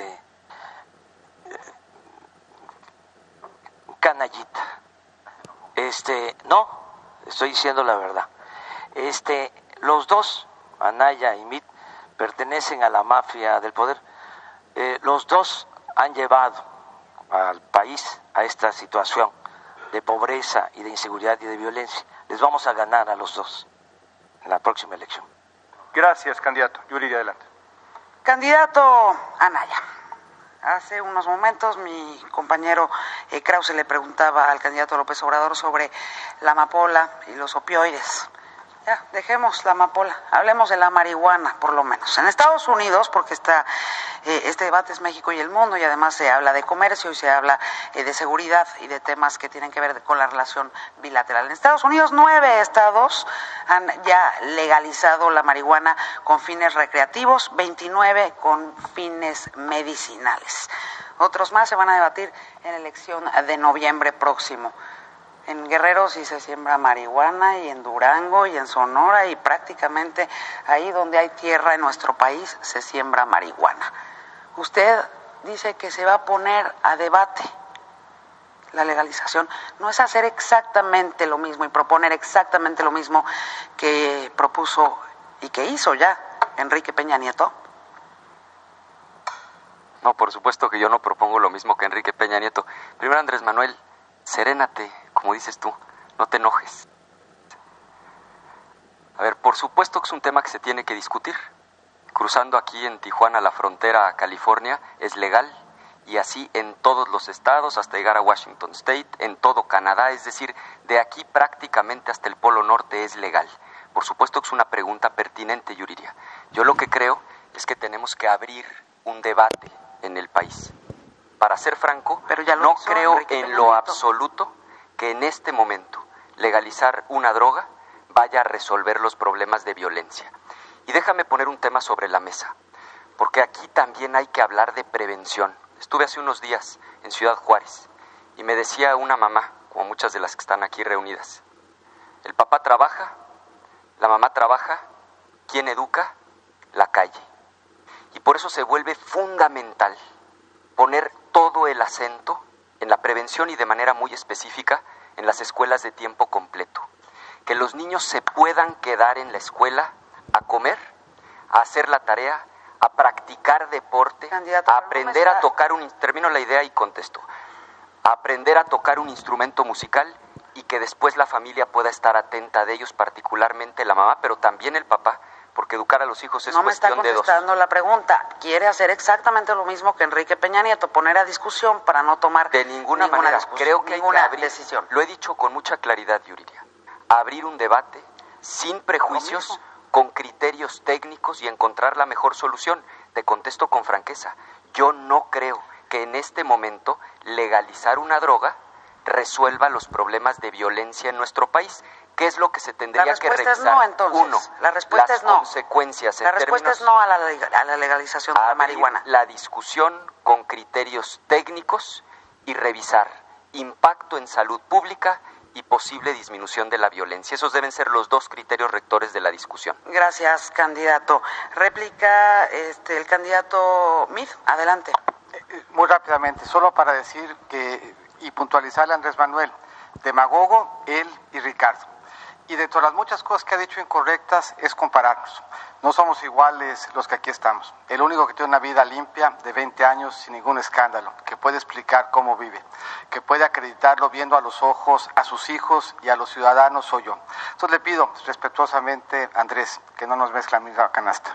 canallita. No, estoy diciendo la verdad. Los dos, Anaya y Mit, pertenecen a la mafia del poder. Los dos han llevado al país a esta situación de pobreza y de inseguridad y de violencia. Les vamos a ganar a los dos en la próxima elección.
Gracias, candidato. Yuridia, adelante.
Candidato Anaya, hace unos momentos mi compañero Krause le preguntaba al candidato López Obrador sobre la amapola y los opioides. Ya, dejemos la amapola, hablemos de la marihuana, por lo menos. En Estados Unidos, porque este debate es México y el mundo, y además se habla de comercio y se habla de seguridad y de temas que tienen que ver con la relación bilateral. En Estados Unidos, 9 estados han ya legalizado la marihuana con fines recreativos, 29 con fines medicinales. Otros más se van a debatir en la elección de noviembre próximo. En Guerrero sí se siembra marihuana, y en Durango y en Sonora, y prácticamente ahí donde hay tierra en nuestro país se siembra marihuana. Usted dice que se va a poner a debate la legalización. ¿No es hacer exactamente lo mismo y proponer exactamente lo mismo que propuso y que hizo ya Enrique Peña Nieto?
No, por supuesto que yo no propongo lo mismo que Enrique Peña Nieto. Primero, Andrés Manuel, serénate, como dices tú, no te enojes. A ver, por supuesto que es un tema que se tiene que discutir. Cruzando aquí en Tijuana la frontera a California es legal, y así en todos los estados hasta llegar a Washington State, en todo Canadá, es decir, de aquí prácticamente hasta el Polo Norte es legal. Por supuesto que es una pregunta pertinente, Yuridia. Yo lo que creo es que tenemos que abrir un debate en el país. Para ser franco, no creo en lo absoluto que en este momento legalizar una droga vaya a resolver los problemas de violencia. Y déjame poner un tema sobre la mesa, porque aquí también hay que hablar de prevención. Estuve hace unos días en Ciudad Juárez y me decía una mamá, como muchas de las que están aquí reunidas, el papá trabaja, la mamá trabaja, ¿quién educa? La calle. Y por eso se vuelve fundamental poner todo el acento en la prevención y de manera muy específica en las escuelas de tiempo completo. Que los niños se puedan quedar en la escuela a comer, a hacer la tarea, a practicar deporte,
candidato,
a aprender a tocar termino la idea y contesto, a aprender a tocar un instrumento musical, y que después la familia pueda estar atenta de ellos, particularmente la mamá, pero también el papá, porque educar a los hijos es cuestión de dos.
No me está contestando la pregunta. Quiere hacer exactamente lo mismo que Enrique Peña Nieto, poner a discusión para no tomar
de ninguna manera. Creo que hay que abrir
decisión.
Lo he dicho con mucha claridad, Yuridia. Abrir un debate sin prejuicios, con criterios técnicos y encontrar la mejor solución. Te contesto con franqueza. Yo no creo que en este momento legalizar una droga resuelva los problemas de violencia en nuestro país. ¿Qué es lo que se tendría que revisar?
No, entonces.
Uno,
la respuesta
las
es no.
consecuencias.
La respuesta es no a la legalización de la marihuana.
La discusión con criterios técnicos y revisar impacto en salud pública y posible disminución de la violencia. Esos deben ser los dos criterios rectores de la discusión.
Gracias, candidato. Réplica, el candidato Mid, adelante.
Muy rápidamente, solo para decir y puntualizarle a Andrés Manuel, demagogo, él y Ricardo. Y dentro de las muchas cosas que ha dicho incorrectas es compararnos. No somos iguales los que aquí estamos. El único que tiene una vida limpia de 20 años sin ningún escándalo, que puede explicar cómo vive, que puede acreditarlo viendo a los ojos a sus hijos y a los ciudadanos soy yo. Entonces le pido respetuosamente, Andrés, que no nos mezcle la misma canasta.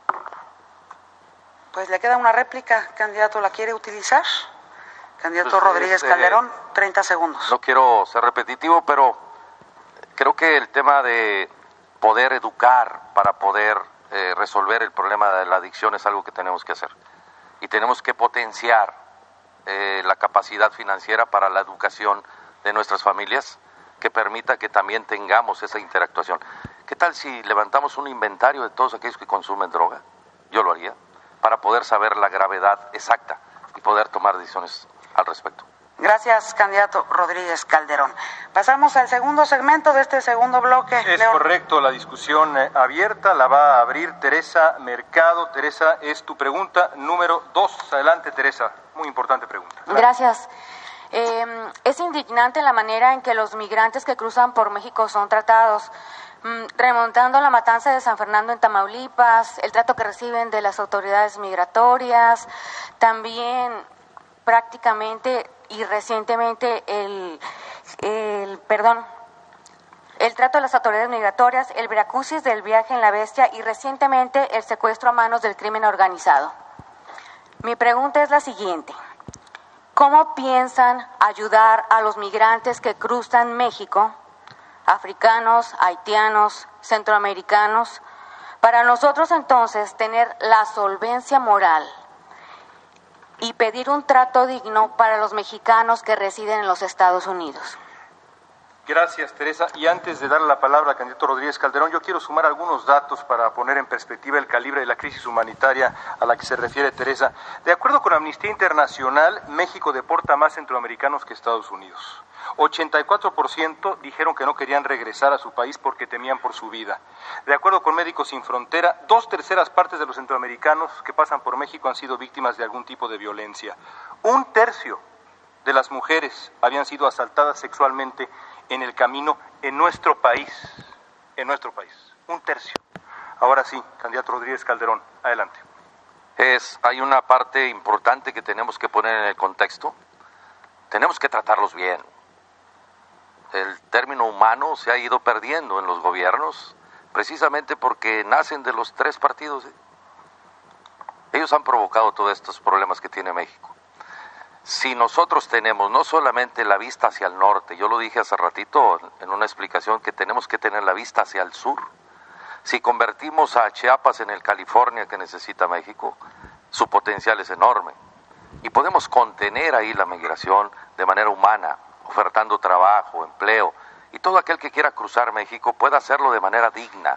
Pues le queda una réplica, candidato, ¿la quiere utilizar? Candidato
Pues,
Rodríguez Calderón, 30 segundos.
No quiero ser repetitivo, pero creo que el tema de poder educar para poder resolver el problema de la adicción es algo que tenemos que hacer. Y tenemos que potenciar la capacidad financiera para la educación de nuestras familias, que permita que también tengamos esa interactuación. ¿Qué tal si levantamos un inventario de todos aquellos que consumen droga? Yo lo haría, para poder saber la gravedad exacta y poder tomar decisiones al respecto.
Gracias, candidato Rodríguez Calderón. Pasamos al segundo segmento de este segundo bloque.
Es
León.
correcto, la discusión abierta la va a abrir Teresa Mercado. Teresa, es tu pregunta número 2. Adelante, Teresa. Muy importante pregunta.
Gracias. Es indignante la manera en que los migrantes que cruzan por México son tratados, remontando la matanza de San Fernando en Tamaulipas, el trato que reciben de las autoridades migratorias, también prácticamente y recientemente el trato de las autoridades migratorias, el Viracusis del viaje en la Bestia y recientemente el secuestro a manos del crimen organizado. Mi pregunta es la siguiente: ¿cómo piensan ayudar a los migrantes que cruzan México, africanos, haitianos, centroamericanos, para nosotros entonces tener la solvencia moral y pedir un trato digno para los mexicanos que residen en los Estados Unidos?
Gracias, Teresa. Y antes de darle la palabra al candidato Rodríguez Calderón, yo quiero sumar algunos datos para poner en perspectiva el calibre de la crisis humanitaria a la que se refiere Teresa. De acuerdo con Amnistía Internacional, México deporta más centroamericanos que Estados Unidos. 84% dijeron que no querían regresar a su país porque temían por su vida. De acuerdo con Médicos Sin Frontera, 2/3 partes de los centroamericanos que pasan por México han sido víctimas de algún tipo de violencia. 1/3 de las mujeres habían sido asaltadas sexualmente en el camino en nuestro país. 1/3. Ahora sí, candidato Rodríguez Calderón, adelante.
Hay una parte importante que tenemos que poner en el contexto. Tenemos que tratarlos bien. El término humano se ha ido perdiendo en los gobiernos, precisamente porque nacen de los 3 partidos. Ellos han provocado todos estos problemas que tiene México. Si nosotros tenemos no solamente la vista hacia el norte, yo lo dije hace ratito en una explicación, que tenemos que tener la vista hacia el sur. Si convertimos a Chiapas en el California que necesita México, su potencial es enorme. Y podemos contener ahí la migración de manera humana, ofertando trabajo, empleo, y todo aquel que quiera cruzar México pueda hacerlo de manera digna.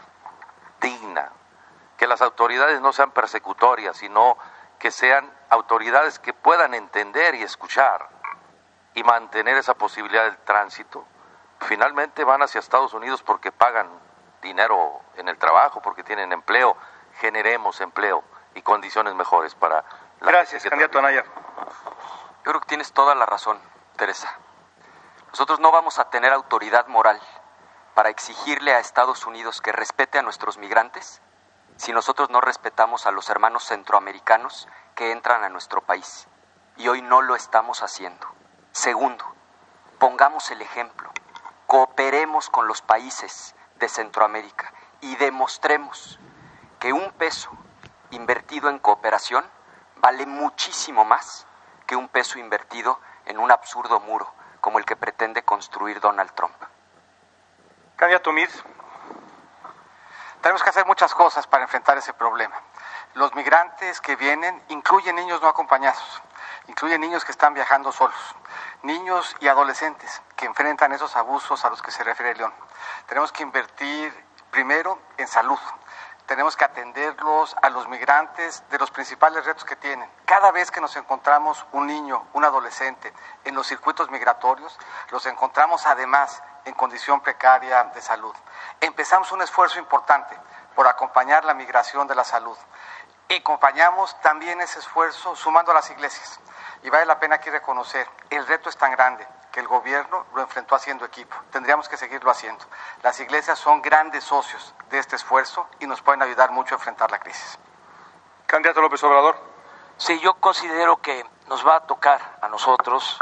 Que las autoridades no sean persecutorias, sino que sean autoridades que puedan entender y escuchar y mantener esa posibilidad del tránsito. Finalmente van hacia Estados Unidos porque pagan dinero en el trabajo, porque tienen empleo. Generemos empleo y condiciones mejores para la...
Gracias, candidato Anaya.
Yo creo que tienes toda la razón, Teresa. Nosotros no vamos a tener autoridad moral para exigirle a Estados Unidos que respete a nuestros migrantes si nosotros no respetamos a los hermanos centroamericanos que entran a nuestro país. Y hoy no lo estamos haciendo. Segundo, pongamos el ejemplo. Cooperemos con los países de Centroamérica y demostremos que un peso invertido en cooperación vale muchísimo más que un peso invertido en un absurdo muro como el que pretende construir Donald Trump.
Candidato Mir.
Tenemos que hacer muchas cosas para enfrentar ese problema. Los migrantes que vienen incluyen niños no acompañados, incluyen niños que están viajando solos, niños y adolescentes que enfrentan esos abusos a los que se refiere León. Tenemos que invertir primero en salud. Tenemos que atenderlos a los migrantes de los principales retos que tienen. Cada vez que nos encontramos un niño, un adolescente en los circuitos migratorios, los encontramos además en condición precaria de salud. Empezamos un esfuerzo importante por acompañar la migración de la salud. Y acompañamos también ese esfuerzo sumando a las iglesias. Y vale la pena aquí reconocer, el reto es tan grande que el gobierno lo enfrentó haciendo equipo. Tendríamos que seguirlo haciendo. Las iglesias son grandes socios de este esfuerzo y nos pueden ayudar mucho a enfrentar la crisis.
Candidato López Obrador.
Sí, yo considero que nos va a tocar a nosotros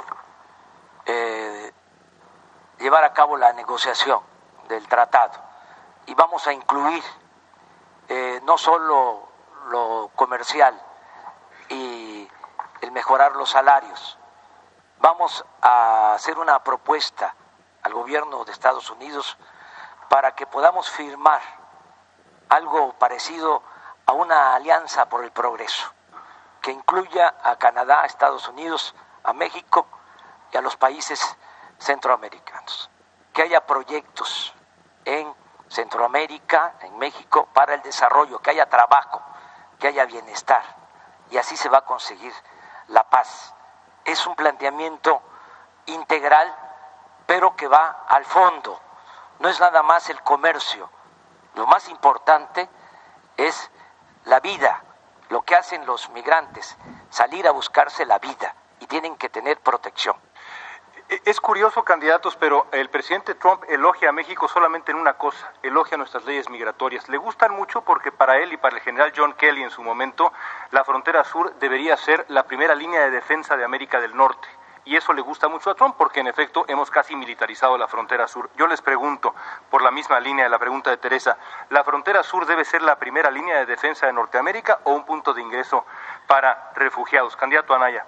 llevar a cabo la negociación del tratado y vamos a incluir no solo lo comercial y el mejorar los salarios. Vamos a hacer una propuesta al gobierno de Estados Unidos para que podamos firmar algo parecido a una alianza por el progreso, que incluya a Canadá, a Estados Unidos, a México y a los países centroamericanos. Que haya proyectos en Centroamérica, en México, para el desarrollo, que haya trabajo, que haya bienestar, y así se va a conseguir la paz. Es un planteamiento integral, pero que va al fondo. No es nada más el comercio. Lo más importante es la vida, lo que hacen los migrantes, salir a buscarse la vida
y tienen que tener protección.
Es curioso, candidatos, pero el presidente Trump elogia a México solamente en una cosa, elogia nuestras leyes migratorias. Le gustan mucho porque para él y para el general John Kelly en su momento, la frontera sur debería ser la primera línea de defensa de América del Norte. Y eso le gusta mucho a Trump porque en efecto hemos casi militarizado la frontera sur. Yo les pregunto, por la misma línea de la pregunta de Teresa, ¿la frontera sur debe ser la primera línea de defensa de Norteamérica o un punto de ingreso para refugiados? Candidato Anaya.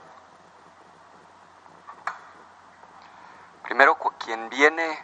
Primero, quien viene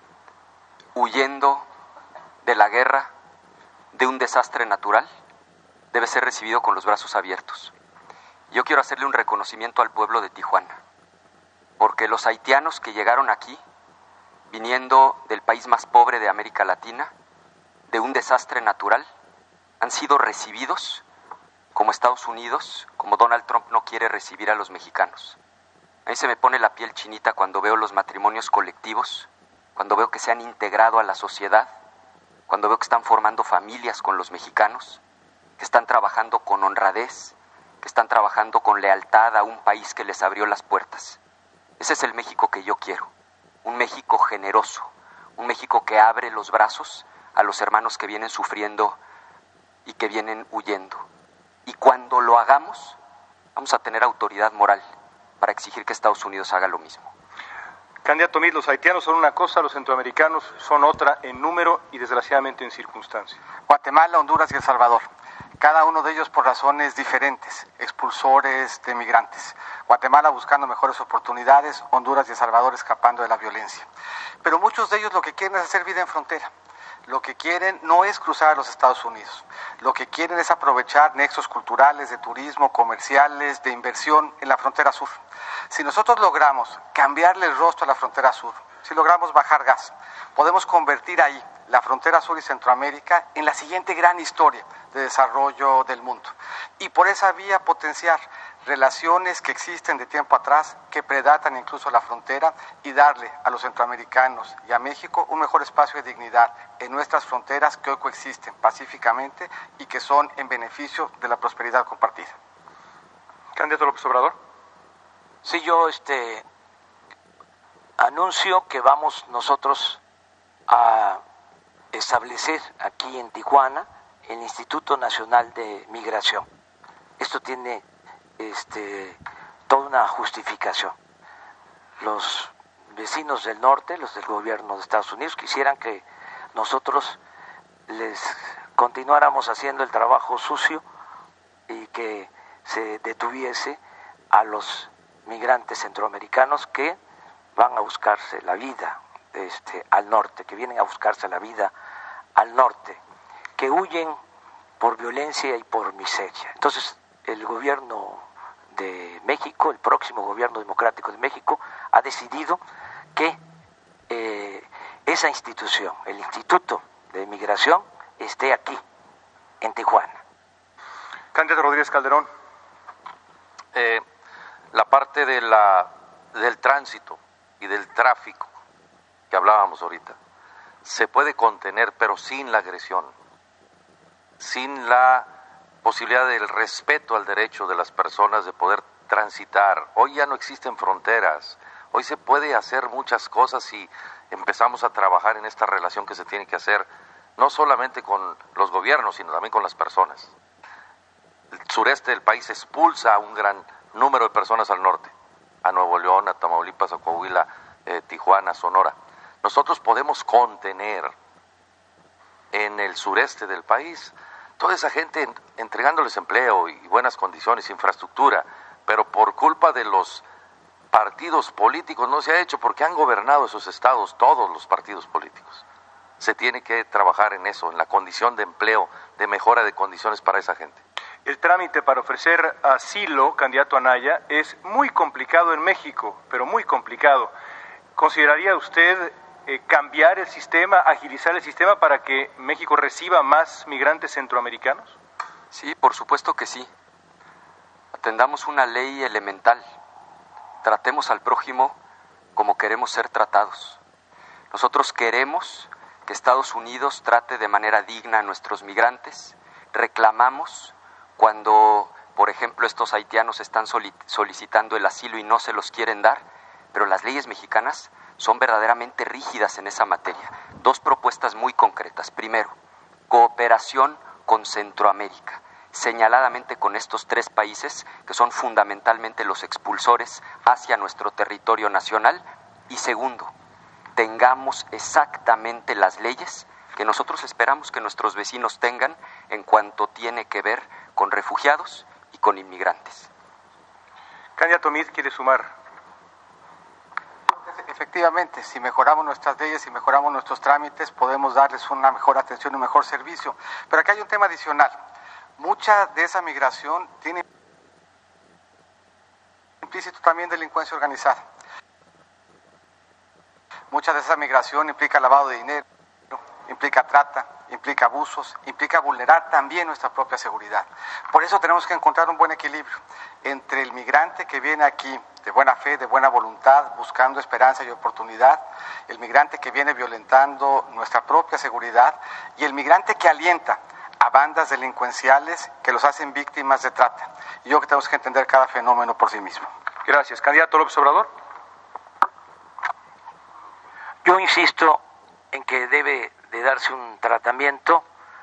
huyendo de la guerra, de un desastre natural, debe ser recibido con los brazos abiertos. Yo quiero hacerle un reconocimiento al pueblo de Tijuana, porque los haitianos que llegaron aquí, viniendo del país más pobre de América Latina, de un desastre natural, han sido recibidos como Estados Unidos, como Donald Trump no quiere recibir a los mexicanos. A mí se me pone la piel chinita cuando veo los matrimonios colectivos, cuando veo que se han integrado a la sociedad, cuando veo que están formando familias con los mexicanos, que están trabajando con honradez, que están trabajando con lealtad a un país que les abrió las puertas. Ese es el México que yo quiero, un México generoso, un México que abre los brazos a los hermanos que vienen sufriendo y que vienen huyendo. Y cuando lo hagamos, vamos a tener autoridad moral para exigir que Estados Unidos haga lo mismo.
Candidato Meade, los haitianos son una cosa, los centroamericanos son otra en número y desgraciadamente en circunstancia.
Guatemala, Honduras y El Salvador. Cada uno de ellos por razones diferentes, expulsores de migrantes. Guatemala buscando mejores oportunidades, Honduras y El Salvador escapando de la violencia. Pero muchos de ellos lo que quieren es hacer vida en frontera. Lo que quieren no es cruzar a los Estados Unidos. Lo que quieren es aprovechar nexos culturales, de turismo, comerciales, de inversión en la frontera sur. Si nosotros logramos cambiarle el rostro a la frontera sur, si logramos bajar gas, podemos convertir ahí la frontera sur y Centroamérica en la siguiente gran historia de desarrollo del mundo. Y por esa vía potenciar relaciones que existen de tiempo atrás, que predatan incluso la frontera, y darle a los centroamericanos y a México un mejor espacio de dignidad en nuestras fronteras que hoy coexisten pacíficamente y que son en beneficio de la prosperidad compartida.
Candidato López Obrador.
Sí, yo anuncio que vamos nosotros a establecer aquí en Tijuana el Instituto Nacional de Migración. Esto tiene toda una justificación. Los vecinos del norte, los del gobierno de Estados Unidos, quisieran que nosotros les continuáramos haciendo el trabajo sucio y que se detuviese a los migrantes centroamericanos que van a buscarse la vida al norte, que vienen a buscarse la vida al norte, que huyen por violencia y por miseria. Entonces, el gobierno de México, el próximo gobierno democrático de México, ha decidido que esa institución, el Instituto de Migración, esté aquí, en Tijuana.
Candidato Rodríguez Calderón.
La parte del tránsito y del tráfico que hablábamos ahorita se puede contener, pero sin la agresión, sin la posibilidad del respeto al derecho de las personas de poder transitar. Hoy ya no existen fronteras, hoy se puede hacer muchas cosas si empezamos a trabajar en esta relación que se tiene que hacer, no solamente con los gobiernos, sino también con las personas. El sureste del país expulsa a un gran número de personas al norte, a Nuevo León, a Tamaulipas, a Coahuila, Tijuana, Sonora. Nosotros podemos contener en el sureste del país toda esa gente entregándoles empleo y buenas condiciones, infraestructura, pero por culpa de los partidos políticos no se ha hecho, porque han gobernado esos estados todos los partidos políticos. Se tiene que trabajar en eso, en la condición de empleo, de mejora de condiciones para esa gente.
El trámite para ofrecer asilo, candidato Anaya, es muy complicado en México, pero muy complicado. ¿Consideraría usted cambiar el sistema, agilizar el sistema para que México reciba más migrantes centroamericanos?
Sí, por supuesto que sí. Atendamos una ley elemental. Tratemos al prójimo como queremos ser tratados. Nosotros queremos que Estados Unidos trate de manera digna a nuestros migrantes. Reclamamos cuando por ejemplo, estos haitianos están solicitando el asilo y no se los quieren dar, pero las leyes mexicanas son verdaderamente rígidas en esa materia. 2 propuestas muy concretas. Primero, cooperación con Centroamérica, señaladamente con estos 3 países que son fundamentalmente los expulsores hacia nuestro territorio nacional. Y segundo, tengamos exactamente las leyes que nosotros esperamos que nuestros vecinos tengan en cuanto tiene que ver con refugiados y con inmigrantes.
Candidato Meade, ¿quiere sumar?
Efectivamente, si mejoramos nuestras leyes, si mejoramos nuestros trámites, podemos darles una mejor atención y un mejor servicio. Pero acá hay un tema adicional. Mucha de esa migración tiene implícito también delincuencia organizada. Mucha de esa migración implica lavado de dinero, implica trata, implica abusos, implica vulnerar también nuestra propia seguridad. Por eso tenemos que encontrar un buen equilibrio entre el migrante que viene aquí de buena fe, de buena voluntad, buscando esperanza y oportunidad, el migrante que viene violentando nuestra propia seguridad y el migrante que alienta a bandas delincuenciales que los hacen víctimas de trata. Y yo creo que tenemos que entender cada fenómeno por sí mismo.
Gracias. Candidato López Obrador.
Yo insisto en que debe de darse un tratamiento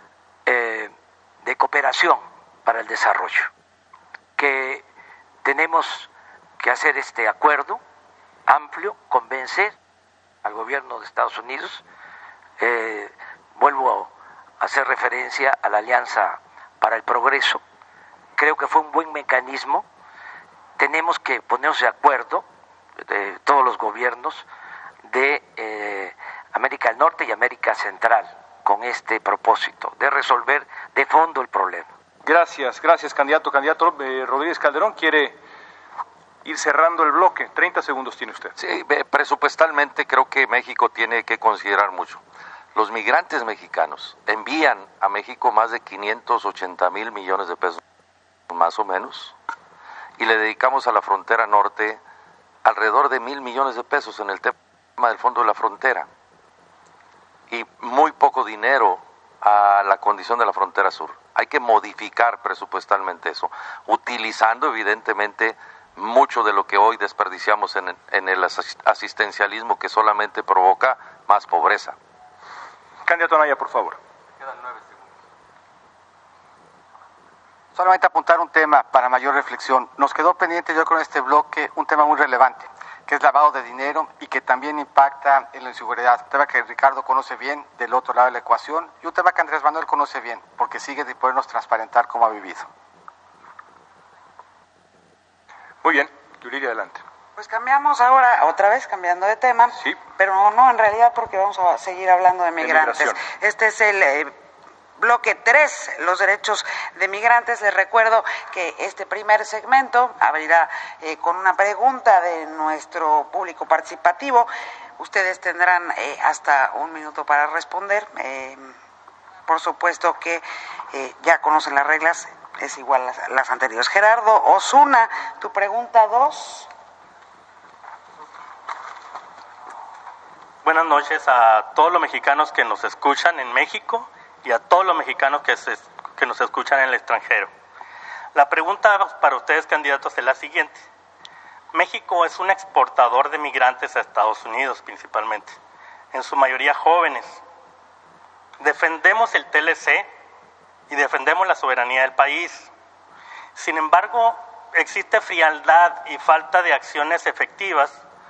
de cooperación para el desarrollo, que tenemos que hacer este acuerdo amplio, convencer al gobierno de Estados Unidos. Vuelvo a hacer referencia a la Alianza para el Progreso. Creo que fue un buen mecanismo. Tenemos que ponernos de acuerdo, todos los gobiernos de América del Norte y América Central, con este propósito de resolver de fondo el problema.
Gracias, candidato. Candidato Rodríguez Calderón, quiere ir cerrando el bloque. 30 segundos tiene usted.
Sí, presupuestalmente creo que México tiene que considerar mucho. Los migrantes mexicanos envían a México más de 580,000 millones de pesos, más o menos, y le dedicamos a la frontera norte alrededor de 1,000 millones de pesos en el tema del fondo de la frontera, y muy poco dinero a la condición de la frontera sur. Hay que modificar presupuestalmente eso, utilizando evidentemente mucho de lo que hoy desperdiciamos en el asistencialismo, que solamente provoca más pobreza.
Candidato Anaya, por favor.
Quedan 9 segundos. Solamente apuntar un tema para mayor reflexión. Nos quedó pendiente, yo creo, en este bloque un tema muy relevante, que es lavado de dinero y que también impacta en la inseguridad. Un tema que Ricardo conoce bien del otro lado de la ecuación y un tema que Andrés Manuel conoce bien, porque sigue de podernos transparentar cómo ha vivido.
Muy bien, Yuridia, adelante.
Pues cambiamos ahora, otra vez cambiando de tema,
sí,
pero no en realidad, porque vamos a seguir hablando de migrantes. Este es el bloque 3, los derechos de migrantes. Les recuerdo que este primer segmento abrirá con una pregunta de nuestro público participativo. Ustedes tendrán hasta 1 minuto para responder. Por supuesto que ya conocen las reglas, es igual a las anteriores. Gerardo Osuna, tu pregunta 2.
Buenas noches a todos los mexicanos que nos escuchan en México y a todos los mexicanos que nos escuchan en el extranjero. La pregunta para ustedes, candidatos, es la siguiente. México es un exportador de migrantes a Estados Unidos principalmente, en su mayoría jóvenes. Defendemos el TLC y defendemos la soberanía del país. Sin embargo, existe frialdad y falta de acciones efectivas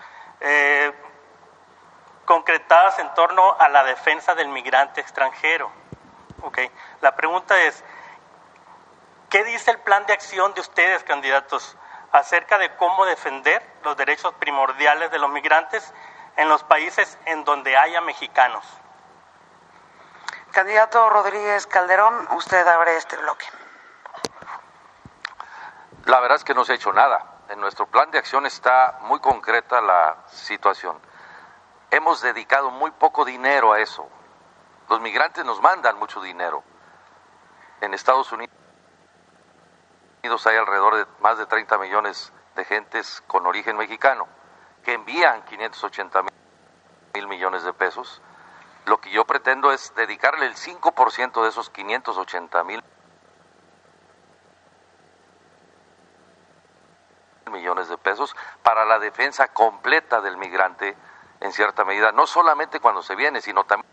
concretadas en torno a la defensa del migrante extranjero. Okay. La pregunta es, ¿qué dice el plan de acción de ustedes, candidatos, acerca de cómo defender los derechos primordiales de los migrantes en los países en donde haya mexicanos?
Candidato Rodríguez Calderón, usted abre este bloque.
La verdad es que no se ha hecho nada. En nuestro plan de acción está muy concreta la situación. Hemos dedicado muy poco dinero a eso. Los migrantes nos mandan mucho dinero. En Estados Unidos hay alrededor de más de 30 millones de gentes con origen mexicano que envían 580,000 millones de pesos. Lo que yo pretendo es dedicarle el 5% de esos 580,000
millones de pesos para la defensa completa del migrante en cierta medida, no solamente cuando se viene, sino también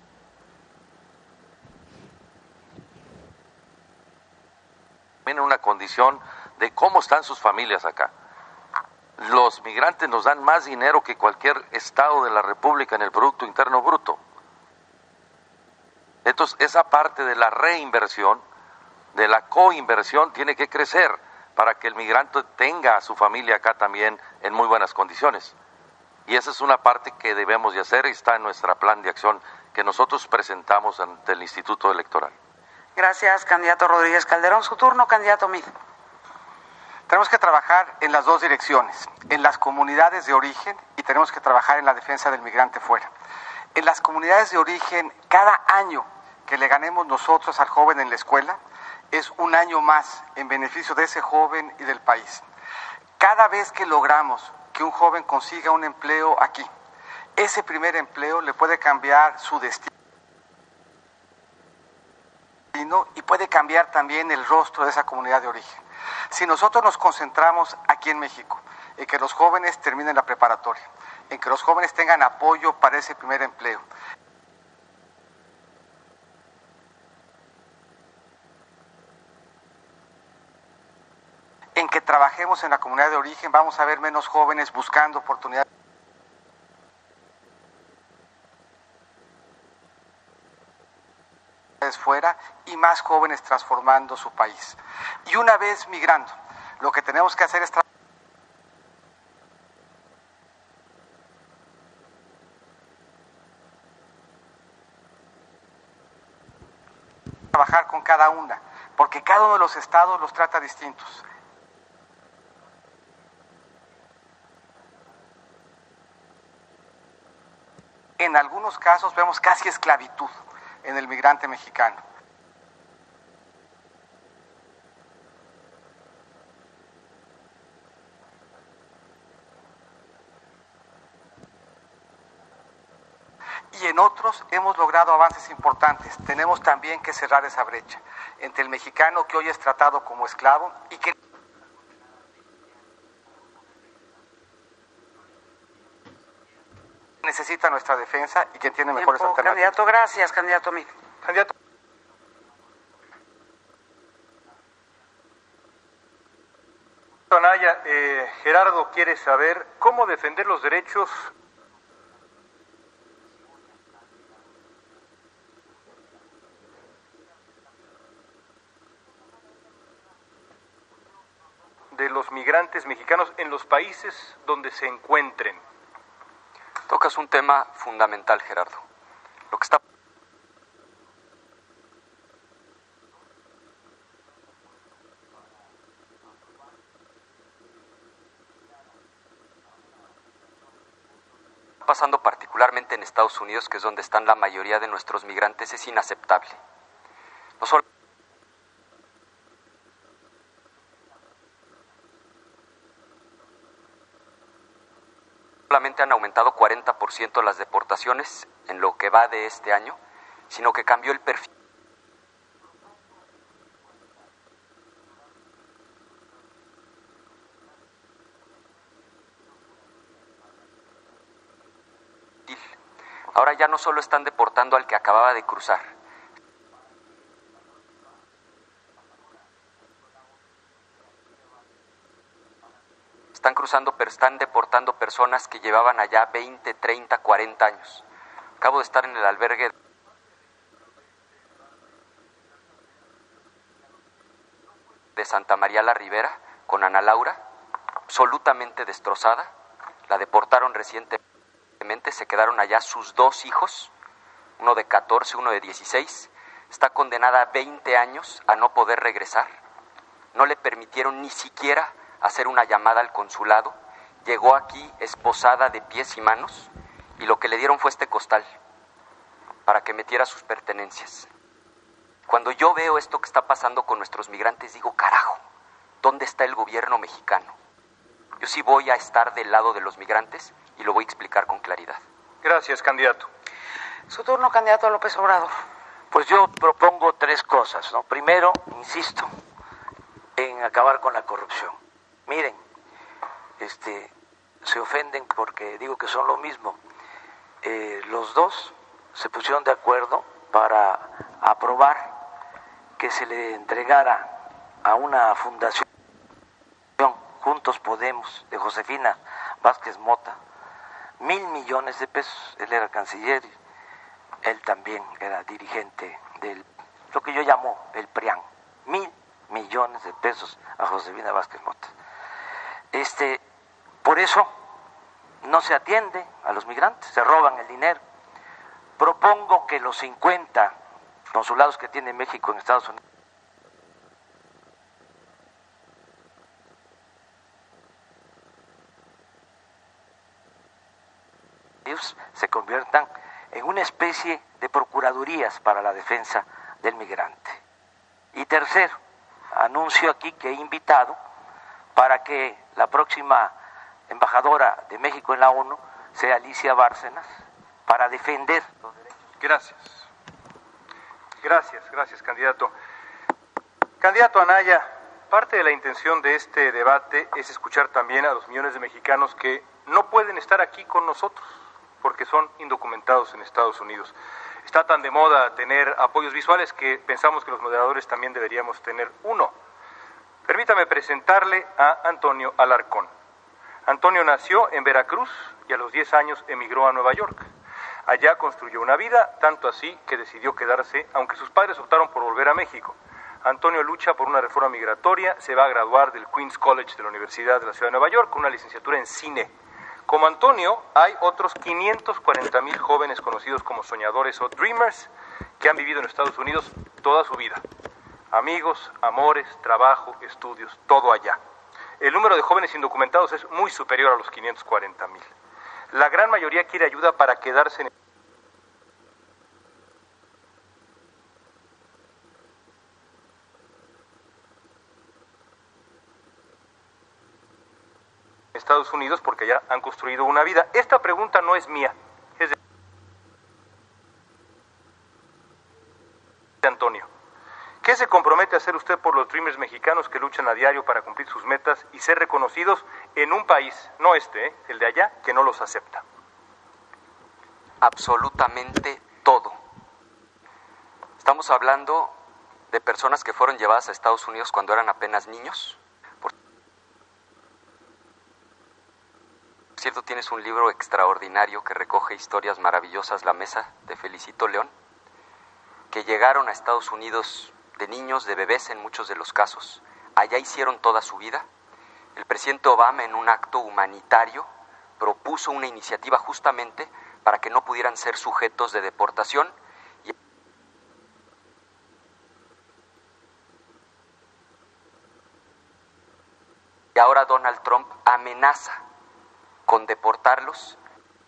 en una condición de cómo están sus familias acá. Los migrantes nos dan más dinero que cualquier estado de la República en el Producto Interno Bruto. Entonces, esa parte de la reinversión, de la coinversión, tiene que crecer para que el migrante tenga a su familia acá también en muy buenas condiciones. Y esa es una parte que debemos de hacer y está en nuestro plan de acción que nosotros presentamos ante el Instituto Electoral.
Gracias, candidato Rodríguez Calderón. Su turno, candidato Mid.
Tenemos que trabajar en las dos direcciones, en las comunidades de origen y tenemos que trabajar en la defensa del migrante fuera. En las comunidades de origen, cada año que le ganemos nosotros al joven en la escuela es un año más en beneficio de ese joven y del país. Cada vez que logramos que un joven consiga un empleo aquí, ese primer empleo le puede cambiar su destino y puede cambiar también el rostro de esa comunidad de origen. Si nosotros nos concentramos aquí en México, en que los jóvenes terminen la preparatoria, en que los jóvenes tengan apoyo para ese primer empleo, en que trabajemos en la comunidad de origen, vamos a ver menos jóvenes buscando oportunidades fuera y más jóvenes transformando su país. Y una vez migrando, lo que tenemos que hacer es trabajar con cada una, porque cada uno de los estados los trata distintos. En algunos casos vemos casi esclavitud en el migrante mexicano. Y en otros hemos logrado avances importantes. Tenemos también que cerrar esa brecha entre el mexicano que hoy es tratado como esclavo y que necesita nuestra defensa y quien tiene mejores alternativas.
Candidato, gracias, candidato Mid.
Candidato Anaya, Gerardo quiere saber cómo defender los derechos de los migrantes mexicanos en los países donde se encuentren.
Tocas un tema fundamental, Gerardo. Lo que está pasando particularmente en Estados Unidos, que es donde están la mayoría de nuestros migrantes, es inaceptable. No solo solamente han aumentado 40% las deportaciones en lo que va de este año, sino que cambió el perfil. Ahora ya no solo están deportando al que acababa de cruzar. Están cruzando, pero están deportando personas que llevaban allá 20, 30, 40 años. Acabo de estar en el albergue de Santa María la Ribera con Ana Laura, absolutamente destrozada. La deportaron recientemente, se quedaron allá sus 2 hijos, uno de 14, uno de 16. Está condenada a 20 años a no poder regresar. No le permitieron ni siquiera hacer una llamada al consulado. Llegó aquí esposada de pies y manos y lo que le dieron fue este costal para que metiera sus pertenencias. Cuando yo veo esto que está pasando con nuestros migrantes, digo, carajo, ¿dónde está el gobierno mexicano? Yo sí voy a estar del lado de los migrantes y lo voy a explicar con claridad.
Gracias, candidato.
Su turno, candidato López Obrador.
Pues yo propongo 3 cosas, ¿no? Primero, insisto, en acabar con la corrupción. Miren, se ofenden porque digo que son lo mismo. Los dos se pusieron de acuerdo para aprobar que se le entregara a una fundación, Juntos Podemos, de Josefina Vázquez Mota, 1,000 millones de pesos. Él era canciller, él también era dirigente de lo que yo llamo el PRIAN, 1,000 millones de pesos a Josefina Vázquez Mota. Por eso no se atiende a los migrantes, se roban el dinero. Propongo que los 50 consulados que tiene México en Estados Unidos se conviertan en una especie de procuradurías para la defensa del migrante. Y tercero, anuncio aquí que he invitado para que la próxima embajadora de México en la ONU sea Alicia Bárcenas, para defender los derechos.
Gracias, candidato. Candidato Anaya, parte de la intención de este debate es escuchar también a los millones de mexicanos que no pueden estar aquí con nosotros porque son indocumentados en Estados Unidos. Está tan de moda tener apoyos visuales que pensamos que los moderadores también deberíamos tener uno. Permítame presentarle a Antonio Alarcón. Antonio nació en Veracruz y a los 10 años emigró a Nueva York. Allá construyó una vida, tanto así que decidió quedarse, aunque sus padres optaron por volver a México. Antonio lucha por una reforma migratoria, se va a graduar del Queens College de la Universidad de la Ciudad de Nueva York con una licenciatura en cine. Como Antonio, hay otros 540,000 jóvenes conocidos como soñadores o dreamers que han vivido en Estados Unidos toda su vida. Amigos, amores, trabajo, estudios, todo allá. El número de jóvenes indocumentados es muy superior a los 540,000. La gran mayoría quiere ayuda para quedarse en Estados Unidos porque ya han construido una vida. Esta pregunta no es mía, es de Antonio. ¿Qué se compromete a hacer usted por los dreamers mexicanos que luchan a diario para cumplir sus metas y ser reconocidos en un país, no el de allá, que no los acepta?
Absolutamente todo. Estamos hablando de personas que fueron llevadas a Estados Unidos cuando eran apenas niños. Por cierto, tienes un libro extraordinario que recoge historias maravillosas, La Mesa, de Felicito León, que llegaron a Estados Unidos de niños, de bebés en muchos de los casos. Allá hicieron toda su vida. El presidente Obama, en un acto humanitario, propuso una iniciativa justamente para que no pudieran ser sujetos de deportación. Y ahora Donald Trump amenaza con deportarlos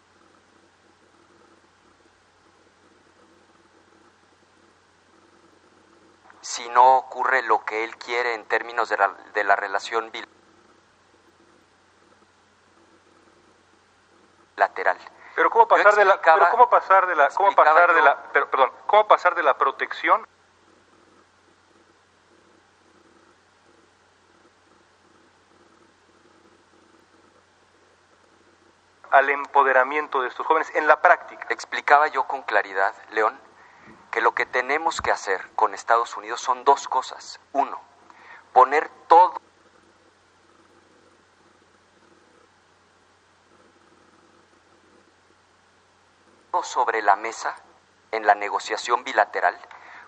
si no ocurre lo que él quiere en términos de la relación bilateral.
Pero cómo pasar de la protección al empoderamiento de estos jóvenes en la práctica.
Explicaba yo con claridad, León, que lo que tenemos que hacer con Estados Unidos son dos cosas. Uno, poner todo sobre la mesa en la negociación bilateral,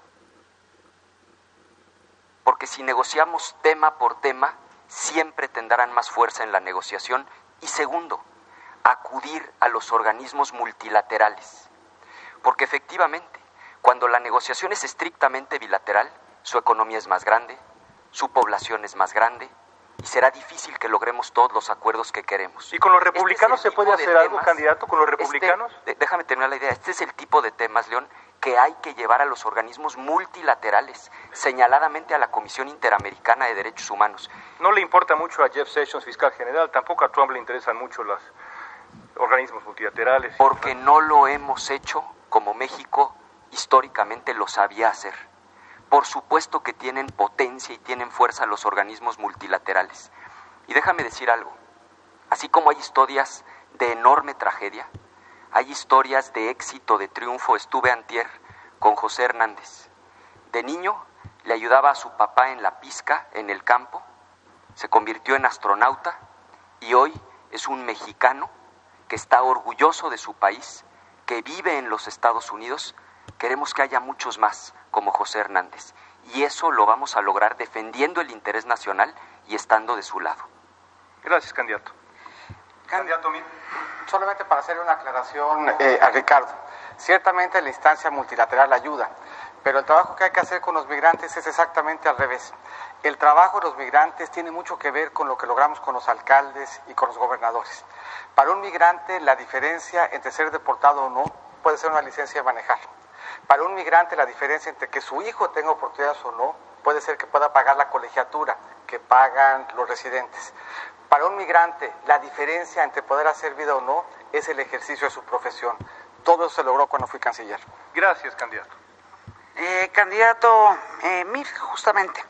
porque si negociamos tema por tema, siempre tendrán más fuerza en la negociación. Y segundo, acudir a los organismos multilaterales, porque efectivamente, cuando la negociación es estrictamente bilateral, su economía es más grande, su población es más grande, y será difícil que logremos todos los acuerdos que queremos.
¿Y con los republicanos se puede hacer algo, candidato, con los republicanos?
Déjame terminar la idea. Este es el tipo de temas, León, que hay que llevar a los organismos multilaterales, señaladamente a la Comisión Interamericana de Derechos Humanos.
No le importa mucho a Jeff Sessions, fiscal general, tampoco a Trump le interesan mucho los organismos multilaterales.
Porque no lo hemos hecho como México históricamente lo sabía hacer. Por supuesto que tienen potencia y tienen fuerza los organismos multilaterales. Y déjame decir algo, Así como hay historias de enorme tragedia, hay historias de éxito, de triunfo. Estuve antier con José Hernández. De niño le ayudaba a su papá en la pizca, en el campo, se convirtió en astronauta y hoy es un mexicano que está orgulloso de su país, que vive en los Estados Unidos. Queremos que haya muchos más como José Hernández, y eso lo vamos a lograr defendiendo el interés nacional y estando de su lado.
Gracias, candidato.
Candidato, solamente para hacer una aclaración a Ricardo. Ciertamente la instancia multilateral ayuda, pero el trabajo que hay que hacer con los migrantes es exactamente al revés. El trabajo de los migrantes tiene mucho que ver con lo que logramos con los alcaldes y con los gobernadores. Para un migrante, la diferencia entre ser deportado o no puede ser una licencia de manejar. Para un migrante, la diferencia entre que su hijo tenga oportunidades o no puede ser que pueda pagar la colegiatura que pagan los residentes. Para un migrante, la diferencia entre poder hacer vida o no es el ejercicio de su profesión. Todo eso se logró cuando fui canciller.
Gracias, candidato.
Candidato Mir, justamente.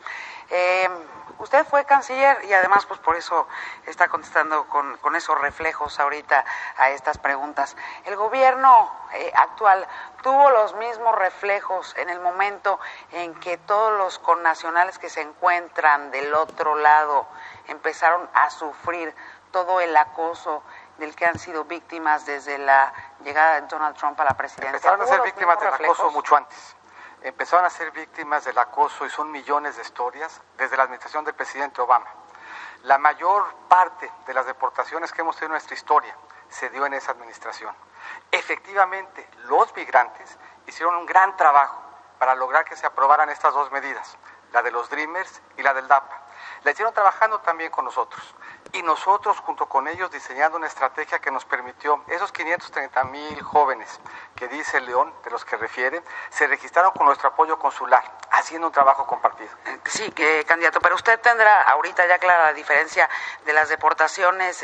Usted fue canciller y además pues por eso está contestando con esos reflejos ahorita a estas preguntas. El gobierno actual tuvo los mismos reflejos en el momento en que todos los connacionales que se encuentran del otro lado empezaron a sufrir todo el acoso del que han sido víctimas desde la llegada de Donald Trump a la presidencia.
Empezaron a ser víctimas del acoso mucho antes. Empezaron a ser víctimas del acoso y son millones de historias desde la administración del presidente Obama. La mayor parte de las deportaciones que hemos tenido en nuestra historia se dio en esa administración. Efectivamente, los migrantes hicieron un gran trabajo para lograr que se aprobaran estas dos medidas, la de los Dreamers y la del DAPA. La hicieron trabajando también con nosotros. Y nosotros, junto con ellos, diseñando una estrategia que nos permitió, esos 530,000 jóvenes que dice León, de los que refiere, se registraron con nuestro apoyo consular, haciendo un trabajo compartido.
Sí, candidato, pero usted tendrá ahorita ya clara la diferencia de las deportaciones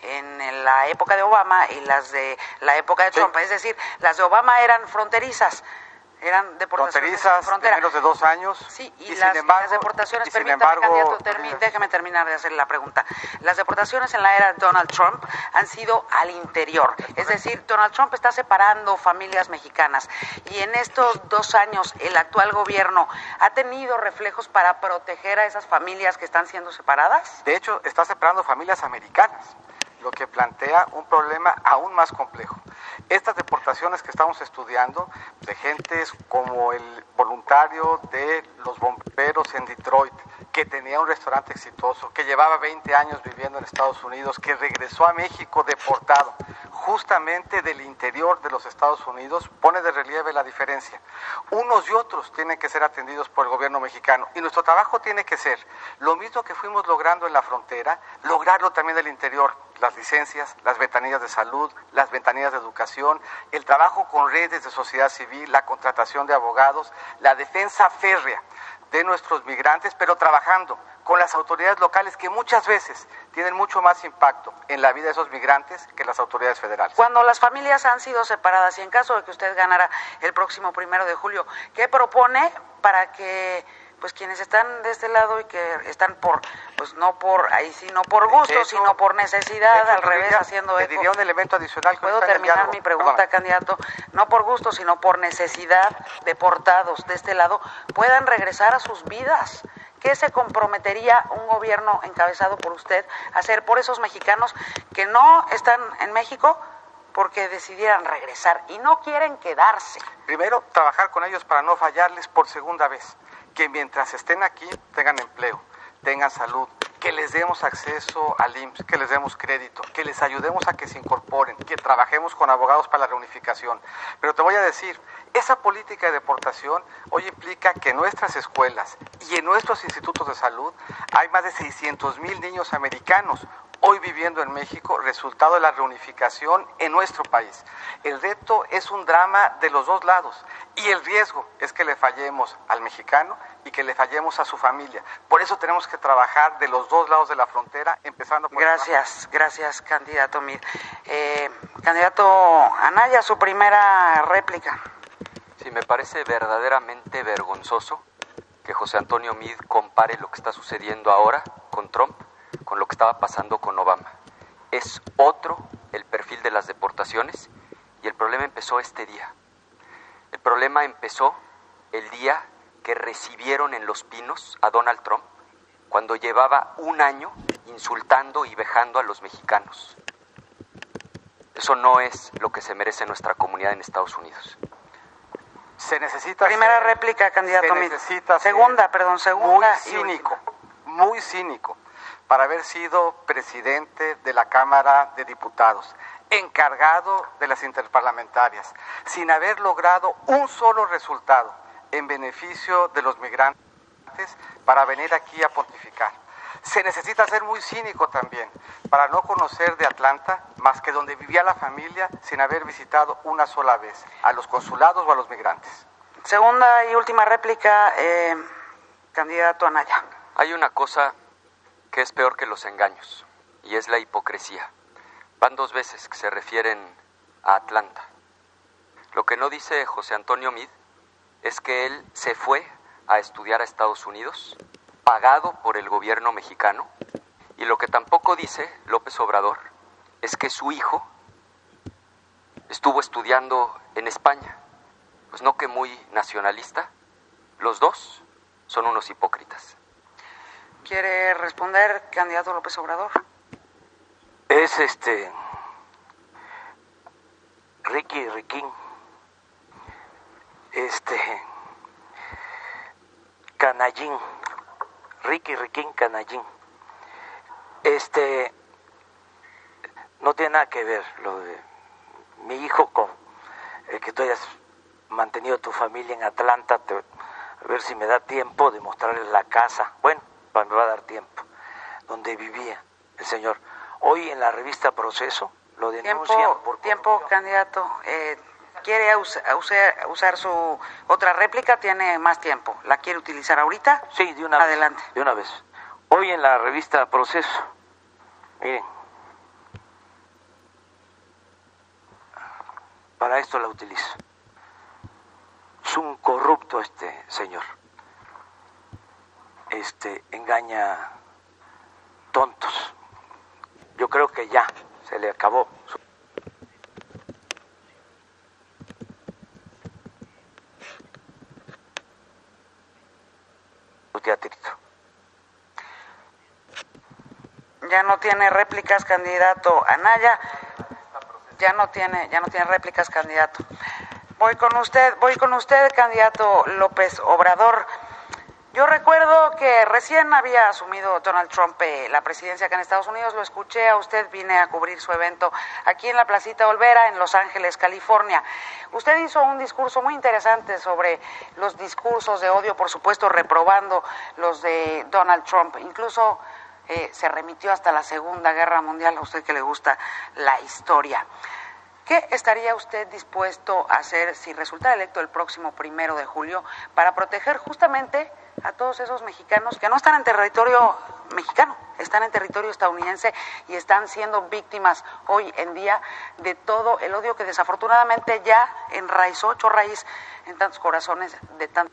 en la época de Obama y las de la época de Trump. Sí. Es decir, las de Obama eran fronterizas. Eran deportaciones
fronterizas de menos de 2 años.
Sí, y las deportaciones, permítame, candidato, déjeme terminar de hacer la pregunta. Las deportaciones en la era de Donald Trump han sido al interior. Es decir, Donald Trump está separando familias mexicanas. Y en estos 2 años, el actual gobierno ha tenido reflejos para proteger a esas familias que están siendo separadas.
De hecho, está separando familias americanas, lo que plantea un problema aún más complejo. Estas deportaciones que estamos estudiando de gentes como el voluntario de los bomberos en Detroit, que tenía un restaurante exitoso, que llevaba 20 años viviendo en Estados Unidos, que regresó a México deportado, justamente del interior de los Estados Unidos, pone de relieve la diferencia. Unos y otros tienen que ser atendidos por el gobierno mexicano, y nuestro trabajo tiene que ser lo mismo que fuimos logrando en la frontera, lograrlo también del interior. Las licencias, las ventanillas de salud, las ventanillas de educación, el trabajo con redes de sociedad civil, la contratación de abogados, la defensa férrea de nuestros migrantes, pero trabajando con las autoridades locales que muchas veces tienen mucho más impacto en la vida de esos migrantes que las autoridades federales.
Cuando las familias han sido separadas y en caso de que usted ganara el próximo 1 de julio, ¿qué propone para que pues quienes están de este lado y que están no por gusto, sino por necesidad, al revés, haciendo eco?
Diría un elemento adicional.
¿Puedo terminar mi pregunta, candidato? No por gusto, sino por necesidad, deportados de este lado, puedan regresar a sus vidas. ¿Qué se comprometería un gobierno encabezado por usted a hacer por esos mexicanos que no están en México porque decidieran regresar y no quieren quedarse?
Primero, trabajar con ellos para no fallarles por segunda vez. Que mientras estén aquí tengan empleo, tengan salud, que les demos acceso al IMSS, que les demos crédito, que les ayudemos a que se incorporen, que trabajemos con abogados para la reunificación. Pero te voy a decir, esa política de deportación hoy implica que en nuestras escuelas y en nuestros institutos de salud hay más de 600,000 niños americanos hoy viviendo en México, resultado de la reunificación en nuestro país. El reto es un drama de los dos lados y el riesgo es que le fallemos al mexicano y que le fallemos a su familia. Por eso tenemos que trabajar de los dos lados de la frontera, empezando por...
Gracias, candidato Mir. Candidato Anaya, su primera réplica.
Sí, me parece verdaderamente vergonzoso que José Antonio Meade compare lo que está sucediendo ahora con Trump con lo que estaba pasando con Obama. es otro el perfil de las deportaciones y el problema empezó este día. El problema empezó el día que recibieron en Los Pinos a Donald Trump cuando llevaba un año insultando y vejando a los mexicanos. Eso no es lo que se merece nuestra comunidad en Estados Unidos.
Se necesita
primera réplica, candidato. Segunda.
Muy cínico para haber sido presidente de la Cámara de Diputados, encargado de las interparlamentarias, sin haber logrado un solo resultado en beneficio de los migrantes para venir aquí a pontificar. Se necesita ser muy cínico también para no conocer de Atlanta más que donde vivía la familia sin haber visitado una sola vez a los consulados o a los migrantes.
Segunda y última réplica, candidato Anaya.
Hay una cosa que es peor que los engaños y es la hipocresía. Van 2 veces que se refieren a Atlanta. Lo que no dice José Antonio Meade es que él se fue a estudiar a Estados Unidos, pagado por el gobierno mexicano, y lo que tampoco dice López Obrador es que su hijo estuvo estudiando en España. Pues no que muy nacionalista, los dos son unos hipócritas.
¿Quiere responder, candidato López Obrador?
Es Ricky Riquín, Canallín, Ricky Riquín Canallín. No tiene nada que ver lo de mi hijo con el que tú hayas mantenido tu familia en Atlanta. A ver si me da tiempo de mostrarles la casa. Bueno, me va a dar tiempo, donde vivía el señor. Hoy en la revista Proceso lo denuncian por
tiempo, candidato. ¿Quiere usar su otra réplica? Tiene más tiempo. ¿La quiere utilizar ahorita?
Sí, de una vez.
Adelante.
De una vez. Hoy en la revista Proceso, miren, para esto la utilizo. Es un corrupto este señor. Engaña tontos. Yo creo que ya se le acabó su teatrito.
Ya no tiene réplicas, candidato Anaya. Ya no tiene réplicas, candidato. Voy con usted, candidato López Obrador. Yo recuerdo que recién había asumido Donald Trump la presidencia acá en Estados Unidos. Lo escuché a usted, vine a cubrir su evento aquí en la Placita Olvera, en Los Ángeles, California. Usted hizo un discurso muy interesante sobre los discursos de odio, por supuesto reprobando los de Donald Trump. Incluso se remitió hasta la Segunda Guerra Mundial, a usted que le gusta la historia. ¿Qué estaría usted dispuesto a hacer si resultara electo el próximo 1 de julio para proteger justamente a todos esos mexicanos que no están en territorio mexicano, están en territorio estadounidense y están siendo víctimas hoy en día de todo el odio que desafortunadamente ya echó raíz en tantos corazones de tantos?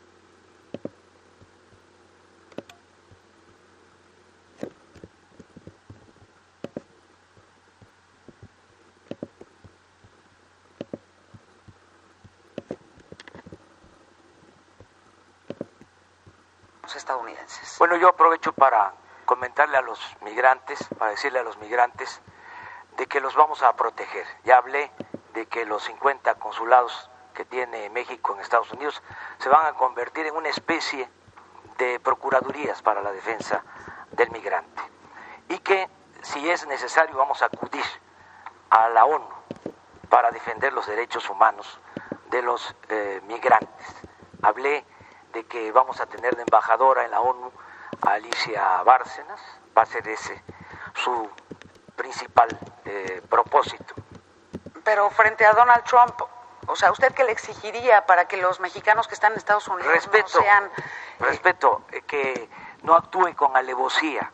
Estadounidenses.
Bueno, yo aprovecho para comentarle a los migrantes, para decirle a los migrantes de que los vamos a proteger. Ya hablé de que los 50 consulados que tiene México en Estados Unidos se van a convertir en una especie de procuradurías para la defensa del migrante. Y que si es necesario vamos a acudir a la ONU para defender los derechos humanos de los migrantes. Hablé de que vamos a tener de embajadora en la ONU a Alicia Bárcenas, va a ser ese su principal propósito.
Pero frente a Donald Trump, o sea, ¿usted qué le exigiría para que los mexicanos que están en Estados Unidos no sean...
que no actúe con alevosía,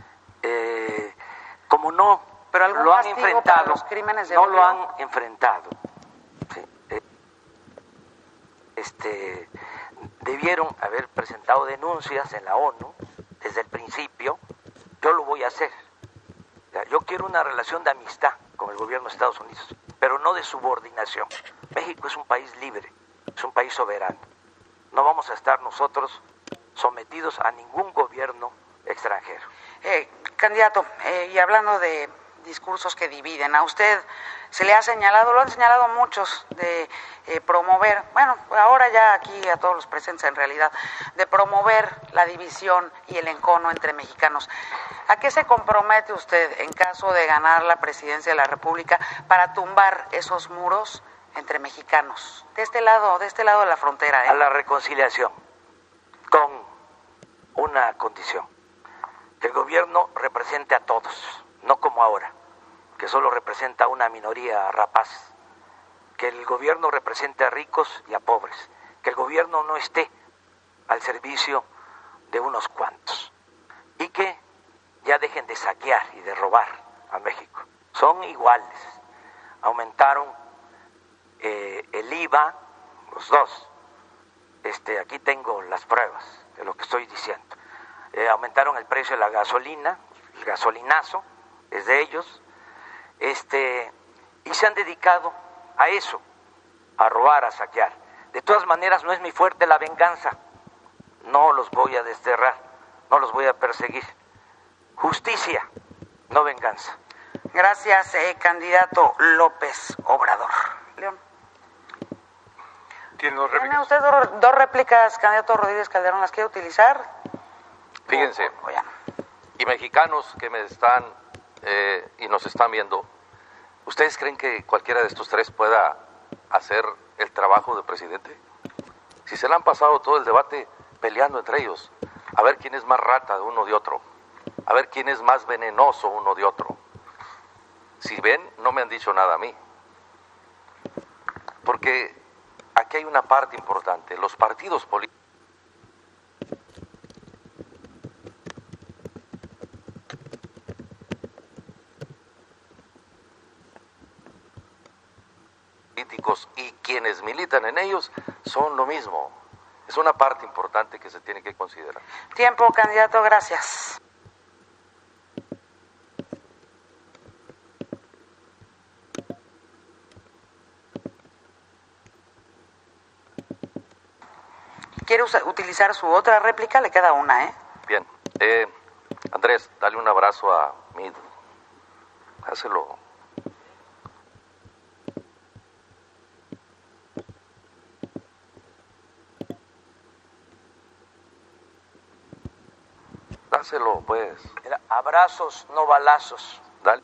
como no
pero algún
lo han
castigo
enfrentado,
para los crímenes de
no
odio?
lo han enfrentado. Debieron haber presentado denuncias en la ONU desde el principio. Yo lo voy a hacer. Yo quiero una relación de amistad con el gobierno de Estados Unidos, pero no de subordinación. México es un país libre, es un país soberano. No vamos a estar nosotros sometidos a ningún gobierno extranjero.
Candidato, y hablando de discursos que dividen, a usted se le ha señalado, lo han señalado muchos, de promover, bueno, ahora ya aquí a todos los presentes en realidad, de promover la división y el encono entre mexicanos. ¿A qué se compromete usted en caso de ganar la presidencia de la República para tumbar esos muros entre mexicanos? De este lado de la frontera.
A la reconciliación, con una condición: que el gobierno represente a todos, no como ahora, que solo representa a una minoría rapaz, que el gobierno represente a ricos y a pobres, que el gobierno no esté al servicio de unos cuantos, y que ya dejen de saquear y de robar a México. Son iguales. Aumentaron el IVA, los dos. Aquí tengo las pruebas de lo que estoy diciendo. Aumentaron el precio de la gasolina, el gasolinazo es de ellos, y se han dedicado a eso, a robar, a saquear. De todas maneras, no es mi fuerte la venganza. No los voy a desterrar, no los voy a perseguir. Justicia, no venganza.
Gracias, candidato López Obrador. León.
¿Tiene dos réplicas?
¿Tiene usted dos réplicas, candidato Rodríguez Calderón? ¿Las quiere utilizar?
Fíjense, y mexicanos que me están y nos están viendo, ¿ustedes creen que cualquiera de estos tres pueda hacer el trabajo de presidente? Si se le han pasado todo el debate peleando entre ellos, a ver quién es más rata de uno de otro, a ver quién es más venenoso uno de otro. Si ven, no me han dicho nada a mí. Porque aquí hay una parte importante, los partidos políticos y quienes militan en ellos son lo mismo. Es una parte importante que se tiene que considerar.
Tiempo, candidato, gracias. ¿Quiere utilizar su otra réplica? Le queda una, ¿eh?
Bien. Andrés, dale un abrazo a Mid. Hácelo. Dáselo, pues.
Abrazos, no balazos.
Dale.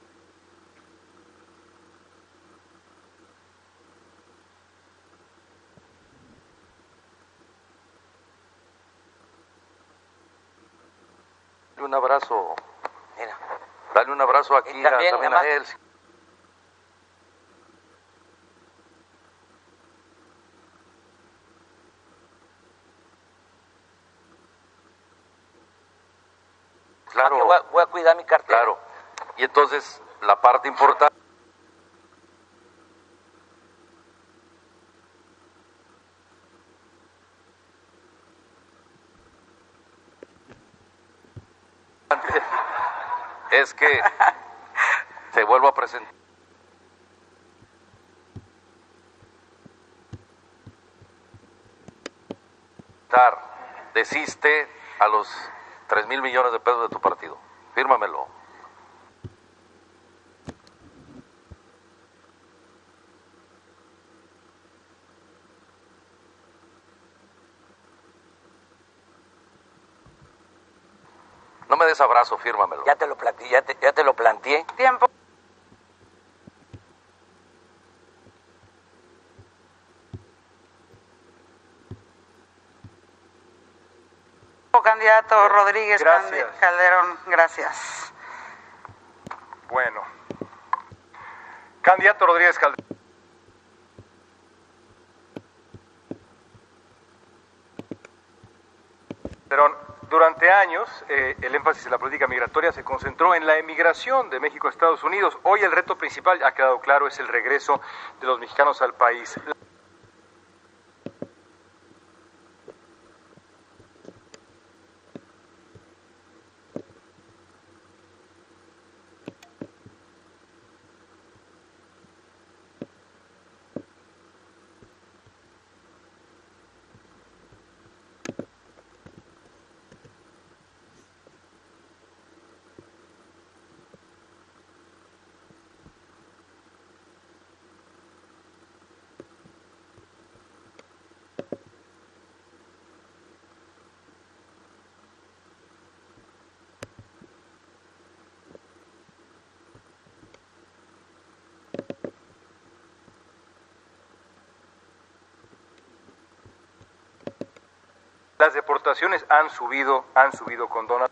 Un abrazo.
Mira.
Dale un abrazo aquí también a él. Claro.
Voy a cuidar mi cartera.
Claro. Y entonces, la parte importante. Es que te vuelvo a presentar. Desiste a los 3,000 millones de pesos de tu partido. Fírmamelo. No me des abrazo, fírmamelo.
Ya te lo planteé, ya te lo planteé.
Tiempo. Candidato Rodríguez Calderón, gracias.
Bueno. Candidato Rodríguez Calderón. Durante años, el énfasis en la política migratoria se concentró en la emigración de México a Estados Unidos. Hoy el reto principal, ha quedado claro, es el regreso de los mexicanos al país. Las deportaciones han subido con Donald.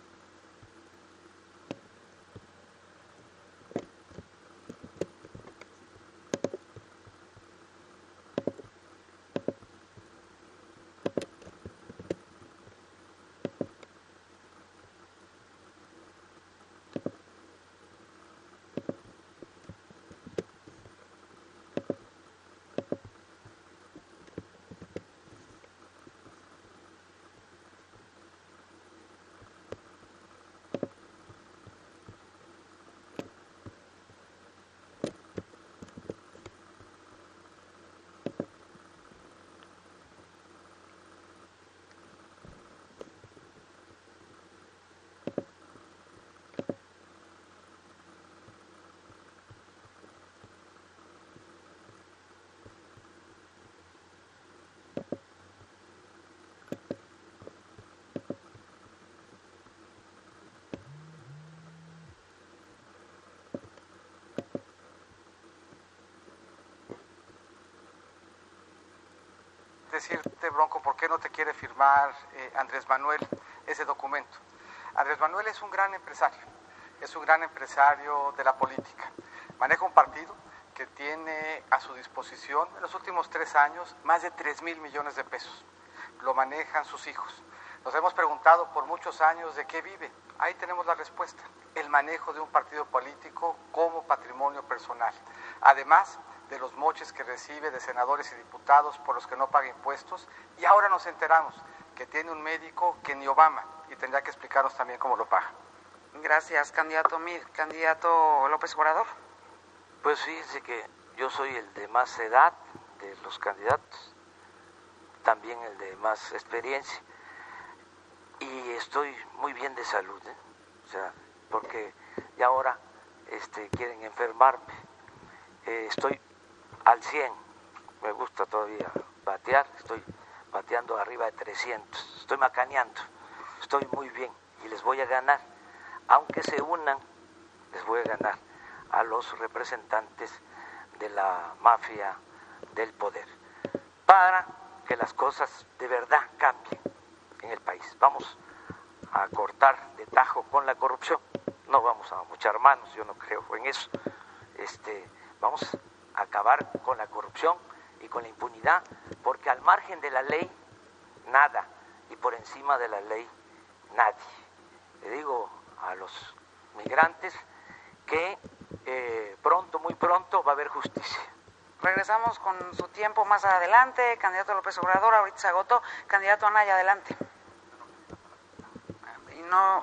Decirte, Bronco, ¿por qué no te quiere firmar Andrés Manuel ese documento? Andrés Manuel es un gran empresario de la política. Maneja un partido que tiene a su disposición en los últimos 3 años más de 3,000 millones de pesos. Lo manejan sus hijos. Nos hemos preguntado por muchos años de qué vive. Ahí tenemos la respuesta: el manejo de un partido político como patrimonio personal. Además de los moches que recibe de senadores y diputados por los que no paga impuestos, y ahora nos enteramos que tiene un médico que ni Obama, y tendrá que explicarnos también cómo lo paga.
Gracias, candidato López Obrador.
Pues fíjense que yo soy el de más edad de los candidatos, también el de más experiencia, y estoy muy bien de salud, o sea, porque ya ahora quieren enfermarme. Estoy al 100, me gusta todavía batear, estoy bateando arriba de 300, estoy macaneando, estoy muy bien y les voy a ganar, aunque se unan, les voy a ganar a los representantes de la mafia del poder, para que las cosas de verdad cambien en el país. Vamos a cortar de tajo con la corrupción, no vamos a mochar manos, yo no creo en eso. Vamos a acabar con la corrupción y con la impunidad, porque al margen de la ley, nada, y por encima de la ley, nadie. Le digo a los migrantes que pronto, muy pronto, va a haber justicia.
Regresamos con su tiempo más adelante. Candidato López Obrador, ahorita se agotó. Candidato Anaya, adelante. Y no...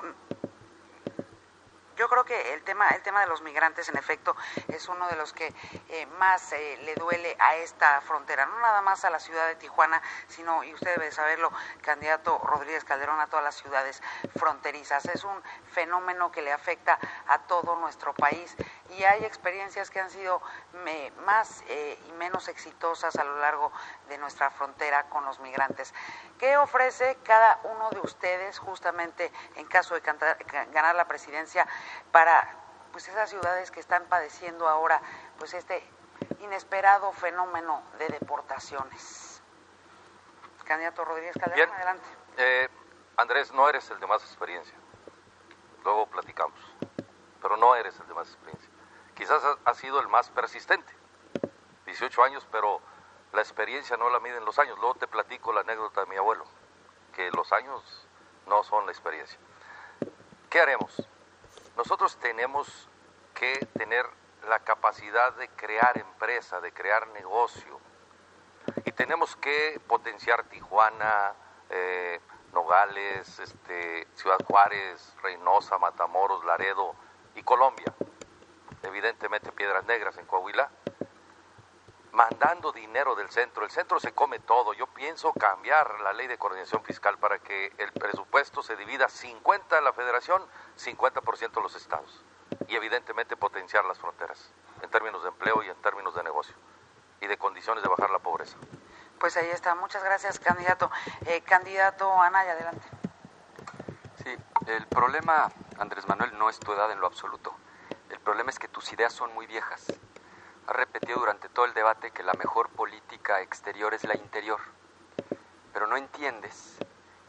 Yo creo que el tema de los migrantes, en efecto, es uno de los que más le duele a esta frontera, no nada más a la ciudad de Tijuana, sino, y usted debe saberlo, candidato Rodríguez Calderón, a todas las ciudades fronterizas. Es un fenómeno que le afecta a todo nuestro país, y hay experiencias que han sido más y menos exitosas a lo largo de nuestra frontera con los migrantes. ¿Qué ofrece cada uno de ustedes justamente en caso de ganar la presidencia para pues esas ciudades que están padeciendo ahora pues este inesperado fenómeno de deportaciones? Candidato Rodríguez Calderón, adelante.
Andrés, no eres el de más experiencia, luego platicamos, pero no eres el de más experiencia. Quizás has sido el más persistente, 18 años, pero la experiencia no la miden los años. Luego te platico la anécdota de mi abuelo, que los años no son la experiencia. ¿Qué haremos? Nosotros tenemos que tener la capacidad de crear empresa, de crear negocio, y tenemos que potenciar Tijuana, Nogales, Ciudad Juárez, Reynosa, Matamoros, Laredo y Colombia, evidentemente Piedras Negras en Coahuila, mandando dinero del centro. El centro se come todo. Yo pienso cambiar la ley de coordinación fiscal para que el presupuesto se divida 50% la federación, 50% los estados, y evidentemente potenciar las fronteras en términos de empleo y en términos de negocio y de condiciones de bajar la pobreza.
Pues ahí está. Muchas gracias, candidato. Candidato Anaya, adelante.
Sí, el problema, Andrés Manuel, no es tu edad en lo absoluto. El problema es que tus ideas son muy viejas. Has repetido durante todo el debate que la mejor política exterior es la interior, pero no entiendes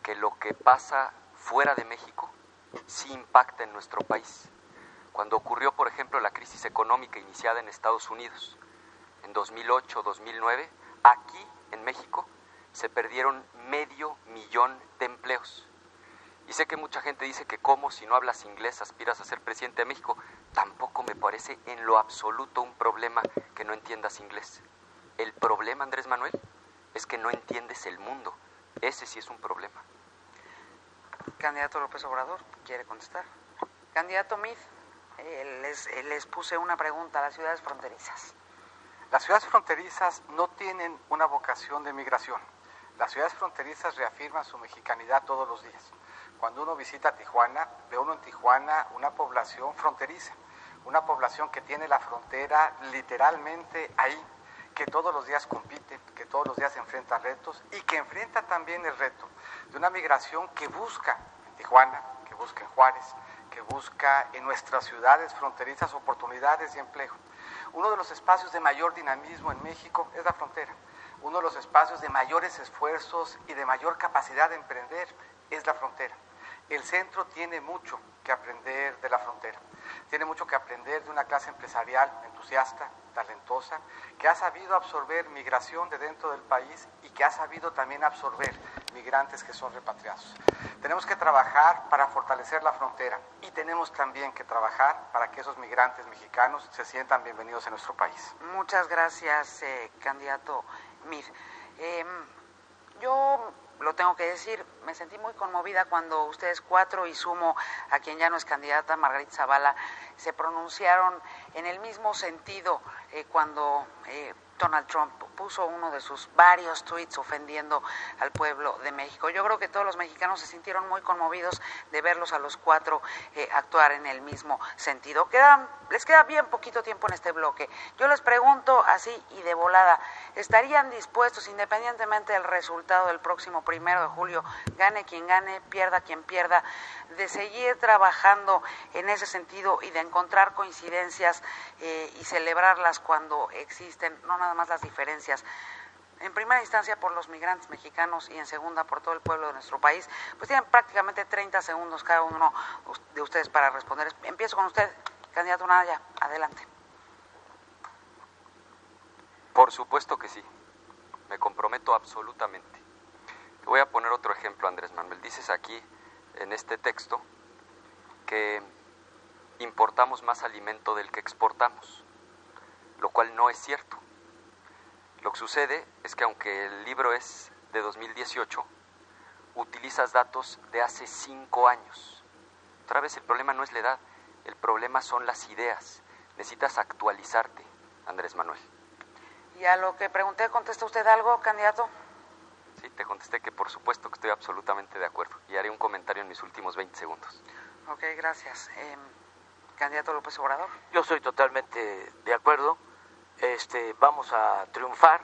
que lo que pasa fuera de México sí impacta en nuestro país. Cuando ocurrió, por ejemplo, la crisis económica iniciada en Estados Unidos, en 2008, 2009, aquí en México se perdieron 500,000 de empleos. Y sé que mucha gente dice que cómo si no hablas inglés aspiras a ser presidente de México. Tampoco me parece en lo absoluto un problema que no entiendas inglés. El problema, Andrés Manuel, es que no entiendes el mundo. Ese sí es un problema.
Candidato López Obrador, ¿quiere contestar? Candidato Meade, les puse una pregunta a las ciudades fronterizas.
Las ciudades fronterizas no tienen una vocación de migración. Las ciudades fronterizas reafirman su mexicanidad todos los días. Cuando uno visita Tijuana, ve uno en Tijuana una población fronteriza, una población que tiene la frontera literalmente ahí, que todos los días compite, que todos los días enfrenta retos y que enfrenta también el reto de una migración que busca en Tijuana, que busca en Juárez, que busca en nuestras ciudades fronterizas oportunidades y empleo. Uno de los espacios de mayor dinamismo en México es la frontera. Uno de los espacios de mayores esfuerzos y de mayor capacidad de emprender es la frontera. El centro tiene mucho que aprender de la frontera. Tiene mucho que aprender de una clase empresarial entusiasta, talentosa, que ha sabido absorber migración de dentro del país y que ha sabido también absorber migrantes que son repatriados. Tenemos que trabajar para fortalecer la frontera y tenemos también que trabajar para que esos migrantes mexicanos se sientan bienvenidos en nuestro país.
Muchas gracias, candidato Meade. Yo lo tengo que decir, me sentí muy conmovida cuando ustedes cuatro y sumo a quien ya no es candidata, Margarita Zavala, se pronunciaron en el mismo sentido cuando Donald Trump puso uno de sus varios tweets ofendiendo al pueblo de México. Yo creo que todos los mexicanos se sintieron muy conmovidos de verlos a los cuatro actuar en el mismo sentido. Les queda bien poquito tiempo en este bloque. Yo les pregunto así y de volada, ¿estarían dispuestos, independientemente del resultado del próximo 1 de julio, gane quien gane, pierda quien pierda, de seguir trabajando en ese sentido y de encontrar coincidencias y celebrarlas cuando existen, no nada más las diferencias? En primera instancia por los migrantes mexicanos y en segunda por todo el pueblo de nuestro país. Pues tienen prácticamente 30 segundos cada uno de ustedes para responder. Empiezo con usted, candidato Naya, adelante.
Por supuesto que sí, me comprometo absolutamente. Te voy a poner otro ejemplo, Andrés Manuel. Dices aquí, en este texto, que importamos más alimento del que exportamos, lo cual no es cierto. Lo que sucede es que aunque el libro es de 2018, utilizas datos de hace 5 años. Otra vez, el problema no es la edad, el problema son las ideas. Necesitas actualizarte, Andrés Manuel.
¿Y a lo que pregunté, contesta usted algo, candidato?
Sí, te contesté que por supuesto que estoy absolutamente de acuerdo y haré un comentario en mis últimos 20 segundos.
Ok, gracias. Candidato López Obrador.
Yo estoy totalmente de acuerdo. Vamos a triunfar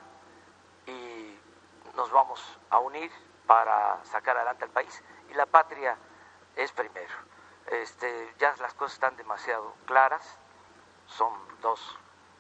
y nos vamos a unir para sacar adelante al país. Y la patria es primero. Ya las cosas están demasiado claras. Son dos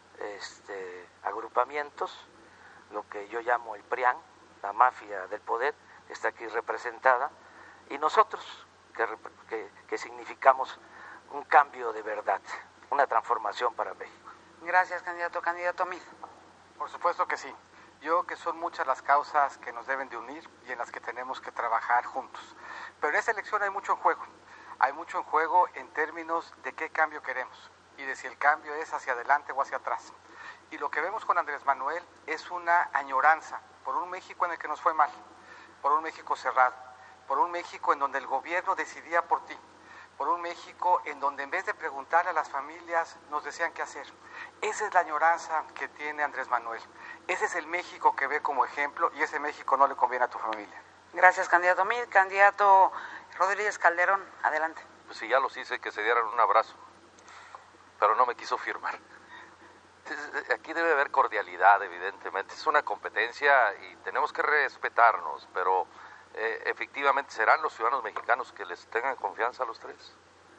agrupamientos, lo que yo llamo el PRIAN, la mafia del poder, está aquí representada, y nosotros que significamos un cambio de verdad, una transformación para México.
Gracias, candidato. Candidato Meade.
Por supuesto que sí. Yo creo que son muchas las causas que nos deben de unir y en las que tenemos que trabajar juntos. Pero en esta elección hay mucho en juego. Hay mucho en juego en términos de qué cambio queremos y de si el cambio es hacia adelante o hacia atrás. Y lo que vemos con Andrés Manuel es una añoranza por un México en el que nos fue mal, por un México cerrado, por un México en donde el gobierno decidía por ti, por un México en donde en vez de preguntarle a las familias nos decían qué hacer. Esa es la añoranza que tiene Andrés Manuel. Ese es el México que ve como ejemplo y ese México no le conviene a tu familia.
Gracias, candidato Meade. Candidato Rodríguez Calderón, adelante.
Pues sí, ya los hice que se dieran un abrazo, pero no me quiso firmar. Aquí debe haber cordialidad, evidentemente. Es una competencia y tenemos que respetarnos, pero efectivamente serán los ciudadanos mexicanos que les tengan confianza a los tres.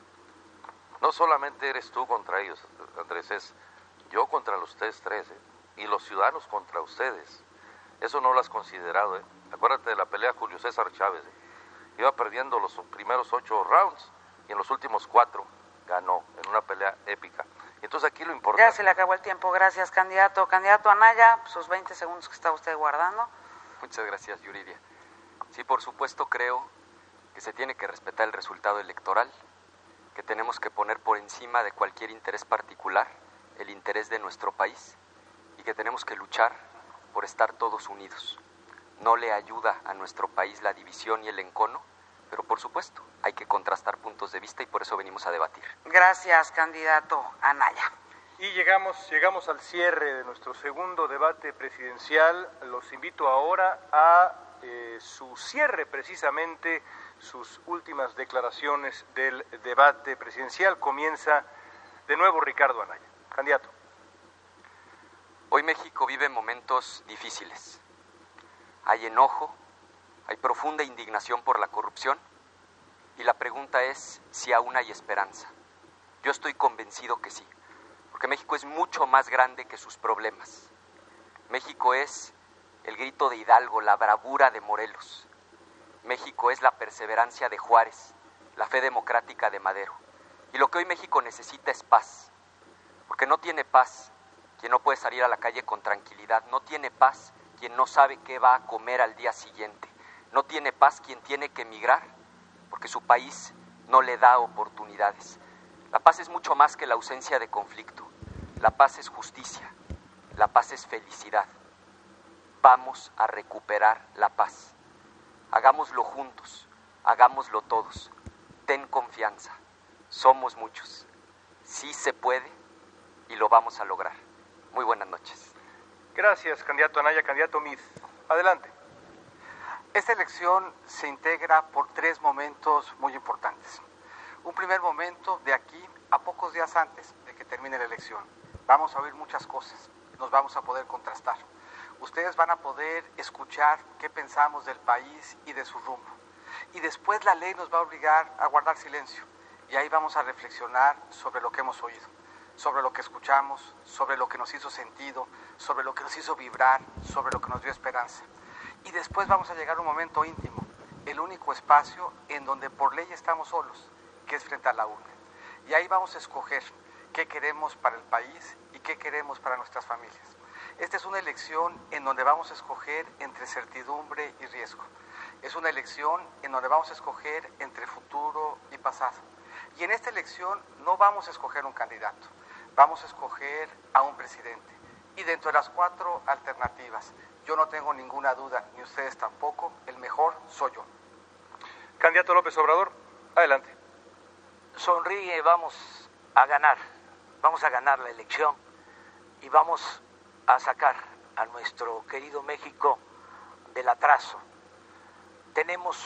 No solamente eres tú contra ellos, Andrés, es yo contra los ustedes tres, y los ciudadanos contra ustedes. Eso no lo has considerado, Acuérdate de la pelea Julio César Chávez, iba perdiendo los primeros 8 rounds y en los últimos 4 ganó en una pelea épica. Entonces aquí lo importante...
Ya se le acabó el tiempo, gracias candidato. Candidato Anaya, sus 20 segundos que está usted guardando.
Muchas gracias, Yuridia. Sí, por supuesto creo que se tiene que respetar el resultado electoral, que tenemos que poner por encima de cualquier interés particular el interés de nuestro país y que tenemos que luchar por estar todos unidos. No le ayuda a nuestro país la división y el encono, pero por supuesto hay que contrastar puntos de vista y por eso venimos a debatir.
Gracias, candidato Anaya.
Y llegamos al cierre de nuestro segundo debate presidencial. Los invito ahora a su cierre, precisamente sus últimas declaraciones del debate presidencial. Comienza de nuevo Ricardo Anaya. Candidato.
Hoy México vive momentos difíciles. Hay enojo, hay profunda indignación por la corrupción y la pregunta es si aún hay esperanza. Yo estoy convencido que sí, porque México es mucho más grande que sus problemas. México es el grito de Hidalgo, la bravura de Morelos. México es la perseverancia de Juárez, la fe democrática de Madero. Y lo que hoy México necesita es paz, porque no tiene paz quien no puede salir a la calle con tranquilidad, no tiene paz quien no sabe qué va a comer al día siguiente, no tiene paz quien tiene que emigrar, porque su país no le da oportunidades. La paz es mucho más que la ausencia de conflicto, la paz es justicia, la paz es felicidad. Vamos a recuperar la paz. Hagámoslo juntos, hagámoslo todos. Ten confianza, somos muchos. Sí se puede y lo vamos a lograr. Muy buenas noches.
Gracias, candidato Anaya. Candidato Meade, adelante.
Esta elección se integra por 3 momentos muy importantes. Un primer momento de aquí a pocos días antes de que termine la elección. Vamos a oír muchas cosas, nos vamos a poder contrastar. Ustedes van a poder escuchar qué pensamos del país y de su rumbo. Y después la ley nos va a obligar a guardar silencio. Y ahí vamos a reflexionar sobre lo que hemos oído, sobre lo que escuchamos, sobre lo que nos hizo sentido, sobre lo que nos hizo vibrar, sobre lo que nos dio esperanza. Y después vamos a llegar a un momento íntimo, el único espacio en donde por ley estamos solos, que es frente a la urna. Y ahí vamos a escoger qué queremos para el país y qué queremos para nuestras familias. Esta es una elección en donde vamos a escoger entre certidumbre y riesgo. Es una elección en donde vamos a escoger entre futuro y pasado. Y en esta elección no vamos a escoger un candidato, vamos a escoger a un presidente. Y dentro de las 4 alternativas, yo no tengo ninguna duda, ni ustedes tampoco, el mejor soy yo.
Candidato López Obrador, adelante.
Sonríe, vamos a ganar la elección y vamos a sacar a nuestro querido México del atraso. Tenemos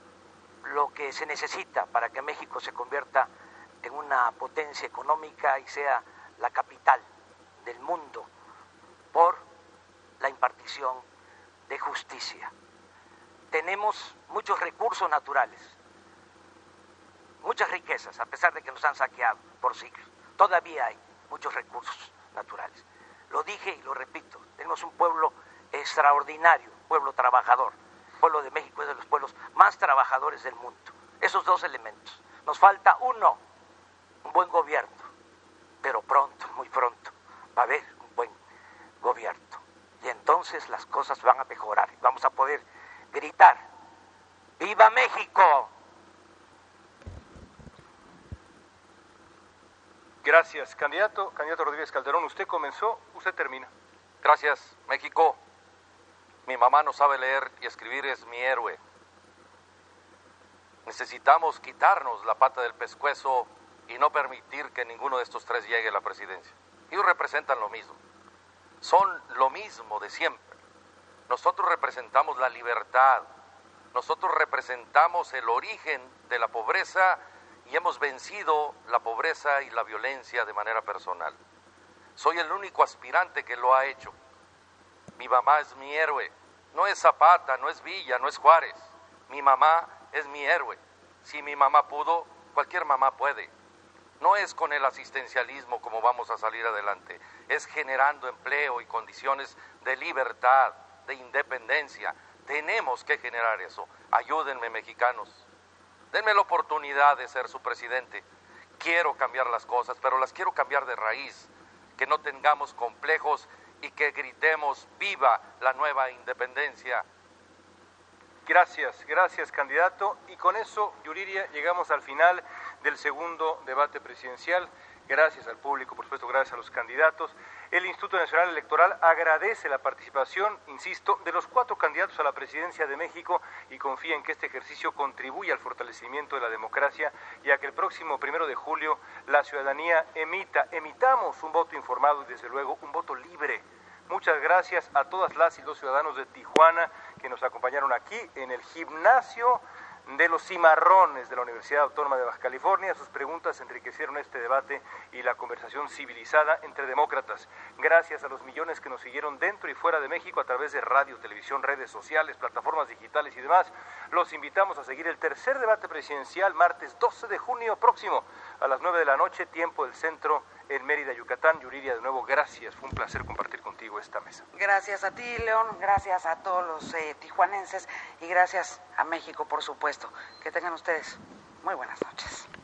lo que se necesita para que México se convierta en una potencia económica y sea la capital del mundo por la impartición de justicia. Tenemos muchos recursos naturales, muchas riquezas, a pesar de que nos han saqueado por siglos. Todavía hay muchos recursos naturales. Lo dije y lo repito, tenemos un pueblo extraordinario, pueblo trabajador. El pueblo de México es de los pueblos más trabajadores del mundo. Esos 2 elementos. Nos falta uno, un buen gobierno, pero pronto, muy pronto, va a haber un buen gobierno. Y entonces las cosas van a mejorar. Vamos a poder gritar, ¡Viva México!
Gracias, candidato. Candidato Rodríguez Calderón, usted comenzó, usted termina.
Gracias, México. Mi mamá no sabe leer y escribir, es mi héroe. Necesitamos quitarnos la pata del pescuezo y no permitir que ninguno de estos 3 llegue a la presidencia. Ellos representan lo mismo. Son lo mismo de siempre. Nosotros representamos la libertad. Nosotros representamos el origen de la pobreza y hemos vencido la pobreza y la violencia de manera personal. Soy el único aspirante que lo ha hecho. Mi mamá es mi héroe. No es Zapata, no es Villa, no es Juárez. Mi mamá es mi héroe. Si mi mamá pudo, cualquier mamá puede. No es con el asistencialismo como vamos a salir adelante. Es generando empleo y condiciones de libertad, de independencia, Tenemos que generar eso. Ayúdenme, mexicanos. Denme la oportunidad de ser su presidente. Quiero cambiar las cosas, pero las quiero cambiar de raíz. Que no tengamos complejos y que gritemos ¡viva la nueva independencia!
Gracias, gracias, candidato. Y con eso, Yuriria, llegamos al final del segundo debate presidencial. Gracias al público, por supuesto, gracias a los candidatos. El Instituto Nacional Electoral agradece la participación, insisto, de los 4 candidatos a la presidencia de México y confía en que este ejercicio contribuya al fortalecimiento de la democracia y a que el próximo 1 de julio la ciudadanía emitamos un voto informado y desde luego un voto libre. Muchas gracias a todas las y los ciudadanos de Tijuana que nos acompañaron aquí en el gimnasio de los Cimarrones de la Universidad Autónoma de Baja California. Sus preguntas enriquecieron este debate y la conversación civilizada entre demócratas. Gracias a los millones que nos siguieron dentro y fuera de México a través de radio, televisión, redes sociales, plataformas digitales y demás. Los invitamos a seguir el tercer debate presidencial martes 12 de junio próximo a las 9 de la noche, tiempo del centro en Mérida, Yucatán. Yuriria, de nuevo, gracias. Fue un placer compartir contigo esta mesa.
Gracias a ti, León. Gracias a todos los tijuanenses y gracias a México, por supuesto. Que tengan ustedes muy buenas noches.